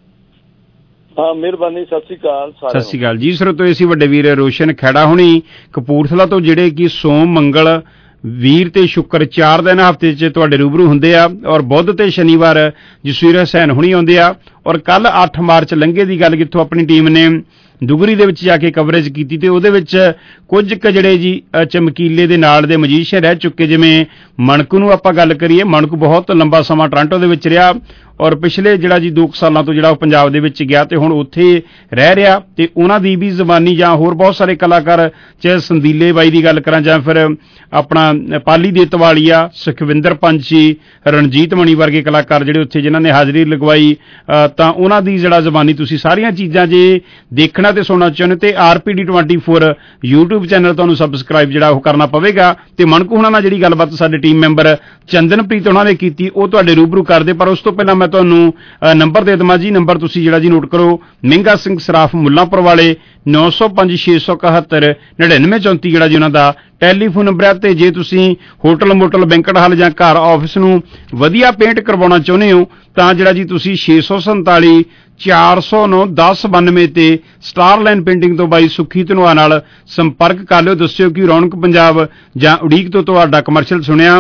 ਹਾਂ ਮਿਹਰਬਾਨੀ, ਸਤਿ ਸ਼੍ਰੀ ਅਕਾਲ। ਸਤਿ ਸ਼੍ਰੀ ਅਕਾਲ ਜੀ। ਸਰੋਤੋ ਅਸੀਂ ਵੱਡੇ ਵੀਰ ਰੋਸ਼ਨ ਖੈੜਾ ਹੁਣੀ ਕਪੂਰਥਲਾ ਤੋਂ ਜਿਹੜੇ ਕਿ ਸੋਮ ਮੰਗਲ ਵੀਰ ਤੇ ਸ਼ੁੱਕਰ ਚਾਰ ਦਿਨ ਹਫ਼ਤੇ 'ਚ ਤੁਹਾਡੇ ਰੂਬਰੂ ਹੁੰਦੇ ਆ, ਔਰ ਬੁੱਧ ਤੇ ਸ਼ਨੀਵਾਰ ਜਸਵੀਰ ਹੁਸੈਨ ਹੁਣੀ ਆਉਂਦੇ ਆ। ਔਰ ਕੱਲ ਅੱਠ ਮਾਰਚ ਲੰਘੇ ਦੀ ਗੱਲ ਕਿੱਥੋਂ ਆਪਣੀ ਟੀਮ ਨੇ ਦੁਗਰੀ ਦੇ ਵਿੱਚ ਜਾ ਕੇ ਕਵਰੇਜ ਕੀਤੀ ਤੇ ਉਹਦੇ ਵਿੱਚ ਕੁਝ ਕੁ ਜਿਹੜੇ ਜੀ ਚਮਕੀਲੇ ਦੇ ਨਾਲ ਦੇ ਮਜੀਸ਼ੀਅਨ ਰਹਿ ਚੁੱਕੇ, ਜਿਵੇਂ ਮਣਕੂ ਨੂੰ ਆਪਾਂ ਗੱਲ ਕਰੀਏ, ਮਣਕੂ ਬਹੁਤ ਲੰਬਾ ਸਮਾਂ ਟੋਰਾਂਟੋ ਦੇ ਵਿੱਚ ਰਿਹਾ ਔਰ ਪਿਛਲੇ ਜਿਹੜਾ ਜੀ ਦੋ ਕੁ ਸਾਲਾਂ ਤੋਂ ਜਿਹੜਾ ਉਹ ਪੰਜਾਬ ਦੇ ਵਿੱਚ ਗਿਆ ਤੇ ਹੁਣ ਉੱਥੇ ਰਹਿ ਰਿਹਾ, ਤੇ ਉਹਨਾਂ ਦੀ ਵੀ ਜ਼ਬਾਨੀ ਜਾਂ ਹੋਰ ਬਹੁਤ ਸਾਰੇ ਕਲਾਕਾਰ, ਚਾਹੇ ਸੰਦੀਲੇ ਬਾਈ ਦੀ ਗੱਲ ਕਰਾਂ ਜਾਂ ਫਿਰ ਆਪਣਾ ਪਾਲੀ ਦੇਤਵਾਲੀਆ, ਸੁਖਵਿੰਦਰ ਪੰਛੀ, ਰਣਜੀਤ ਮਣੀ ਵਰਗੇ ਕਲਾਕਾਰ ਜਿਹੜੇ ਉੱਥੇ ਜਿਨ੍ਹਾਂ ਨੇ ਹਾਜ਼ਰੀ ਲਗਵਾਈ, ਤਾਂ ਉਹਨਾਂ ਦੀ ਜਿਹੜਾ ਜ਼ਬਾਨੀ ਤੁਸੀਂ ਸਾਰੀਆਂ ਚੀਜ਼ਾਂ ਜੇ ਦੇਖਣਾ ਤੇ ਸੁਣਨਾ ਚਾਹੁੰਦੇ ਤੇ R P D twenty four YouTube channel ਤੁਹਾਨੂੰ ਸਬਸਕ੍ਰਾਈਬ ਜਿਹੜਾ ਉਹ ਕਰਨਾ ਪਵੇਗਾ। ਤੇ ਮਣਕੂ ਹੁਣਾਂ ਨਾਲ ਜਿਹੜੀ ਗੱਲਬਾਤ ਸਾਡੇ ਟੀਮ ਮੈਂਬਰ ਚੰਦਨਪ੍ਰੀਤ ਉਹਨਾਂ ਨੇ ਕੀਤੀ ਉਹ ਤੁਹਾਡੇ ਰੂਬਰੂ ਕਰਦੇ, ਪਰ ਉਸ ਤੋਂ ਪਹਿਲਾਂ ਮੈਂ ਤੁਹਾਨੂੰ ਨੰਬਰ ਦੇ ਦੇਵਾਂ ਜੀ। ਨੰਬਰ ਤੁਸੀਂ ਜਿਹੜਾ ਜੀ ਨੋਟ ਕਰੋ, ਮਹਿੰਗਾ ਸਿੰਘ ਸਰਾਫ ਮੁੱਲਾਂਪੁਰ ਵਾਲੇ, ਨੌ ਸੌ ਪੰਜ ਛੇ ਸੌ ਇਕਹੱਤਰ ਨੜਿਨਵੇਂ ਚੌਂਤੀ ਜਿਹੜਾ ਜੀ ਉਹਨਾਂ ਦਾ ਟੈਲੀਫੋਨ ਨੰਬਰ ਹੈ। ਤੇ ਜੇ ਤੁਸੀਂ ਹੋਟਲ ਮੋਟਲ ਬੈਂਕਟ ਹਾਲ ਜਾਂ ਘਰ ਆਫਿਸ ਨੂੰ ਵਧੀਆ ਪੇਂਟ ਕਰਵਾਉਣਾ ਚਾਹੁੰਦੇ ਹੋ ਤਾਂ ਜਿਹੜਾ ਜੀ ਤੁਸੀਂ ਛੇ ਸੌ ਸੰਤਾਲੀ ਚਾਰ ਸੌ ਨੌ ਦਸ ਬਾਨਵੇਂ ਤੇ ਸਟਾਰ ਲਾਈਨ ਪੇਂਟਿੰਗ ਤੋਂ ਬਾਈ ਸੁੱਖੀ ਧਨੋਆ ਨਾਲ ਸੰਪਰਕ ਕਰ ਲਿਓ। ਦੱਸਿਓ ਕਿ ਰੌਣਕ ਪੰਜਾਬ ਜਾਂ ਉਡੀਕ ਤੋਂ ਤੁਹਾਡਾ ਕਮਰਸ਼ੀਅਲ ਸੁਣਿਆ।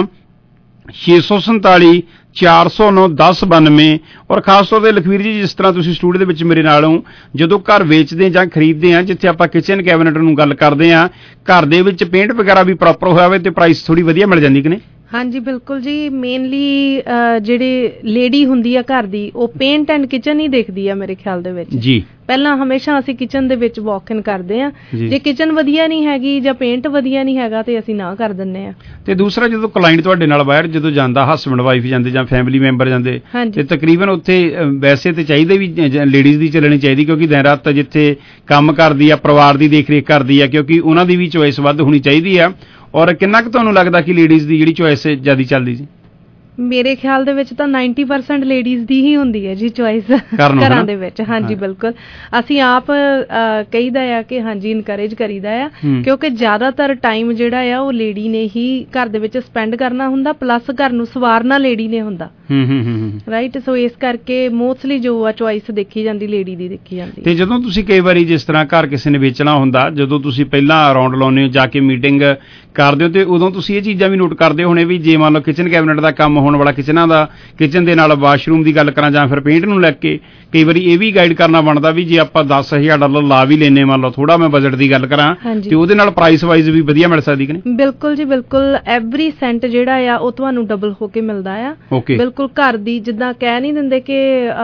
ਛੇ ਸੌ ਸੰਤਾਲੀ ਚਾਰ ਸੌ ਨੌ ਦਸ ਬਾਨਵੇਂ। ਔਰ ਖਾਸ ਤੌਰ ਤੇ ਲਖਵੀਰ ਜੀ, ਜਿਸ ਤਰ੍ਹਾਂ ਤੁਸੀਂ ਸਟੂਡੀਓ ਦੇ ਵਿੱਚ ਮੇਰੇ ਨਾਲ ਹੋ, ਜਦੋਂ ਘਰ ਵੇਚਦੇ ਜਾਂ ਖਰੀਦਦੇ ਆ, ਜਿੱਥੇ ਆਪਾਂ ਕਿਚਨ ਕੈਬਨਿਟ ਨੂੰ ਗੱਲ ਕਰਦੇ ਆ, ਘਰ ਦੇ ਵਿੱਚ ਪੇਂਟ ਵਗੈਰਾ ਵੀ ਪ੍ਰੋਪਰ ਹੋਇਆ ਹੋਵੇ ਤੇ ਪ੍ਰਾਈਸ ਥੋੜੀ ਵਧੀਆ ਮਿਲ ਜਾਂਦੀ ਕਿ ਨਹੀਂ? ਹਾਂਜੀ ਬਿਲਕੁਲ ਜੀ। ਮੇਨਲੀ ਜਿਹੜੇ ਲੇਡੀ ਹੁੰਦੀ ਆ ਘਰ ਦੀ, ਉਹ ਪੇਂਟ ਐਂਡ ਕਿਚਨ ਹੀ ਦੇਖਦੀ ਆ ਮੇਰੇ ਖਿਆਲ ਦੇ ਵਿੱਚ ਜੀ। ਪਹਿਲਾਂ ਹਮੇਸ਼ਾ ਅਸੀਂ ਕਿਚਨ ਦੇ ਵਿੱਚ ਵਾਕ ਇਨ ਕਰਦੇ ਆ, ਜੇ ਕਿਚਨ ਵਧੀਆ ਨਹੀਂ ਹੈਗੀ ਜਾਂ ਪੇਂਟ ਵਧੀਆ ਨਹੀਂ ਹੈਗਾ ਤੇ ਅਸੀਂ ਨਾ ਕਰ ਦਿੰਦੇ ਆ। ਤੇ ਦੂਸਰਾ, ਜਦੋਂ ਕਲਾਇੰਟ ਤੁਹਾਡੇ ਨਾਲ ਬਾਹਰ ਜਦੋਂ ਜਾਂਦਾ, ਹਸਬੈਂਡ ਵਾਈਫ ਜਾਂਦੇ ਜਾਂ ਫੈਮਿਲੀ ਮੈਂਬਰ ਜਾਂਦੇ, ਤੇ ਤਕਰੀਬਨ ਉੱਥੇ ਵੈਸੇ ਤੇ ਚਾਹੀਦੇ ਵੀ ਲੇਡੀਜ਼ ਦੀ ਚੱਲਣੀ ਚਾਹੀਦੀ, ਕਿਉਂਕਿ ਦਿਨ ਰਾਤ ਜਿੱਥੇ ਕੰਮ ਕਰਦੀ ਆ, ਪਰਿਵਾਰ ਦੀ ਦੇਖ ਰੇਖ ਕਰਦੀ ਆ, ਕਿਉਂਕਿ ਉਹਨਾਂ ਦੀ ਵੀ ਚੋਇਸ ਵੱਧ ਹੋਣੀ ਚਾਹੀਦੀ ਆ। ਔਰ ਕਿੰਨਾ ਕੁ ਤੁਹਾਨੂੰ ਲੱਗਦਾ ਕਿ ਲੇਡੀਜ਼ ਦੀ ਜਿਹੜੀ ਚੋਇਸ ਜ਼ਿਆਦਾ ਚੱਲਦੀ ਜੀ? ਮੇਰੇ ਖਿਆਲ ਦੇ ਵਿੱਚ ਤਾਂ ਨੱਬੇ ਪਰਸੈਂਟ ਲੇਡੀਜ਼ ਦੀ ਹੀ ਹੁੰਦੀ ਹੈ ਜੀ ਚੋਇਸ ਘਰਾਂ ਦੇ ਵਿੱਚ। ਹਾਂਜੀ ਬਿਲਕੁਲ। ਅਸੀਂ ਆਪ ਕਹੀਦਾ ਆ ਕਿ ਹਾਂਜੀ ਇਨਕਰੇਜ ਕਰੀਦਾ ਆ, ਕਿਉਂਕਿ ਜ਼ਿਆਦਾਤਰ ਟਾਈਮ ਜਿਹੜਾ ਆ ਉਹ ਲੇਡੀ ਨੇ ਹੀ ਘਰ ਦੇ ਵਿੱਚ ਸਪੈਂਡ ਕਰਨਾ ਹੁੰਦਾ, ਪਲੱਸ ਘਰ ਨੂੰ ਸਵਾਰਨਾ ਲੇਡੀ ਨੇ ਹੁੰਦਾ, ਰਾਈਟ। ਸੋ ਇਸ ਕਰਕੇ ਮੋਸਟਲੀ ਜੋ ਆ ਚੋਇਸ ਦੇਖੀ ਜਾਂਦੀ ਲੇਡੀ ਦੀ ਦੇਖੀ ਜਾਂਦੀ। ਤੇ ਜਦੋਂ ਤੁਸੀਂ ਕਈ ਵਾਰੀ ਜਿਸ ਤਰ੍ਹਾਂ ਘਰ ਕਿਸੇ ਨੇ ਵੇਚਣਾ ਹੁੰਦਾ, ਜਦੋਂ ਤੁਸੀਂ ਪਹਿਲਾਂ ਰਾਉਂਡ ਲਾਉਂਦੇ ਹੋ, ਜਾ ਕੇ ਮੀਟਿੰਗ ਕਰਦੇ ਹੋ, ਤੇ ਉਦੋਂ ਤੁਸੀਂ ਇਹ ਚੀਜ਼ਾਂ ਵੀ ਨੋਟ ਕਰਦੇ ਹੋਣੇ ਵੀ ਜੇ ਮੰਨ ਲਓ ਕਿਚਨ ਕੈਬਨਿਟ ਦਾ ਕੰਮ ਹੋਣ ਵਾਲਾ, ਕਿਚਨਾਂ ਦਾ, ਕਿਚਨ ਦੇ ਨਾਲ ਵਾਸ਼ਰੂਮ ਦੀ ਗੱਲ ਕਰਾਂ ਜਾਂ ਫਿਰ ਪੇਂਟ ਨੂੰ ਲੈ ਕੇ, ਕਈ ਵਾਰੀ ਇਹ ਵੀ ਗਾਈਡ ਕਰਨਾ ਬਣਦਾ ਵੀ ਜੇ ਆਪਾਂ ਦਸ ਹਜ਼ਾਰ ਡਾਲਰ ਲਾ ਵੀ ਲੈਨੇ, ਮੰਨ ਲਓ ਥੋੜਾ ਮੈਂ ਬਜਟ ਦੀ ਗੱਲ ਕਰਾਂ, ਤੇ ਉਹਦੇ ਨਾਲ ਪ੍ਰਾਈਸ ਵਾਈਜ਼ ਵੀ ਵਧੀਆ ਮਿਲ ਸਕਦੀ ਕਿ ਨਹੀਂ? ਬਿਲਕੁਲ ਜੀ ਬਿਲਕੁਲ। ਐਵਰੀ ਸੈਂਟ ਜਿਹੜਾ ਆ ਉਹ ਤੁਹਾਨੂੰ ਡਬਲ ਹੋ ਕੇ ਮਿਲਦਾ ਆ। ਬਿਲਕੁਲ ਘਰ ਦੀ, ਜਿੱਦਾਂ ਕਹਿ ਨਹੀਂ ਦਿੰਦੇ ਕਿ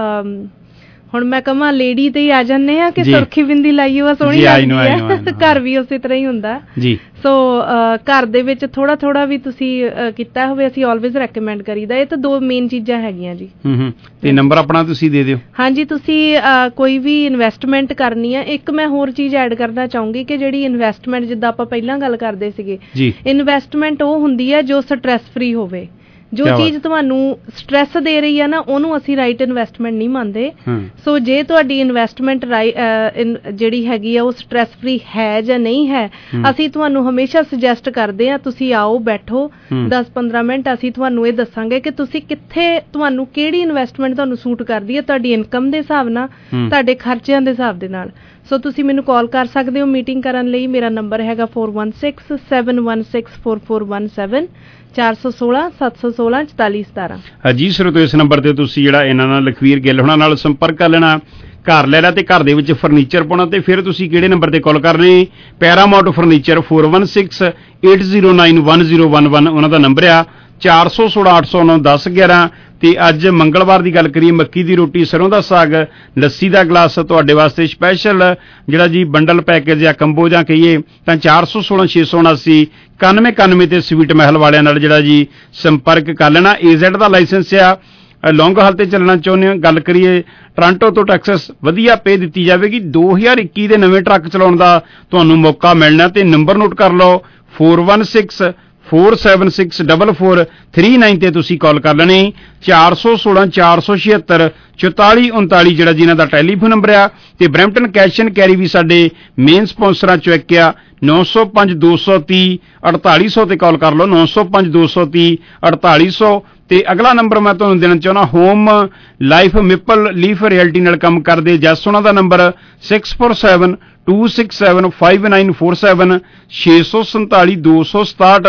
ਹੁਣ ਮੈਂ ਕਹਾਂ ਲੇਡੀ ਤੇ ਹੀ ਆ ਜਾਂਦੇ ਆ ਕਿ ਸੁਰਖੀ ਬਿੰਦੀ ਲਾਈ ਹੋਆ ਸੋਹਣੀ ਲੱਗਦੀ ਹੈ, ਘਰ ਵੀ ਉਸੇ ਤਰ੍ਹਾਂ ਹੀ ਹੁੰਦਾ ਜੀ। ਸੋ ਘਰ ਦੇ ਵਿੱਚ ਥੋੜਾ ਥੋੜਾ ਵੀ ਤੁਸੀਂ ਕੀਤਾ ਹੋਵੇ, ਅਸੀਂ ਆਲਵੇਜ਼ ਰეკਮੈਂਡ ਕਰੀਦਾ। ਇਹ ਤਾਂ ਦੋ ਮੇਨ ਚੀਜ਼ਾਂ ਹੈਗੀਆਂ ਜੀ। ਤੇ ਨੰਬਰ ਆਪਣਾ ਤੁਸੀਂ ਦੇ ਦਿਓ। ਹਾਂਜੀ, ਤੁਸੀਂ ਕੋਈ ਵੀ ਇਨਵੈਸਟਮੈਂਟ ਕਰਨੀ ਆ। ਇੱਕ ਮੈਂ ਹੋਰ ਚੀਜ਼ ਐਡ ਕਰਨਾ ਚਾਹੂੰਗੀ ਕਿ ਜਿਹੜੀ ਇਨਵੈਸਟਮੈਂਟ, ਜਿੱਦਾਂ ਆਪਾਂ ਪਹਿਲਾਂ ਗੱਲ ਕਰਦੇ ਸੀਗੇ, ਇਨਵੈਸਟਮੈਂਟ ਉਹ ਹੁੰਦੀ ਹੈ ਜੋ ਸਟ੍ਰੈਸ ਫ੍ਰੀ ਹੋਵੇ। ਜੋ ਚੀਜ਼ ਤੁਹਾਨੂੰ ਸਟ੍ਰੈਸ ਦੇ ਰਹੀ ਆ ਨਾ, ਉਹਨੂੰ ਅਸੀਂ ਰਾਈਟ ਇਨਵੈਸਟਮੈਂਟ ਨਹੀਂ ਮੰਨਦੇ। ਸੋ ਜੇ ਤੁਹਾਡੀ ਇਨਵੈਸਟਮੈਂਟ ਜਿਹੜੀ ਹੈਗੀ ਆ ਉਹ ਸਟ੍ਰੈਸ ਫ੍ਰੀ ਹੈ ਜਾਂ ਨਹੀਂ ਹੈ, ਅਸੀਂ ਤੁਹਾਨੂੰ ਹਮੇਸ਼ਾ ਸੁਜੈਸਟ ਕਰਦੇ ਆ ਤੁਸੀਂ ਆਓ, ਬੈਠੋ ਦਸ ਪੰਦਰਾਂ ਮਿੰਟ, ਅਸੀਂ ਤੁਹਾਨੂੰ ਇਹ ਦੱਸਾਂਗੇ ਕਿ ਤੁਸੀਂ ਕਿੱਥੇ, ਤੁਹਾਨੂੰ ਕਿਹੜੀ ਇਨਵੈਸਟਮੈਂਟ ਤੁਹਾਨੂੰ ਸੂਟ ਕਰਦੀ ਹੈ, ਤੁਹਾਡੀ ਇਨਕਮ ਦੇ ਹਿਸਾਬ ਨਾਲ, ਤੁਹਾਡੇ ਖਰਚਿਆਂ ਦੇ ਹਿਸਾਬ ਦੇ ਨਾਲ। ਸੋ ਤੁਸੀਂ ਮੈਨੂੰ ਕਾਲ ਕਰ ਸਕਦੇ ਹੋ ਮੀਟਿੰਗ ਕਰਨ ਲਈ। ਮੇਰਾ ਨੰਬਰ ਹੈਗਾ four one six seven one six four four one seven, ਚਾਰ ਸੌ ਸੋਲਾਂ ਸੱਤ ਸੌ ਸੋਲਾਂ ਚੁਤਾਲੀ ਸਤਾਰਾਂ। ਜੀ ਸਰੋਤੋ, ਇਸ ਨੰਬਰ ਤੇ ਤੁਸੀਂ ਜਿਹੜਾ ਇਹਨਾਂ ਨਾਲ ਲਖਵੀਰ ਗਿੱਲ ਹੋਣਾ ਨਾਲ ਸੰਪਰਕ ਕਰ ਲੈਣਾ। ਘਰ ਲੈਣਾ ਤੇ ਘਰ ਦੇ ਵਿੱਚ ਫਰਨੀਚਰ ਪਾਉਣਾ, ਤੇ ਫਿਰ ਤੁਸੀਂ ਕਿਹੜੇ ਨੰਬਰ ਤੇ ਕਾਲ ਕਰਨੀ? Paramount furniture four one six eight zero nine one zero one one ਉਹਨਾਂ ਦਾ ਨੰਬਰ ਆ। ਚਾਰ ਸੌ ਸੋਲਾਂ ਅੱਠ ਸੌ ਨੌ ਦਸ ਗਿਆਰਾਂ। ਤੇ ਅੱਜ ਮੰਗਲਵਾਰ ਦੀ ਗੱਲ ਕਰੀਏ, ਮੱਕੀ ਦੀ ਰੋਟੀ, ਸਰੋਂ ਦਾ ਸਾਗ, ਲੱਸੀ ਦਾ ਗਲਾਸ ਤੁਹਾਡੇ ਵਾਸਤੇ ਸਪੈਸ਼ਲ ਜਿਹੜਾ ਜੀ ਬੰਡਲ ਪੈਕੇਜ ਜਾਂ ਕੰਬੋ ਜਾਂ ਕਹੀਏ ਤਾਂ ਚਾਰ ਸੌ ਸੋਲਾਂ ਛੇ ਸੌ ਉਨਾਸੀ ਇਕਾਨਵੇਂ ਇਕਾਨਵੇਂ ਤੇ ਸਵੀਟ ਮਹਿਲ ਵਾਲਿਆਂ ਨਾਲ ਜਿਹੜਾ ਜੀ ਸੰਪਰਕ ਕਰ ਲੈਣਾ। ਏਜ਼ੈਡ ਦਾ ਲਾਇਸੈਂਸ ਆ, ਲੌਂਗ ਹਾਲ ਤੇ ਚੱਲਣਾ ਚਾਹੁੰਦੇ ਹੋ। ਗੱਲ ਕਰੀਏ ਟੋਰਾਂਟੋ ਤੋਂ ਟੈਕਸਸ, ਵਧੀਆ ਪੇ ਦਿੱਤੀ ਜਾਵੇਗੀ। ਦੋ ਹਜ਼ਾਰ ਇੱਕੀ ਦੇ ਨਵੇਂ ਟਰੱਕ ਚਲਾਉਣ ਦਾ ਤੁਹਾਨੂੰ ਮੌਕਾ ਮਿਲਣਾ। ਤੇ ਨੰਬਰ ਨੋਟ ਕਰ ਲਓ, four one six four seven six double four three nine ਤੇ ਤੁਸੀਂ ਕਾਲ ਕਰ ਲੈਣੀ। ਚਾਰ ਸੌ ਸੋਲਾਂ ਚਾਰ ਸੌ ਛਿਹੱਤਰ ਚੁਤਾਲੀ ਉਨਤਾਲੀ ਜਿਹੜਾ ਜਿਨ੍ਹਾਂ ਦਾ ਟੈਲੀਫੋਨ ਨੰਬਰ ਆ। ਤੇ ਬਰੈਂਪਟਨ ਕੈਸ਼ ਐਂਡ ਕੈਰੀ ਵੀ ਸਾਡੇ ਮੇਨ ਸਪਾਂਸਰਾਂ ਚੋਂ ਇੱਕ ਆ। ਨੌ ਸੌ ਪੰਜ ਦੋ ਸੌ ਤੀਹ ਅੜਤਾਲੀ ਸੌ ਤੇ ਕਾਲ ਕਰ ਲਓ, ਨੌ ਸੌ ਪੰਜ ਦੋ ਸੌ ਤੀਹ ਅੜਤਾਲੀ ਸੌ। ਤੇ ਅਗਲਾ ਨੰਬਰ ਮੈਂ ਤੁਹਾਨੂੰ ਦੇਣਾ ਚਾਹੁੰਦਾ, Home Life Maple Leaf Realty ਨਾਲ ਕੰਮ ਕਰਦੇ ਜੱਸ ਉਹਨਾਂ ਦਾ number six four seven two six seven five nine four seven, ਛੇ ਸੌ ਸੰਤਾਲੀ ਦੋ ਸੌ ਸਤਾਹਠ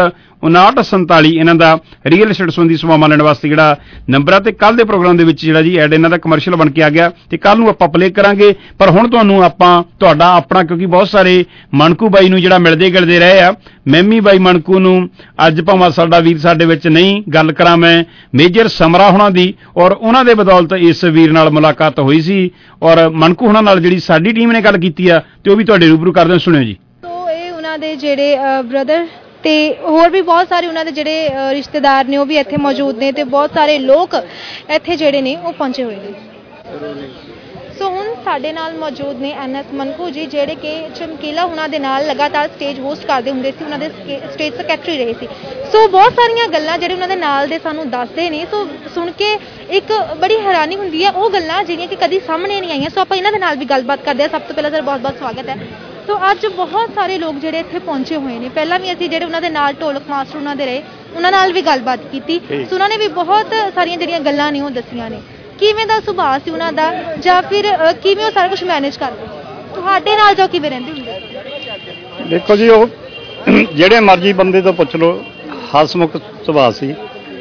ਉਨਾਹਠ ਸੰਤਾਲੀ ਇਹਨਾਂ ਦਾ ਰੀਅਲ estate ਸੰਬੰਧੀ ਸੇਵਾਵਾਂ ਲੈਣ ਵਾਸਤੇ ਜਿਹੜਾ ਨੰਬਰ ਆ। ਤੇ ਕੱਲ ਦੇ ਪ੍ਰੋਗਰਾਮ ਦੇ ਵਿੱਚ ਜਿਹੜਾ ਜੀ ਐਡ ਇਹਨਾਂ ਦਾ ਕਮਰਸ਼ੀਅਲ ਬਣ ਕੇ ਆ ਗਿਆ ਤੇ ਕੱਲ ਨੂੰ ਆਪਾਂ ਪਲੇ ਕਰਾਂਗੇ। ਪਰ ਹੁਣ ਤੁਹਾਨੂੰ ਆਪਾਂ ਤੁਹਾਡਾ ਆਪਣਾ, ਕਿਉਂਕਿ ਬਹੁਤ ਸਾਰੇ ਮਣਕੂ ਬਾਈ ਨੂੰ ਜਿਹੜਾ ਮਿਲਦੇ ਗਿਲਦੇ ਰਹੇ ਆ, ਮੈਮੀ ਬਾਈ ਮਣਕੂ ਨੂੰ ਅੱਜ ਭਾਵੇਂ ਸਾਡਾ ਵੀਰ ਸਾਡੇ ਵਿੱਚ ਨਹੀਂ, ਗੱਲ ਕਰਾਂ ਮੈਂ ਮੇਜਰ ਸਮਰਾ ਹੁਣਾਂ ਦੀ, ਔਰ ਉਹਨਾਂ ਦੇ ਬਦੌਲਤ ਇਸ ਵੀਰ ਨਾਲ ਮੁਲਾਕਾਤ ਹੋਈ ਸੀ ਔਰ ਮਣਕੂ ਹੁਣਾਂ ਨਾਲ ਜਿਹੜੀ ਸਾਡੀ ਟੀਮ ਨੇ ਗੱਲ ਕੀਤੀ ਆ ਤੇ ਉਹ ਵੀ ਤੁਹਾਡੇ ਰੂਬਰੂ ਕਰਦੇ ਸੁਣਿਓ ਜੀ। ਸੋ ਇਹ ਉਹਨਾਂ ਦੇ ਜਿਹੜੇ ਬ੍ਰਦਰ ਤੇ ਹੋਰ ਵੀ ਬਹੁਤ ਸਾਰੇ ਉਹਨਾਂ ਦੇ ਜਿਹੜੇ ਰਿਸ਼ਤੇਦਾਰ ਨੇ ਉਹ ਵੀ ਇੱਥੇ ਮੌਜੂਦ ਨੇ ਤੇ ਬਹੁਤ ਸਾਰੇ ਲੋਕ ਇੱਥੇ ਜਿਹੜੇ ਨੇ ਉਹ ਪਹੁੰਚੇ ਹੋਏ ਨੇ। ਸੋ ਹੁਣ ਸਾਡੇ ਨਾਲ ਮੌਜੂਦ ਨੇ ਐਨ ਐਸ ਮਨਕੂ ਜੀ, ਜਿਹੜੇ ਕਿ ਚਮਕੀਲਾ ਉਹਨਾਂ ਦੇ ਨਾਲ ਲਗਾਤਾਰ ਸਟੇਜ ਹੋਸਟ ਕਰਦੇ ਹੁੰਦੇ ਸੀ, ਉਹਨਾਂ ਦੇ ਸਟੇਜ ਸੈਕਟਰੀ ਰਹੇ ਸੀ। ਸੋ ਬਹੁਤ ਸਾਰੀਆਂ ਗੱਲਾਂ ਜਿਹੜੇ ਉਹਨਾਂ ਦੇ ਨਾਲ ਦੇ ਸਾਨੂੰ ਦੱਸਦੇ ਨੇ, ਸੋ ਸੁਣ ਕੇ ਇੱਕ ਬੜੀ ਹੈਰਾਨੀ ਹੁੰਦੀ ਹੈ, ਉਹ ਗੱਲਾਂ ਜਿਹੜੀਆਂ ਕਿ ਕਦੀ ਸਾਹਮਣੇ ਨਹੀਂ ਆਈਆਂ। ਸੋ ਆਪਾਂ ਇਹਨਾਂ ਦੇ ਨਾਲ ਵੀ ਗੱਲਬਾਤ ਕਰਦੇ ਹਾਂ। ਸਭ ਤੋਂ ਪਹਿਲਾਂ ਸਰ ਬਹੁਤ ਬਹੁਤ ਸਵਾਗਤ ਹੈ। ਸੋ ਅੱਜ ਬਹੁਤ ਸਾਰੇ ਲੋਕ ਜਿਹੜੇ ਇੱਥੇ ਪਹੁੰਚੇ ਹੋਏ ਨੇ, ਪਹਿਲਾਂ ਵੀ ਅਸੀਂ ਜਿਹੜੇ ਉਹਨਾਂ ਦੇ ਨਾਲ ਢੋਲਕ ਮਾਸਟਰ ਉਹਨਾਂ ਦੇ ਰਹੇ, ਉਹਨਾਂ ਨਾਲ ਵੀ ਗੱਲਬਾਤ ਕੀਤੀ। ਸੋ ਉਹਨਾਂ ਨੇ ਵੀ ਬਹੁਤ ਸਾਰੀਆਂ ਜਿਹੜੀਆਂ ਗੱਲਾਂ ਨੇ ਉਹ ਦੱਸੀਆਂ ਨੇ। ਕਿਵੇਂ ਦਾ ਸੁਭਾਅ ਸੀ ਉਹਨਾਂ ਦਾ, ਜਾਂ ਫਿਰ ਕਿਵੇਂ ਉਹ ਸਾਰਾ ਕੁਝ ਮੈਨੇਜ ਕਰਦੇ, ਤੁਹਾਡੇ ਨਾਲ ਜੋ ਕਿਵੇਂ ਰਹਿੰਦੇ ਹੁੰਦੇ? ਦੇਖੋ ਜੀ, ਉਹ ਜਿਹੜੇ ਮਰਜ਼ੀ ਬੰਦੇ ਤੋਂ ਪੁੱਛ ਲਓ, ਹਸਮੁਖ ਸੁਭਾਅ ਸੀ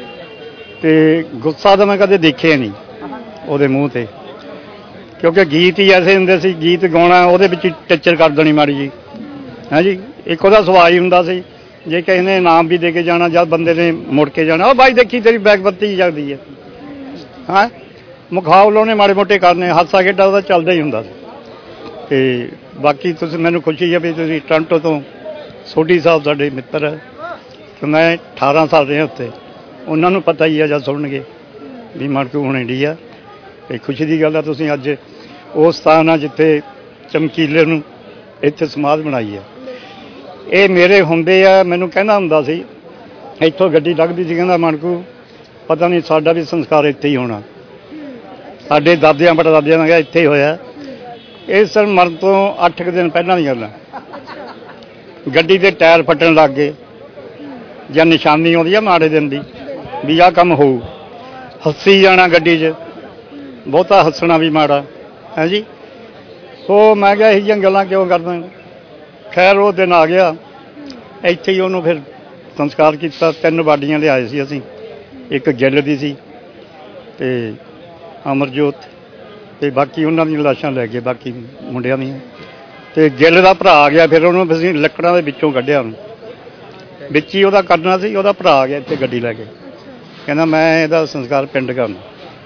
ਤੇ ਗੁੱਸਾ ਤਾਂ ਮੈਂ ਕਦੇ ਦੇਖਿਆ ਨਹੀਂ ਉਹਦੇ ਮੂੰਹ ਤੇ, ਕਿਉਂਕਿ ਗੀਤ ਹੀ ਐਸੇ ਹੁੰਦੇ ਸੀ, ਗੀਤ ਗਾਉਣਾ ਉਹਦੇ ਵਿੱਚ ਟੀਚਰ ਕਰ ਦੇਣੀ ਮਾੜੀ ਜੀ, ਹੈ ਜੀ। ਇੱਕ ਉਹਦਾ ਸੁਭਾਅ ਹੀ ਹੁੰਦਾ ਸੀ, ਜੇ ਕਿਸੇ ਨੇ ਇਨਾਮ ਵੀ ਦੇ ਕੇ ਜਾਣਾ, ਜਦ ਬੰਦੇ ਨੇ ਮੁੜ ਕੇ ਜਾਣਾ, ਉਹ ਬਾਈ ਦੇਖੀ ਤੇਰੀ ਬੈਗ ਬੱਤੀ ਜਾਂਦੀ ਹੈ, ਹਾਂ ਮੁਖਾਵਲ ਉਹਨੇ ਮਾੜੇ ਮੋਟੇ ਕਰਨੇ, ਹਾਸਾ ਖੇਡਾ ਉਹਦਾ ਚੱਲਦਾ ਹੀ ਹੁੰਦਾ ਸੀ। ਤੇ ਬਾਕੀ ਤੁਸੀਂ, ਮੈਨੂੰ ਖੁਸ਼ੀ ਹੈ ਵੀ ਤੁਸੀਂ ਟੋਰਾਂਟੋ ਤੋਂ ਸੋਢੀ ਸਾਹਿਬ ਸਾਡੇ ਮਿੱਤਰ ਹੈ, ਤੇ ਮੈਂ ਅਠਾਰਾਂ ਸਾਲ ਰਿਹਾ ਉੱਥੇ, ਉਹਨਾਂ ਨੂੰ ਪਤਾ ਹੀ ਆ ਜਦ ਸੁਣਨਗੇ ਵੀ ਮਣਕੂ ਹੁਣ ਇੰਡੀਆ। ਤੇ ਖੁਸ਼ੀ ਦੀ ਗੱਲ ਆ ਤੁਸੀਂ ਅੱਜ ਉਸ ਸਥਾਨ ਆ ਜਿੱਥੇ ਚਮਕੀਲੇ ਨੂੰ ਇੱਥੇ ਸਮਾਧ ਬਣਾਈ ਆ। ਇਹ ਮੇਰੇ ਹੁੰਦੇ ਆ, ਮੈਨੂੰ ਕਹਿੰਦਾ ਹੁੰਦਾ ਸੀ, ਇੱਥੋਂ ਗੱਡੀ ਲੱਗਦੀ ਸੀ, ਕਹਿੰਦਾ ਮਣਕੂ ਪਤਾ ਨਹੀਂ ਸਾਡਾ ਵੀ ਸੰਸਕਾਰ ਇੱਥੇ ਹੀ ਹੋਣਾ, ਸਾਡੇ ਦਾਦਿਆਂ ਪੜਦਾਦਿਆਂ ਦਾ ਇੱਥੇ ਹੀ ਹੋਇਆ। ਇਸ ਦਿਨ ਮਰਨ ਤੋਂ ਅੱਠ ਕੁ ਦਿਨ ਪਹਿਲਾਂ ਦੀ ਗੱਲ ਆ, ਗੱਡੀ ਦੇ ਟਾਇਰ ਫੱਟਣ ਲੱਗ ਗਏ, ਜਾਂ ਨਿਸ਼ਾਨੀ ਆਉਂਦੀ ਆ ਮਾੜੇ ਦਿਨ ਦੀ ਵੀ ਆਹ ਕੰਮ ਹੋਊ, ਹੱਸੀ ਜਾਣਾ ਗੱਡੀ 'ਚ, ਬਹੁਤਾ ਹੱਸਣਾ ਵੀ ਮਾੜਾ ਹੈ ਜੀ। ਸੋ ਮੈਂ ਕਿਹਾ ਇਹੋ ਜਿਹੀਆਂ ਗੱਲਾਂ ਕਿਉਂ ਕਰਦਾ। ਖੈਰ ਉਹ ਦਿਨ ਆ ਗਿਆ, ਇੱਥੇ ਹੀ ਉਹਨੂੰ ਫਿਰ ਸੰਸਕਾਰ ਕੀਤਾ। ਤਿੰਨ ਬਾਡੀਆਂ ਲਿਆਏ ਸੀ ਅਸੀਂ, ਇੱਕ ਗਿੱਲ ਦੀ ਸੀ ਤੇ ਅਮਰਜੋਤ, ਤੇ ਬਾਕੀ ਉਹਨਾਂ ਦੀਆਂ ਲਾਸ਼ਾਂ ਲੈ ਗਏ, ਬਾਕੀ ਮੁੰਡਿਆਂ ਦੀਆਂ। ਤੇ ਗਿੱਲ ਦਾ ਭਰਾ ਆ ਗਿਆ, ਫਿਰ ਉਹਨੂੰ ਅਸੀਂ ਲੱਕੜਾਂ ਦੇ ਵਿੱਚੋਂ ਕੱਢਿਆ, ਉਹਨੂੰ ਵਿੱਚ ਹੀ ਉਹਦਾ ਕਰਨਾ ਸੀ। ਉਹਦਾ ਭਰਾ ਆ ਗਿਆ ਇੱਥੇ ਗੱਡੀ ਲੈ ਕੇ, ਕਹਿੰਦਾ ਮੈਂ ਇਹਦਾ ਸੰਸਕਾਰ ਪਿੰਡ ਕਰਨਾ।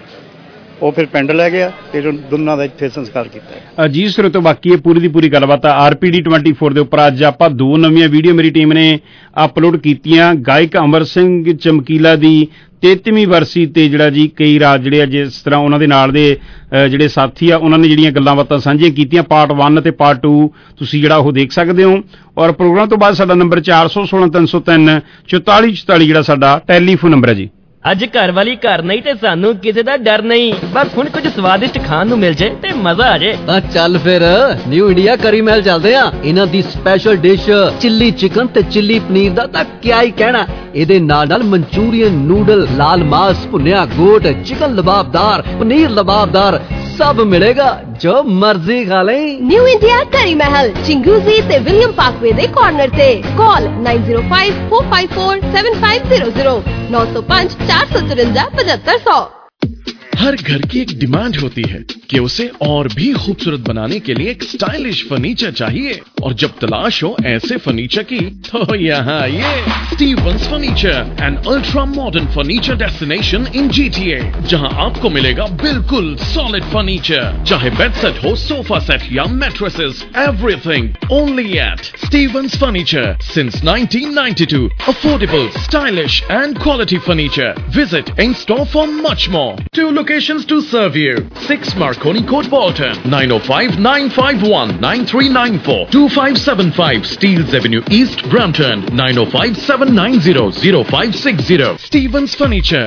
ਉਹ ਫਿਰ ਪਿੰਡ ਲੈ ਗਿਆ, ਫਿਰ ਦੋਨਾਂ ਦਾ ਇੱਥੇ ਸੰਸਕਾਰ ਕੀਤਾ ਜੀ। ਸਿਰੇ ਤੋਂ ਬਾਕੀ ਇਹ ਪੂਰੀ ਦੀ ਪੂਰੀ ਗੱਲਬਾਤ ਆ R P D twenty four ਦੇ ਉੱਪਰ। ਅੱਜ ਆਪਾਂ ਦੋ ਨਵੀਆਂ ਵੀਡੀਓ ਮੇਰੀ ਟੀਮ ਨੇ ਅਪਲੋਡ ਕੀਤੀਆਂ। ਗਾਇਕ ਅਮਰ ਸਿੰਘ ਚਮਕੀਲਾ ਦੀ ਤੇਤਵੀਂ ਵਰਸੀ ਤੇ ਜਿਹੜਾ ਜੀ ਕਈ ਰਾਜ ਜਿਹੜੇ ਆ, ਜਿਸ ਤਰ੍ਹਾਂ ਉਹਨਾਂ ਦੇ ਨਾਲ ਦੇ ਜਿਹੜੇ ਸਾਥੀ ਆ, ਉਹਨਾਂ ਨੇ ਜਿਹੜੀਆਂ ਗੱਲਾਂ ਬਾਤਾਂ ਸਾਂਝੀਆਂ ਕੀਤੀਆਂ, ਪਾਰਟ ਵਨ ਅਤੇ ਪਾਰਟ ਟੂ ਤੁਸੀਂ ਜਿਹੜਾ ਉਹ ਦੇਖ ਸਕਦੇ ਹੋ। ਔਰ ਪ੍ਰੋਗਰਾਮ ਤੋਂ ਬਾਅਦ ਸਾਡਾ ਨੰਬਰ ਚਾਰ ਸੌ ਸੋਲਾਂ ਤਿੰਨ ਸੌ ਤਿੰਨ ਚੁਤਾਲੀ ਚੁਤਾਲੀ ਜਿਹੜਾ ਸਾਡਾ ਟੈਲੀਫੋਨ ਨੰਬਰ ਹੈ ਜੀ। ਅੱਜ ਘਰ ਵਾਲੀ ਘਰ ਨਹੀਂ ਤੇ ਸਾਨੂੰ ਕਿਸੇ ਦਾ ਡਰ ਨਹੀਂ, ਬਸ ਹੁਣ ਕੁਝ ਸਵਾਦਿਸ਼ਟ ਖਾਣ ਨੂੰ ਮਿਲ ਜੇ ਤੇ ਮਜ਼ਾ ਆ ਜੇ। ਤਾਂ ਚੱਲ ਫਿਰ ਨਿਊ ਇੰਡੀਆ ਕਰੀ ਮਹਿਲ ਚੱਲਦੇ ਆ। ਇਹਨਾਂ ਦੀ ਸਪੈਸ਼ਲ ਡਿਸ਼ ਚਿੱਲੀ ਚਿਕਨ ਤੇ ਚਿੱਲੀ ਪਨੀਰ ਦਾ ਤਾਂ ਕਿਆ ਹੀ ਕਹਿਣਾ। ਇਹਦੇ ਨਾਲ ਨਾਲ ਮਨਚੂਰੀਅਨ ਨੂਡਲ, ਲਾਲ ਮਾਸ, ਭੁੰਨਿਆ ਗੋਟ, ਚਿਕਨ ਲਬਾਬਦਾਰ, ਪਨੀਰ ਲਬਾਬਦਾਰ ਸਭ ਮਿਲੇਗਾ, ਜੋ ਮਰਜ਼ੀ ਖਾ ਲੈ। ਨਿਊ ਇੰਡੀਆ ਕਰੀ ਮਹਿਲ, ਚਿੰਗੂਜ਼ੀ ਤੇ ਵਿਲੀਅਮ ਪਾਰਕਵੇ ਦੇ ਕਾਰਨਰ ਤੇ। Call nine zero five four five four seven five zero zero नौ सौ पाँच चार सौ चुरंजा पचहत्तर सौ। हर घर की एक डिमांड होती है कि उसे और भी खूबसूरत बनाने के लिए एक स्टाइलिश फर्नीचर चाहिए, और जब तलाश हो ऐसे फर्नीचर की तो यहाँ ये Stevens furniture, an ultra modern furniture destination in G T A, जहाँ आपको मिलेगा बिल्कुल सॉलिड फर्नीचर, चाहे बेड सेट हो, सोफा सेट या mattresses, everything only at Stevens furniture since nineteen ninety two. Affordable, stylish and quality furniture. Visit in store for much more. Two locations to serve you. six Marconi Court, Bolton. nine oh five, nine five one, nine three nine four. two five seven five Steeles Avenue East, Brampton. nine oh five, seven nine zero, zero five six zero. Stevens Furniture.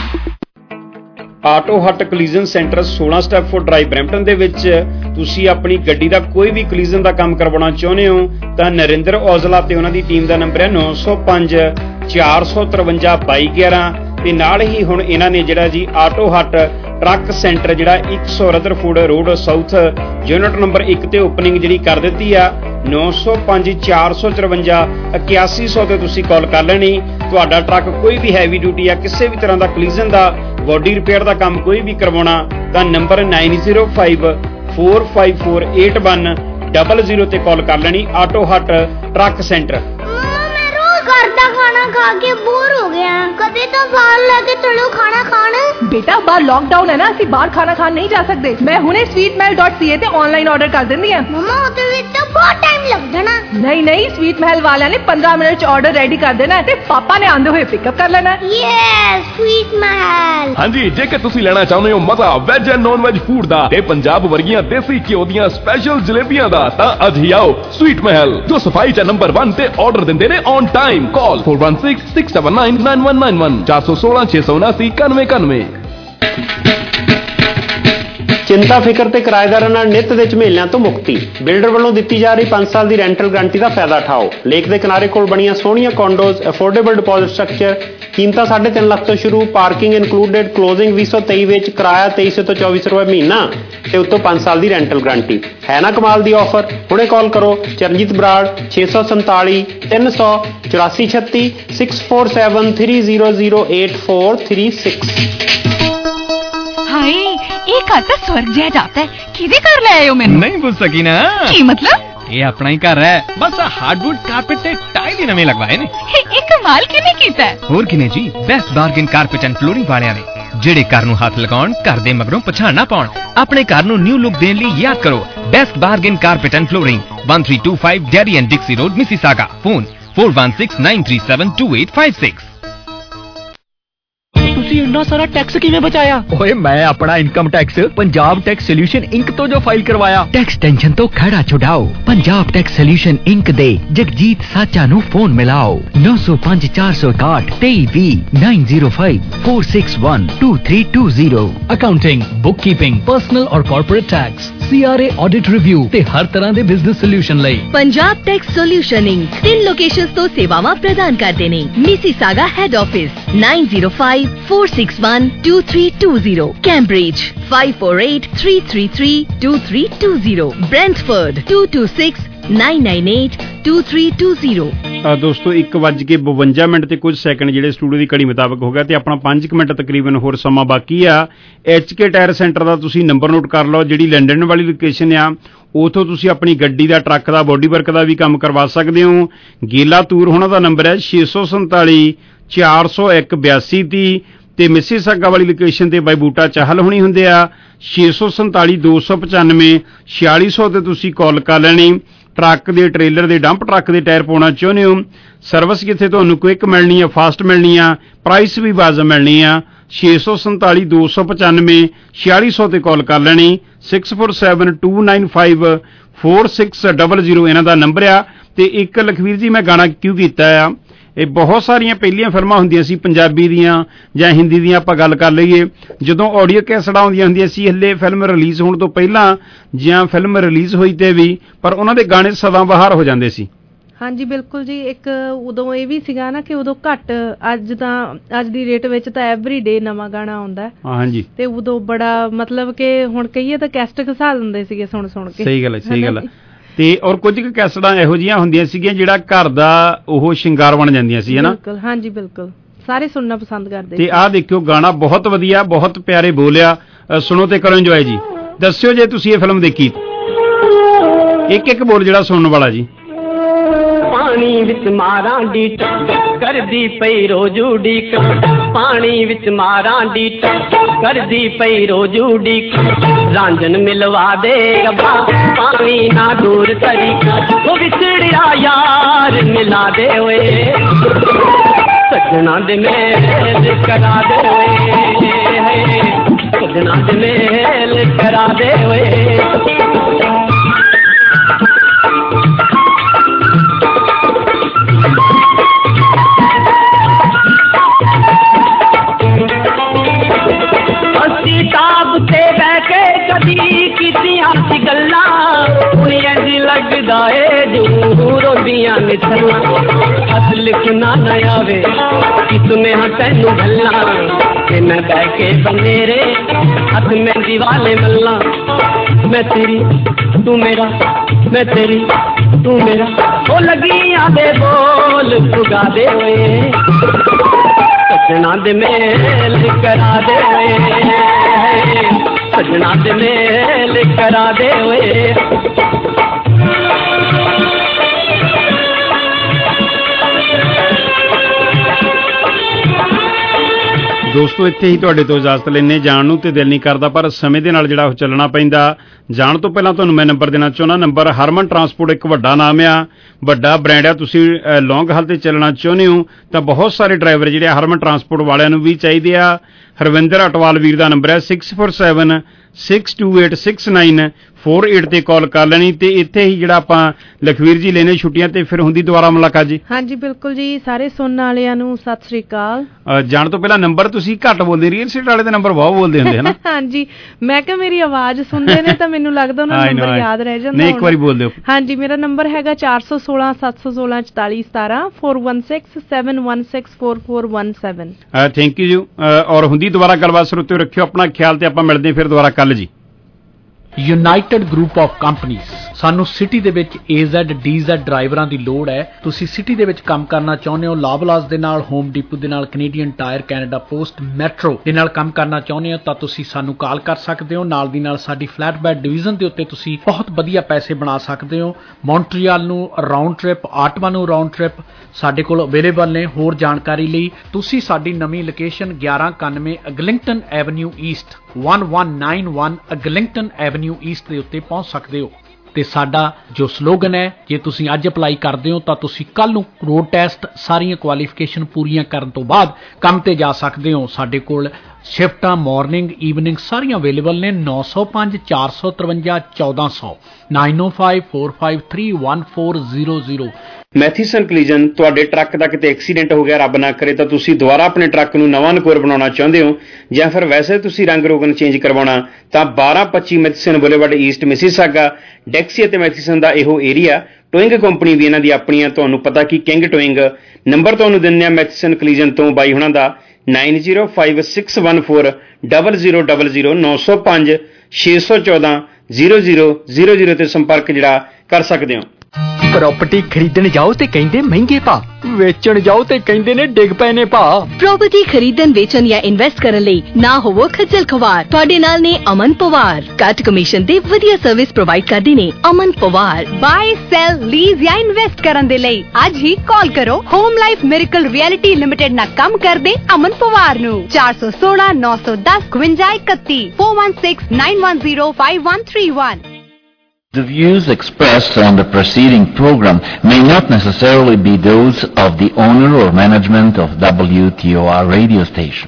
Auto hut collision centre ਸੋਲਾਂ Stepford drive Brampton ਦੇ ਵਿੱਚ ਤੁਸੀਂ ਆਪਣੀ ਗੱਡੀ ਦਾ ਕੋਈ ਵੀ ਕਲੀਜ਼ਨ ਦਾ ਕੰਮ ਕਰਵਾਉਣਾ ਚਾਹੁੰਦੇ ਹੋ ਤਾਂ ਨਰਿੰਦਰ ਔਜਲਾ ਤੇ ਉਹਨਾਂ ਦੀ ਟੀਮ ਦਾ ਨੰਬਰ ਹੈ ਨੌ ਸੌ ਪੰਜ ਚਾਰ ਸੌ ਤਰਵੰਜਾ ਬਾਈ ਗਿਆਰਾਂ। ਤੇ ਨਾਲ ਹੀ ਹੁਣ ਇਹਨਾਂ ਨੇ ਜਿਹੜਾ ਜੀ ਆਟੋ ਹੱਟ ਟਰੱਕ ਸੈਂਟਰ ਜਿਹੜਾ ਇੱਕ ਸੌ Rutherford road south unit number ਇੱਕ ਤੇ ਓਪਨਿੰਗ ਜਿਹੜੀ ਕਰ ਦਿੱਤੀ ਆ। ਨੌ ਸੌ ਪੰਜ ਚਾਰ ਸੌ ਚੁਰੰਜਾ ਇਕਿਆਸੀ ਸੌ ਤੇ ਤੁਸੀਂ ਕਾਲ ਕਰ ਲੈਣੀ। ਤੁਹਾਡਾ ਟਰੱਕ ਕੋਈ ਵੀ ਹੈਵੀ ਡਿਊਟੀ ਜਾਂ ਕਿਸੇ ਵੀ ਤਰ੍ਹਾਂ ਦਾ ਕਲੀਜ਼ਨ ਦਾ ਬੋਡੀ ਰਿਪੇਅਰ ਦਾ ਕੰਮ ਕੋਈ ਵੀ ਕਰਵਾਉਣਾ ਤਾਂ number nine zero five four five four eight one double zero ਤੇ ਕਾਲ ਕਰ ਲੈਣੀ। Auto hut truck centre. घर का खाना खा के बोर हो गया, कभी तो बाहर लेके चलो खाना खाने। बेटा बाहर लॉकडाउन है ना, ਅਸੀਂ ਬਾਹਰ ਖਾਣਾ ਖਾਣ ਨਹੀਂ ਜਾ ਸਕਦੇ। ਮੈਂ ਹੁਣੇ sweet mahal dot c a ਤੇ ਆਨਲਾਈਨ ਆਰਡਰ ਕਰ ਦਿੰਦੀ ਆ। ਮਮਾ ਉਹਦੇ ਵਿੱਚ ਤਾਂ ਬਹੁਤ ਟਾਈਮ ਲੱਗ ਜਾਣਾ। ਨਹੀਂ ਨਹੀਂ sweet mahal ਵਾਲਿਆਂ ਨੇ ਪੰਦਰਾਂ ਮਿੰਟ ਚ ਆਰਡਰ ਰੈਡੀ ਕਰ ਦੇਣਾ ਤੇ ਪਾਪਾ ਨੇ ਆਂਦੇ ਹੋਏ ਪਿਕਅਪ ਕਰ ਲੈਣਾ। Yes sweet mahal। ਹਾਂਜੀ, ਜੇਕਰ ਤੁਸੀਂ ਲੈਣਾ ਚਾਹੁੰਦੇ ਹੋ ਮਜ਼ਾ veg and non veg food ਦਾ ਤੇ ਪੰਜਾਬ ਵਰਗੀਆਂ ਦੇਸੀ ਘਿਓ ਦੀਆਂ ਸਪੈਸ਼ਲ ਜਲੇਬੀਆਂ ਦਾ ਤਾਂ ਅੱਜ ਹੀ ਆਓ sweet mahal, ਜੋ ਸਫਾਈ ਚ ਨੰਬਰ वन ਤੇ ਆਰਡਰ ਦਿੰਦੇ ਨੇ on time. Call four one six six seven nine nine one nine one ਚਾਰ ਸੌ ਸੋਲਾਂ ਛੇ ਸੌ ਉਨਾਸੀ ਇਕਾਨਵੇਂ ਇਕਾਨਵੇਂ। ਚਿੰਤਾ ਫਿਕਰ ਤੇ ਕਿਰਾਏਦਾਰਾਂ ਨਾਲ ਨਿੱਤ ਦੇ ਝਮੇਲਿਆਂ ਤੋਂ ਮੁਕਤੀ। ਬਿਲਡਰ ਵੱਲੋਂ ਦਿੱਤੀ ਜਾ ਰਹੀ ਪੰਜ ਸਾਲ ਦੀ ਰੈਂਟਲ ਗਾਰੰਟੀ ਦਾ ਫਾਇਦਾ ਉਠਾਓ। ਲੇਕ ਦੇ ਕਿਨਾਰੇ ਕੋਲ ਬਣੀਆਂ ਸੋਹਣੀਆਂ ਕੌਂਡੋਜ਼, ਅਫੋਰਡੇਬਲ ਡਿਪੋਜ਼ਿਟ ਸਟਰਕਚਰ, ਕੀਮਤਾਂ ਸਾਢੇ ਤਿੰਨ ਲੱਖ ਤੋਂ ਸ਼ੁਰੂ, ਪਾਰਕਿੰਗ ਇਨਕਲੂਡਡ, ਕਲੋਜ਼ਿੰਗ ਵੀਹ ਸੌ ਤੇਈ ਵਿੱਚ, ਕਿਰਾਇਆ ਤੇਈ ਸੌ ਤੋਂ ਚੌਵੀ ਸੌ ਰੁਪਏ ਮਹੀਨਾ ਤੇ ਉੱਤੋਂ ਪੰਜ ਸਾਲ ਦੀ ਰੈਂਟਲ ਗਾਰੰਟੀ। ਹੈ ਨਾ ਕਮਾਲ ਦੀ ਆਫਰ? ਹੁਣੇ ਕਾਲ ਕਰੋ ਚਰਨਜੀਤ ਬਰਾੜ ਛੇ ਸੌ ਸੰਤਾਲੀ ਤਿੰਨ ਸੌ ਚੁਰਾਸੀ ਛੱਤੀ six four seven three zero zero eight four three six. ਹਾਏ ਇਹ ਘਰ ਤਾਂ ਸਵਰਗ ਜਿਹਾ ਜਾਪਦਾ ਹੈ। ਕਿਹਦੇ ਘਰ ਲੈ ਆਏ ਹੋ ਮੈਨੂੰ? ਨਹੀਂ ਪੁੱਛ ਸਕੀ ਨਾ। ਕੀ ਮਤਲਬ? ਇਹ ਆਪਣਾ ਹੀ ਘਰ ਹੈ, ਬਸ ਹਾਰਡਵੁੱਡ ਕਾਰਪੇਟ ਤੇ ਟਾਈਲ ਹੀ ਨਵੇਂ ਲਗਵਾਏ ਨੇ। ਇਹ ਕਮਾਲ ਕਿਵੇਂ ਕੀਤਾ? ਹੋਰ ਕਿਨੇ ਜੀ, best bargain carpet and flooring ਵਾਲਿਆਂ ਨੇ, ਜਿਹੜੇ ਘਰ ਨੂੰ ਹੱਥ ਲਗਾਉਣ, ਘਰ ਦੇ ਮਗਰੋਂ ਪਛਾਣ ਨਾ ਪਾਉਣ। ਆਪਣੇ ਘਰ ਨੂੰ ਨਿਊ ਲੁੱਕ ਦੇਣ ਲਈ ਯਾਦ ਕਰੋ best bargain carpet and flooring, one three two five Derry and Dixie road, Mississauga. Phone four one six nine three seven two eight five six। ਤੁਸੀਂ ਇੰਨਾ ਸਾਰਾ ਟੈਕਸ ਕਿਵੇਂ ਬਚਾਇਆ? ਓਏ ਮੈਂ ਆਪਣਾ income tax Punjab tax solution inc ਤੋਂ ਜੋ ਫਾਈਲ ਕਰਵਾਇਆ। ਟੈਕਸ ਟੈਨਸ਼ਨ ਤੋਂ ਖੜਾ ਛੁਡਾਓ। ਪੰਜਾਬ ਟੈਕਸ ਸੋਲਿਊਸ਼ਨ ਇੰਕ ਦੇ ਜਗਜੀਤ ਸਾਚਾ ਨੂੰ ਫੋਨ ਮਿਲਾਓ ਨੌ ਸੌ ਪੰਜ ਚਾਰ ਸੌ ਇਕਾਹਠ ਤੇਈ ਵੀਹ nine zero five four six one two three two zero. Accounting, bookkeeping, personal ਔਰ corporate tax, C R A audit review ਤੇ ਹਰ ਤਰ੍ਹਾਂ ਦੇ ਬਿਜ਼ਨਸ ਸੋਲਿਊਸ਼ਨ ਲਈ ਪੰਜਾਬ ਟੈਕਸ ਸੋਲਿਊਸ਼ਨ ਇੰਕ ਤਿੰਨ ਲੋਕੇਸ਼ਨਸ ਤੋਂ ਸੇਵਾਵਾਂ ਪ੍ਰਦਾਨ ਕਰਦੇ ਨੇ। Mississauga head office nine zero five four six one two three two zero, Cambridge five four eight three three three two three two zero, Brentford two two six nine nine eight two three two zero। ਆ ਦੋਸਤੋ ਇੱਕ ਵੱਜ ਕੇ ਬਵੰਜਾ minute ਤੇ ਕੁਝ second ਜਿਹੜੇ studio ਦੀ ਘੜੀ ਮੁਤਾਬਕ ਹੋ ਗਿਆ ਤੇ ਆਪਣਾ ਪੰਜ ਕੁ ਮਿੰਟ ਤਕਰੀਬਨ ਹੋਰ ਸਮਾਂ ਬਾਕੀ ਆ। ਐਚ ਕੇ ਟਾਇਰ ਸੈਂਟਰ ਦਾ ਤੁਸੀਂ ਨੰਬਰ ਨੋਟ ਕਰ ਲਓ, ਜਿਹੜੀ ਲੰਡਨ ਵਾਲੀ ਲੋਕੇਸ਼ਨ ਆ ਉਥੋਂ ਤੁਸੀਂ ਆਪਣੀ ਗੱਡੀ ਦਾ, ਟਰੱਕ ਦਾ, ਬੋਡੀ ਵਰਕ ਦਾ ਵੀ ਕੰਮ ਕਰਵਾ ਸਕਦੇ ਹੋ। ਗੇਲਾ ਤੂਰ ਹੋਣਾ ਦਾ ਨੰਬਰ ਹੈ ਛੇ ਸੌ ਸੰਤਾਲੀ ਚਾਰ ਸੌ ਇੱਕ ਬਿਆਸੀ ਤੀਹ ਤੇ ਮਿਸੀਸਾਗਾ ਵਾਲੀ ਲੋਕੇਸ਼ਨ ਤੇ ਬਾਈ ਬੂਟਾ ਚਾਹਲ ਹੋਣੀ ਹੁੰਦੇ ਆ ਛੇ ਸੌ ਸੰਤਾਲੀ ਦੋ ਸੌ ਪਚਾਨਵੇਂ ਛਿਆਲੀ ਸੌ ਤੇ ਤੁਸੀਂ ਕਾਲ ਕਰ ਲੈਣੀ। ਟਰੱਕ ਦੇ, ਟ੍ਰੇਲਰ ਦੇ, ਡੰਪ ਟਰੱਕ ਦੇ ਟਾਇਰ ਪਾਉਣਾ ਚਾਹੁੰਦੇ ਹੋ, ਸਰਵਿਸ ਕਿੱਥੇ ਤੁਹਾਨੂੰ ਕੁਇਕ ਮਿਲਣੀ ਆ, ਫਾਸਟ ਮਿਲਣੀ ਆ, ਪ੍ਰਾਈਸ ਵੀ ਵਾਜਬ ਮਿਲਣੀ ਆ। ਛੇ ਸੌ ਸੰਤਾਲੀ ਦੋ ਸੌ ਪਚਾਨਵੇਂ ਛਿਆਲੀ ਸੌ ਤੇ ਕਾਲ ਕਰ ਲੈਣੀ। Six four seven two nine five four six double zero ਇਹਨਾਂ ਦਾ ਨੰਬਰ ਆ। ਤੇ ਇੱਕ ਲਖਵੀਰ ਜੀ ਮੈਂ ਗਾਣਾ ਕਿਉਂ ਕੀਤਾ ਆ, ਇਹ ਬਹੁਤ ਸਾਰੀਆਂ ਪਹਿਲੀਆਂ ਫਿਲਮਾਂ ਹੁੰਦੀਆਂ ਸੀ ਪੰਜਾਬੀ ਦੀਆਂ ਜਾਂ ਹਿੰਦੀ ਦੀਆਂ, ਆਪਾਂ ਗੱਲ ਕਰ ਲਈਏ ਜਦੋਂ ਆਡੀਓ ਕੈਸਟਾਂ ਆਉਂਦੀਆਂ ਹੁੰਦੀਆਂ ਸੀ ਹਲੇ ਫਿਲਮ ਰਿਲੀਜ਼ ਹੋਣ ਤੋਂ ਪਹਿਲਾਂ ਜਾਂ ਫਿਲਮ ਰਿਲੀਜ਼ ਹੋਈ ਤੇ ਵੀ, ਪਰ ਉਹਨਾਂ ਦੇ ਗਾਣੇ ਸਦਾ ਬਹਾਰ ਹੋ ਜਾਂਦੇ ਸੀ। ਹਾਂਜੀ ਬਿਲਕੁਲ ਜੀ। ਇੱਕ ਉਦੋਂ ਇਹ ਵੀ ਸੀਗਾ ਨਾ ਕਿ ਉਦੋਂ ਘੱਟ, ਅੱਜ ਤਾਂ ਅੱਜ ਦੀ ਡੇਟ ਵਿੱਚ ਤਾਂ ਐਵਰੀ ਡੇ ਨਵਾਂ ਗਾਣਾ ਆਉਂਦਾ। ਹਾਂਜੀ। ਤੇ ਉਦੋਂ ਬੜਾ ਮਤਲਬ ਕਿ ਹੁਣ ਕਹੀਏ ਤਾਂ ਕੈਸਟ ਘਸਾ ਦਿੰਦੇ ਸੀਗੇ ਸੁਣ ਸੁਣ ਕੇ। ਸਹੀ ਗੱਲ ਹੈ, ਸਹੀ ਗੱਲ ਹੈ। ਤੇ ਔਰ ਕੁਝ ਕੁ ਕੈਸਟਾਂ ਇਹੋ ਜਿਹੀਆਂ ਹੁੰਦੀਆਂ ਸੀਗੀਆਂ ਜਿਹੜਾ ਘਰ ਦਾ ਉਹ ਸ਼ਿੰਗਾਰ ਬਣ ਜਾਂਦੀਆਂ ਸੀ, ਹੈ ਨਾ? ਬਿਲਕੁਲ, ਹਾਂਜੀ ਬਿਲਕੁਲ, ਸਾਰੇ ਸੁਣਨਾ ਪਸੰਦ ਕਰਦੇ। ਤੇ ਆਹ ਦੇਖਿਓ ਗਾਣਾ ਬਹੁਤ ਵਧੀਆ, ਬਹੁਤ ਪਿਆਰੇ ਬੋਲਿਆ, ਸੁਣੋ ਤੇ ਕਰੋ ਇੰਜੋਏ ਜੀ। ਦੱਸਿਓ ਜੇ ਤੁਸੀਂ ਇਹ ਫਿਲਮ ਦੇਖੀ। ਇੱਕ ਇੱਕ ਬੋਲ ਜਿਹੜਾ ਸੁਣਨ ਵਾਲਾ ਜੀ। ਪਾਣੀ ਵਿੱਚ ਮਾਰਾਂ ਡੀਟ ਕਰਦੀ ਪਈ ਰੋਜੂ ਡੀਕ, ਪਾਣੀ ਵਿੱਚ ਮਾਰਾਂ ਡੀਟ ਕਰਦੀ ਪਈ ਰੋਜੂ ਡੀਕ, ਰਾਂਝਣ ਮਿਲਵਾ ਦੇ ਰੱਬਾ ਪਾਣੀ ਨਾ ਦੂਰ ਕਰੀ, ਉਹ ਵਿਛੜਿਆ ਯਾਰ ਮਿਲਾ ਦੇ ਓਏ, ਸੱਜਣਾ ਦੇ ਮੇਲ ਕਰਾ ਦੇ ਓਏ, ਸੱਜਣਾ ਦੇ ਮੇਲ ਕਰਾ ਦੇ ਓਏ। ਤਾਬ ਤੇ ਬਹਿ ਕੇ ਕਦੀ ਕੀਤੀਆਂ ਸੀ ਗੱਲਾਂ, ਹੁਣ ਇੰਝ ਲੱਗਦਾ ਏ ਜੂ ਰੋਂਦੀਆਂ ਮਿੱਠੀਆਂ, ਹੱਥ ਲਿਖਣਾ ਨਾ ਆਵੇ ਕਿ ਤੁਮੇ ਹਾਂ ਤੈਨੂੰ ਗੱਲਾਂ, ਤੇ ਮੈਂ ਬਹਿ ਕੇ ਬਨੇਰੇ ਹੱਥ ਮਹਿੰਦੀ ਵਾਲੇ ਮੱਲਾਂ, ਮੈਂ ਤੇਰੀ ਤੂੰ ਮੇਰਾ, ਮੈਂ ਤੇਰੀ ਤੂੰ ਮੇਰਾ, ਉਹ ਲੱਗੀਆਂ ਦੇ ਬੋਲ ਪੁਗਾ ਦੇ ਓਏ, सजना दे मेल करा दे सजना दे मेल करा दे ਦੋਸਤੋ ਇੱਥੇ ਹੀ ਤੁਹਾਡੇ ਤੋਂ ਇਜਾਜ਼ਤ ਲੈਣੇ ਜਾਣ ਨੂੰ ਤੇ ਦਿਲ ਨਹੀਂ ਕਰਦਾ ਪਰ ਸਮੇਂ ਦੇ ਨਾਲ ਜਿਹੜਾ ਉਹ ਚੱਲਣਾ ਪੈਂਦਾ। ਜਾਣ ਤੋਂ ਪਹਿਲਾਂ ਤੁਹਾਨੂੰ ਮੈਂ ਨੰਬਰ ਦੇਣਾ ਚਾਹੁੰਦਾ। ਨੰਬਰ ਹਰਮਨ ਟਰਾਂਸਪੋਰਟ ਇੱਕ ਵੱਡਾ ਨਾਮ ਆ, ਵੱਡਾ ਬ੍ਰਾਂਡ ਆ। ਤੁਸੀਂ ਲੌਂਗ ਹਾਲ ਤੇ ਚੱਲਣਾ ਚਾਹੁੰਦੇ ਹੋ ਤਾਂ ਬਹੁਤ ਸਾਰੇ ਡਰਾਈਵਰ ਜਿਹੜੇ ਹਰਮਨ ਟਰਾਂਸਪੋਰਟ ਵਾਲਿਆਂ ਨੂੰ ਵੀ ਚਾਹੀਦੇ ਆ। ਹਰਵਿੰਦਰ ਅਟਵਾਲ ਵੀਰ ਦਾ ਨੰਬਰ ਹੈ six four seven six two eight six nine four eight ਤੇ ਕਾਲ ਕਰ ਲੈਣੀ। ਤੇ ਇੱਥੇ ਹੀ ਜਿਹੜਾ ਆਪਾਂ ਲਖਵੀਰ ਜੀ ਲੈਣੇ ਛੁੱਟੀਆਂ ਤੇ ਫਿਰ ਹੁੰਦੀ ਦੁਬਾਰਾ ਮੁਲਾਕਾਤ ਜੀ। ਹਾਂਜੀ ਬਿਲਕੁਲ ਜੀ, ਸਾਰੇ ਸੁਣਨ ਵਾਲਿਆਂ ਨੂੰ ਸਤਿ ਸ੍ਰੀ ਅਕਾਲ। ਜਾਣ ਤੋਂ ਪਹਿਲਾਂ ਨੰਬਰ ਤੁਸੀਂ ਘੱਟ ਬੋਲਦੇ, ਰੀਅਲ ਸਟੇਟ ਵਾਲੇ ਦੇ ਨੰਬਰ ਬਹੁਤ ਬੋਲਦੇ ਹੁੰਦੇ ਹਨ। ਹਾਂਜੀ ਮੈਂ ਕਿਹਾ ਮੇਰੀ ਆਵਾਜ਼ ਸੁਣਦੇ ਨੇ ਤਾਂ ਮੈਨੂੰ ਲੱਗਦਾ ਉਹਨਾਂ ਨੂੰ ਨੰਬਰ ਯਾਦ ਰਹਿ ਜਾਂਦਾ। ਨਹੀਂ ਇੱਕ ਵਾਰੀ ਬੋਲ ਦਿਓ। ਹਾਂਜੀ ਮੇਰਾ ਨੰਬਰ ਹੈਗਾ ਚਾਰ ਸੌ ਸੋਲਾਂ ਸੱਤ ਸੌ ਸੋਲਾਂ ਚੁਤਾਲੀ ਸਤਾਰਾਂ four one six seven one six four four one seven. Thank you ਜੀ। ਔਰ ਹੁੰਦੀ ਦੁਬਾਰਾ ਗੱਲਬਾਤ ਸਰੋਤਿਓ ਰੱਖਿਓ ਆਪਣਾ ਖਿਆਲ ਤੇ ਆਪਾਂ ਮਿਲਦੇ ਫਿਰ ਦੁਬਾਰਾ ਕੱਲ ਜੀ। ਯੂਨਾਈਟਿਡ ਗਰੁੱਪ ਆਫ ਕੰਪਨੀਜ਼ ਸਾਨੂੰ ਸਿਟੀ ਦੇ ਵਿੱਚ ਏ ਜ਼ੈਡ ਡੀ ਜ਼ੈਡ ਡਰਾਈਵਰਾਂ ਦੀ ਲੋੜ ਹੈ। ਤੁਸੀਂ ਸਿਟੀ ਦੇ ਵਿੱਚ ਕੰਮ ਕਰਨਾ ਚਾਹੁੰਦੇ ਹੋ, ਲਾਬਲਾਸ ਦੇ ਨਾਲ, ਹੋਮ ਡਿਪੂ ਦੇ ਨਾਲ, Canadian Tire, Canada Post, Metro ਦੇ ਨਾਲ ਕੰਮ ਕਰਨਾ ਚਾਹੁੰਦੇ ਹੋ ਤਾਂ ਤੁਸੀਂ ਸਾਨੂੰ ਕਾਲ ਕਰ ਸਕਦੇ ਹੋ। ਨਾਲ ਦੀ ਨਾਲ ਸਾਡੀ ਫਲੈਟ ਬੈਡ ਡਿਵੀਜ਼ਨ ਦੇ ਉੱਤੇ ਤੁਸੀਂ ਬਹੁਤ ਵਧੀਆ ਪੈਸੇ ਬਣਾ ਸਕਦੇ ਹੋ। ਮੌਂਟਰੀਅਲ ਨੂੰ ਰਾਊਂਡ ਟ੍ਰਿਪ, ਆਟਵਾ ਨੂੰ ਰਾਊਂਡ ਟ੍ਰਿਪ ਸਾਡੇ ਕੋਲ ਅਵੇਲੇਬਲ ਨੇ। ਹੋਰ ਜਾਣਕਾਰੀ ਲਈ ਤੁਸੀਂ ਸਾਡੀ ਨਵੀਂ ਲੋਕੇਸ਼ਨ ਗਿਆਰਾਂ ਇਕਾਨਵੇਂ ਅਗਲਿੰਗਟਨ ਐਵਨਿਊ ਈਸਟ ਇੱਕ ਇੱਕ ਨੌਂ ਇੱਕ ਅਗਲਿੰਗਟਨ ਐਵਨਿਊ ਈਸਟ ਦੇ ਉੱਤੇ ਪਹੁੰਚ ਸਕਦੇ ਹੋ। ਤੇ ਸਾਡਾ ਜੋ ਸਲੋਗਨ ਹੈ, ਜੇ ਤੁਸੀਂ ਅੱਜ ਅਪਲਾਈ ਕਰਦੇ ਹੋ ਤਾਂ ਤੁਸੀਂ ਕੱਲ ਨੂੰ ਰੋਡ ਟੈਸਟ ਸਾਰੀਆਂ ਕੁਆਲੀਫਿਕੇਸ਼ਨ ਪੂਰੀਆਂ ਕਰਨ ਤੋਂ ਬਾਅਦ ਕੰਮ ਤੇ ਜਾ ਸਕਦੇ ਹੋ। ਸਾਡੇ ਕੋਲ ਸ਼ਿਫਟਾਂ ਮਾਰਨਿੰਗ ਈਵਨਿੰਗ ਸਾਰੀਆਂ ਅਵੇਲੇਬਲ ਨੇ। ਨੌ ਸੌ ਪੰਜ ਚਾਰ ਸੌ ਤਰਵੰਜਾ ਚੌਦਾਂ ਸੌ nine O five four five three one four zero zero. Matheson collision ਤੁਹਾਡੇ ਟਰੱਕ ਦਾ ਕਿਤੇ ਐਕਸੀਡੈਂਟ ਹੋ ਗਿਆ, ਰੱਬ ਨਾ ਕਰੇ, ਤਾਂ ਤੁਸੀਂ ਦੁਬਾਰਾ ਆਪਣੇ ਟਰੱਕ ਨੂੰ ਨਵਾਂ ਨਕੋਰ ਬਣਾਉਣਾ ਚਾਹੁੰਦੇ ਹੋ ਜਾਂ ਫਿਰ ਵੈਸੇ ਤੁਸੀਂ ਰੰਗ ਰੋਗਨ ਚੇਂਜ ਕਰਵਾਉਣਾ ਤਾਂ ਬਾਰਾਂ ਪੱਚੀ Matheson boulevard east Mississauga Dixie ਅਤੇ ਮੈਥੀਸਨ ਦਾ ਇਹੋ ਏਰੀਆ। ਟੋਇੰਗ ਕੰਪਨੀ ਵੀ ਇਹਨਾਂ ਦੀ ਆਪਣੀ ਆ, ਤੁਹਾਨੂੰ ਪਤਾ ਕਿ ਕਿੰਗ ਟੋਇੰਗ। ਨੰਬਰ ਤੁਹਾਨੂੰ ਦਿੰਦੇ ਆ ਮੈਥੀਸਨ ਕਲੀਜਨ ਤੋਂ ਬਾਈ ਹੁਣਾਂ ਦਾ nine zero five six one four double zero double zero ਨੌ ਸੌ ਪੰਜ ਛੇ ਸੌ ਚੌਦਾਂ ਜ਼ੀਰੋ ਜ਼ੀਰੋ ਜ਼ੀਰੋ ਜ਼ੀਰੋ ਤੇ ਸੰਪਰਕ ਜਿਹੜਾ ਕਰ ਸਕਦੇ ਹੋ। प्रॉपर्टी खरीदने जाओ ते कहंदे महंगे भा, वेचण जाओ ते कहंदे ने डिग पए ने भा। प्रॉपर्टी खरीदन वेचन या इन्वेस्ट करन लई ना होवो खज्जल खवार। तुहाडे नाल ने अमन पवार, घट कमीशन ते वधिया सर्विस प्रोवाइड करदे ने Aman Pawar. Buy sell lease या इन्वेस्ट करन दे लई आज ही कॉल करो home life miracle realty limited ना काम करदे अमन पवार नु चार सौ सोलह नौ सौ दस इकवंजा इकत्ती four one six nine one zero five one three one. The views expressed on the preceding program may not necessarily be those of the owner or management of W T O R radio station.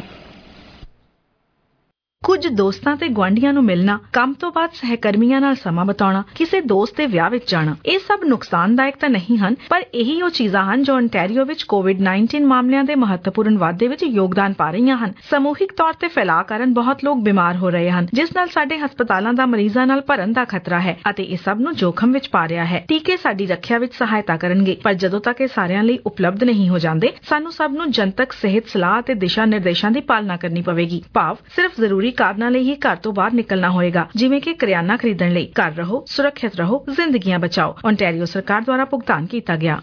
ਕੁਝ ਦੋਸਤਾਂ ਤੇ ਗੁਆਂਢੀਆਂ ਨੂੰ ਮਿਲਣਾ, ਕੰਮ ਤੋਂ ਬਾਅਦ ਸਹਿਕਰਮੀਆਂ ਨਾਲ ਸਮਾਂ ਬਿਤਾਉਣਾ, ਕਿਸੇ ਦੋਸਤ ਦੇ ਵਿਆਹ ਵਿੱਚ ਜਾਣਾ, ਇਹ ਸਭ ਨੁਕਸਾਨਦਾਇਕ ਤਾਂ ਨਹੀਂ ਹਨ, ਪਰ ਇਹੀ ਉਹ ਚੀਜ਼ਾਂ ਹਨ ਜੋ ontario ਵਿੱਚ ਕੋਵਿਡ ਉੱਨੀ ਮਾਮਲਿਆਂ ਦੇ ਮਹੱਤਵਪੂਰਨ ਵਾਧੇ ਵਿੱਚ ਯੋਗਦਾਨ ਪਾ ਰਹੀਆਂ ਹਨ। ਸਮੂਹਿਕ ਤੌਰ ਤੇ ਫੈਲਾਅ ਕਾਰਨ ਬਹੁਤ ਲੋਕ ਬਿਮਾਰ ਹੋ ਰਹੇ ਹਨ, ਜਿਸ ਨਾਲ ਸਾਡੇ ਹਸਪਤਾਲਾਂ ਦਾ ਮਰੀਜ਼ਾਂ ਨਾਲ ਭਰਨ ਦਾ ਖਤਰਾ ਹੈ ਅਤੇ ਇਹ ਸਭ ਨੂੰ ਜੋਖਮ ਵਿੱਚ ਪਾ ਰਿਹਾ ਹੈ। ਟੀਕੇ ਸਾਡੀ ਰੱਖਿਆ ਵਿੱਚ ਸਹਾਇਤਾ ਕਰਨਗੇ, ਪਰ ਜਦੋਂ ਤੱਕ ਇਹ ਸਾਰਿਆਂ ਲਈ ਉਪਲਬਧ ਨਹੀਂ ਹੋ ਜਾਂਦੇ, ਸਾਨੂੰ ਸਭ ਨੂੰ ਜਨਤਕ ਸਿਹਤ ਸਲਾਹ ਅਤੇ ਦਿਸ਼ਾ ਨਿਰਦੇਸ਼ਾਂ ਦੀ ਪਾਲਣਾ ਕਰਨੀ ਪਵੇਗੀ। ਭਾਵ ਸਿਰਫ ਜ਼ਰੂਰੀ ਕਾਰਨਾਂ ਲਈ ਹੀ ਘਰ ਤੋਂ ਬਾਹਰ ਨਿਕਲਣਾ ਹੋਏਗਾ, ਜਿਵੇਂ ਕਿ ਕਰਿਆਨਾ ਖਰੀਦਣ ਲਈ। ਘਰ ਰਹੋ, ਸੁਰੱਖਿਅਤ ਰਹੋ, ਜ਼ਿੰਦਗੀਆਂ ਬਚਾਓ। ontario ਸਰਕਾਰ ਦੁਆਰਾ ਭੁਗਤਾਨ ਕੀਤਾ ਗਿਆ।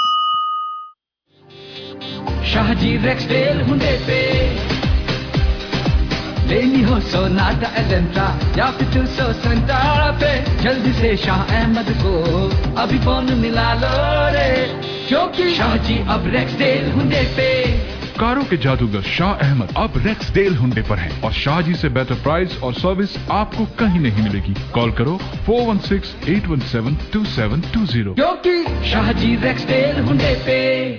शाहजी रेक्सडेल हुंडे पे लेनी हो सोनाटा एजेंट्रा या फिर टू सौ सेंटारा पे जल्दी से शाह अहमद को अभी फोन मिला लो रे, क्योंकि शाहजी अब रेक्सडेल हुंडे पे। कारों के जादूगर शाह अहमद अब रेक्सडेल हुंडे पर हैं और शाहजी से बेहतर प्राइस और सर्विस आपको कहीं नहीं मिलेगी। कॉल करो four one six eight one seven two seven two zero, क्योंकि शाहजी रेक्सडेल हुंडे पे।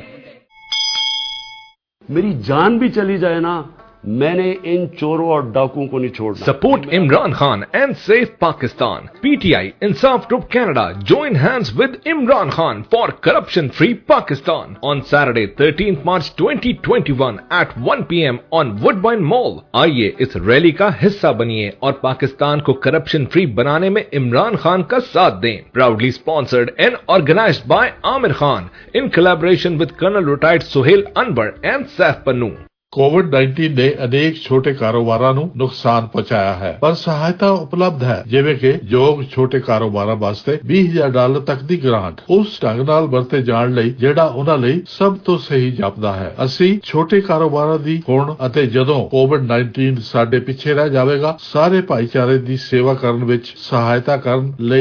मेरी जान भी चली जाए ना, मैंने इन चोरों और डाकुओं को नहीं छोड़ना। Support Imran Khan and save Pakistan. P T I Insaf Group Canada join hands with Imran Khan for corruption-free Pakistan on Saturday thirteenth March twenty twenty-one at one p m on Woodbine Mall. आइए इस rally का हिस्सा बनिए और पाकिस्तान को corruption-free बनाने में इमरान खान का साथ दें. Proudly sponsored and organized by Amir Khan in collaboration with Colonel retired Sohail Anwar and Saif Pannu. Covid ਉੱਨੀ ਨੇ ਅਨੇਕ ਛੋਟੇ ਕਾਰੋਬਾਰਾਂ ਨੂੰ ਨੁਕਸਾਨ ਪਹੁੰਚਾਇਆ ਹੈ, ਪਰ ਸਹਾਇਤਾ ਉਪਲਬਧ ਹੈ, ਜਿਵੇਂ ਕਿ ਯੋਗ ਛੋਟੇ ਕਾਰੋਬਾਰਾਂ ਵਾਸਤੇ ਵੀਹ ਹਜ਼ਾਰ ਡਾਲਰ ਤੱਕ ਦੀ ਗ੍ਰਾਂਟ ਉਸ ਢੰਗ ਨਾਲ ਵਰਤੇ ਜਾਣ ਲਈ ਜਿਹੜਾ ਉਹਨਾਂ ਲਈ ਸਭ ਤੋਂ ਸਹੀ ਜਾਪਦਾ ਹੈ। ਅਸੀਂ ਛੋਟੇ ਕਾਰੋਬਾਰਾਂ ਦੀ ਹੁਣ ਅਤੇ ਜਦੋਂ ਕੋਵਿਡ ਉੱਨੀ ਸਾਡੇ ਪਿੱਛੇ ਰਹਿ ਜਾਵੇਗਾ ਸਾਰੇ ਭਾਈਚਾਰੇ ਦੀ ਸੇਵਾ ਕਰਨ ਵਿੱਚ ਸਹਾਇਤਾ ਕਰਨ ਲਈ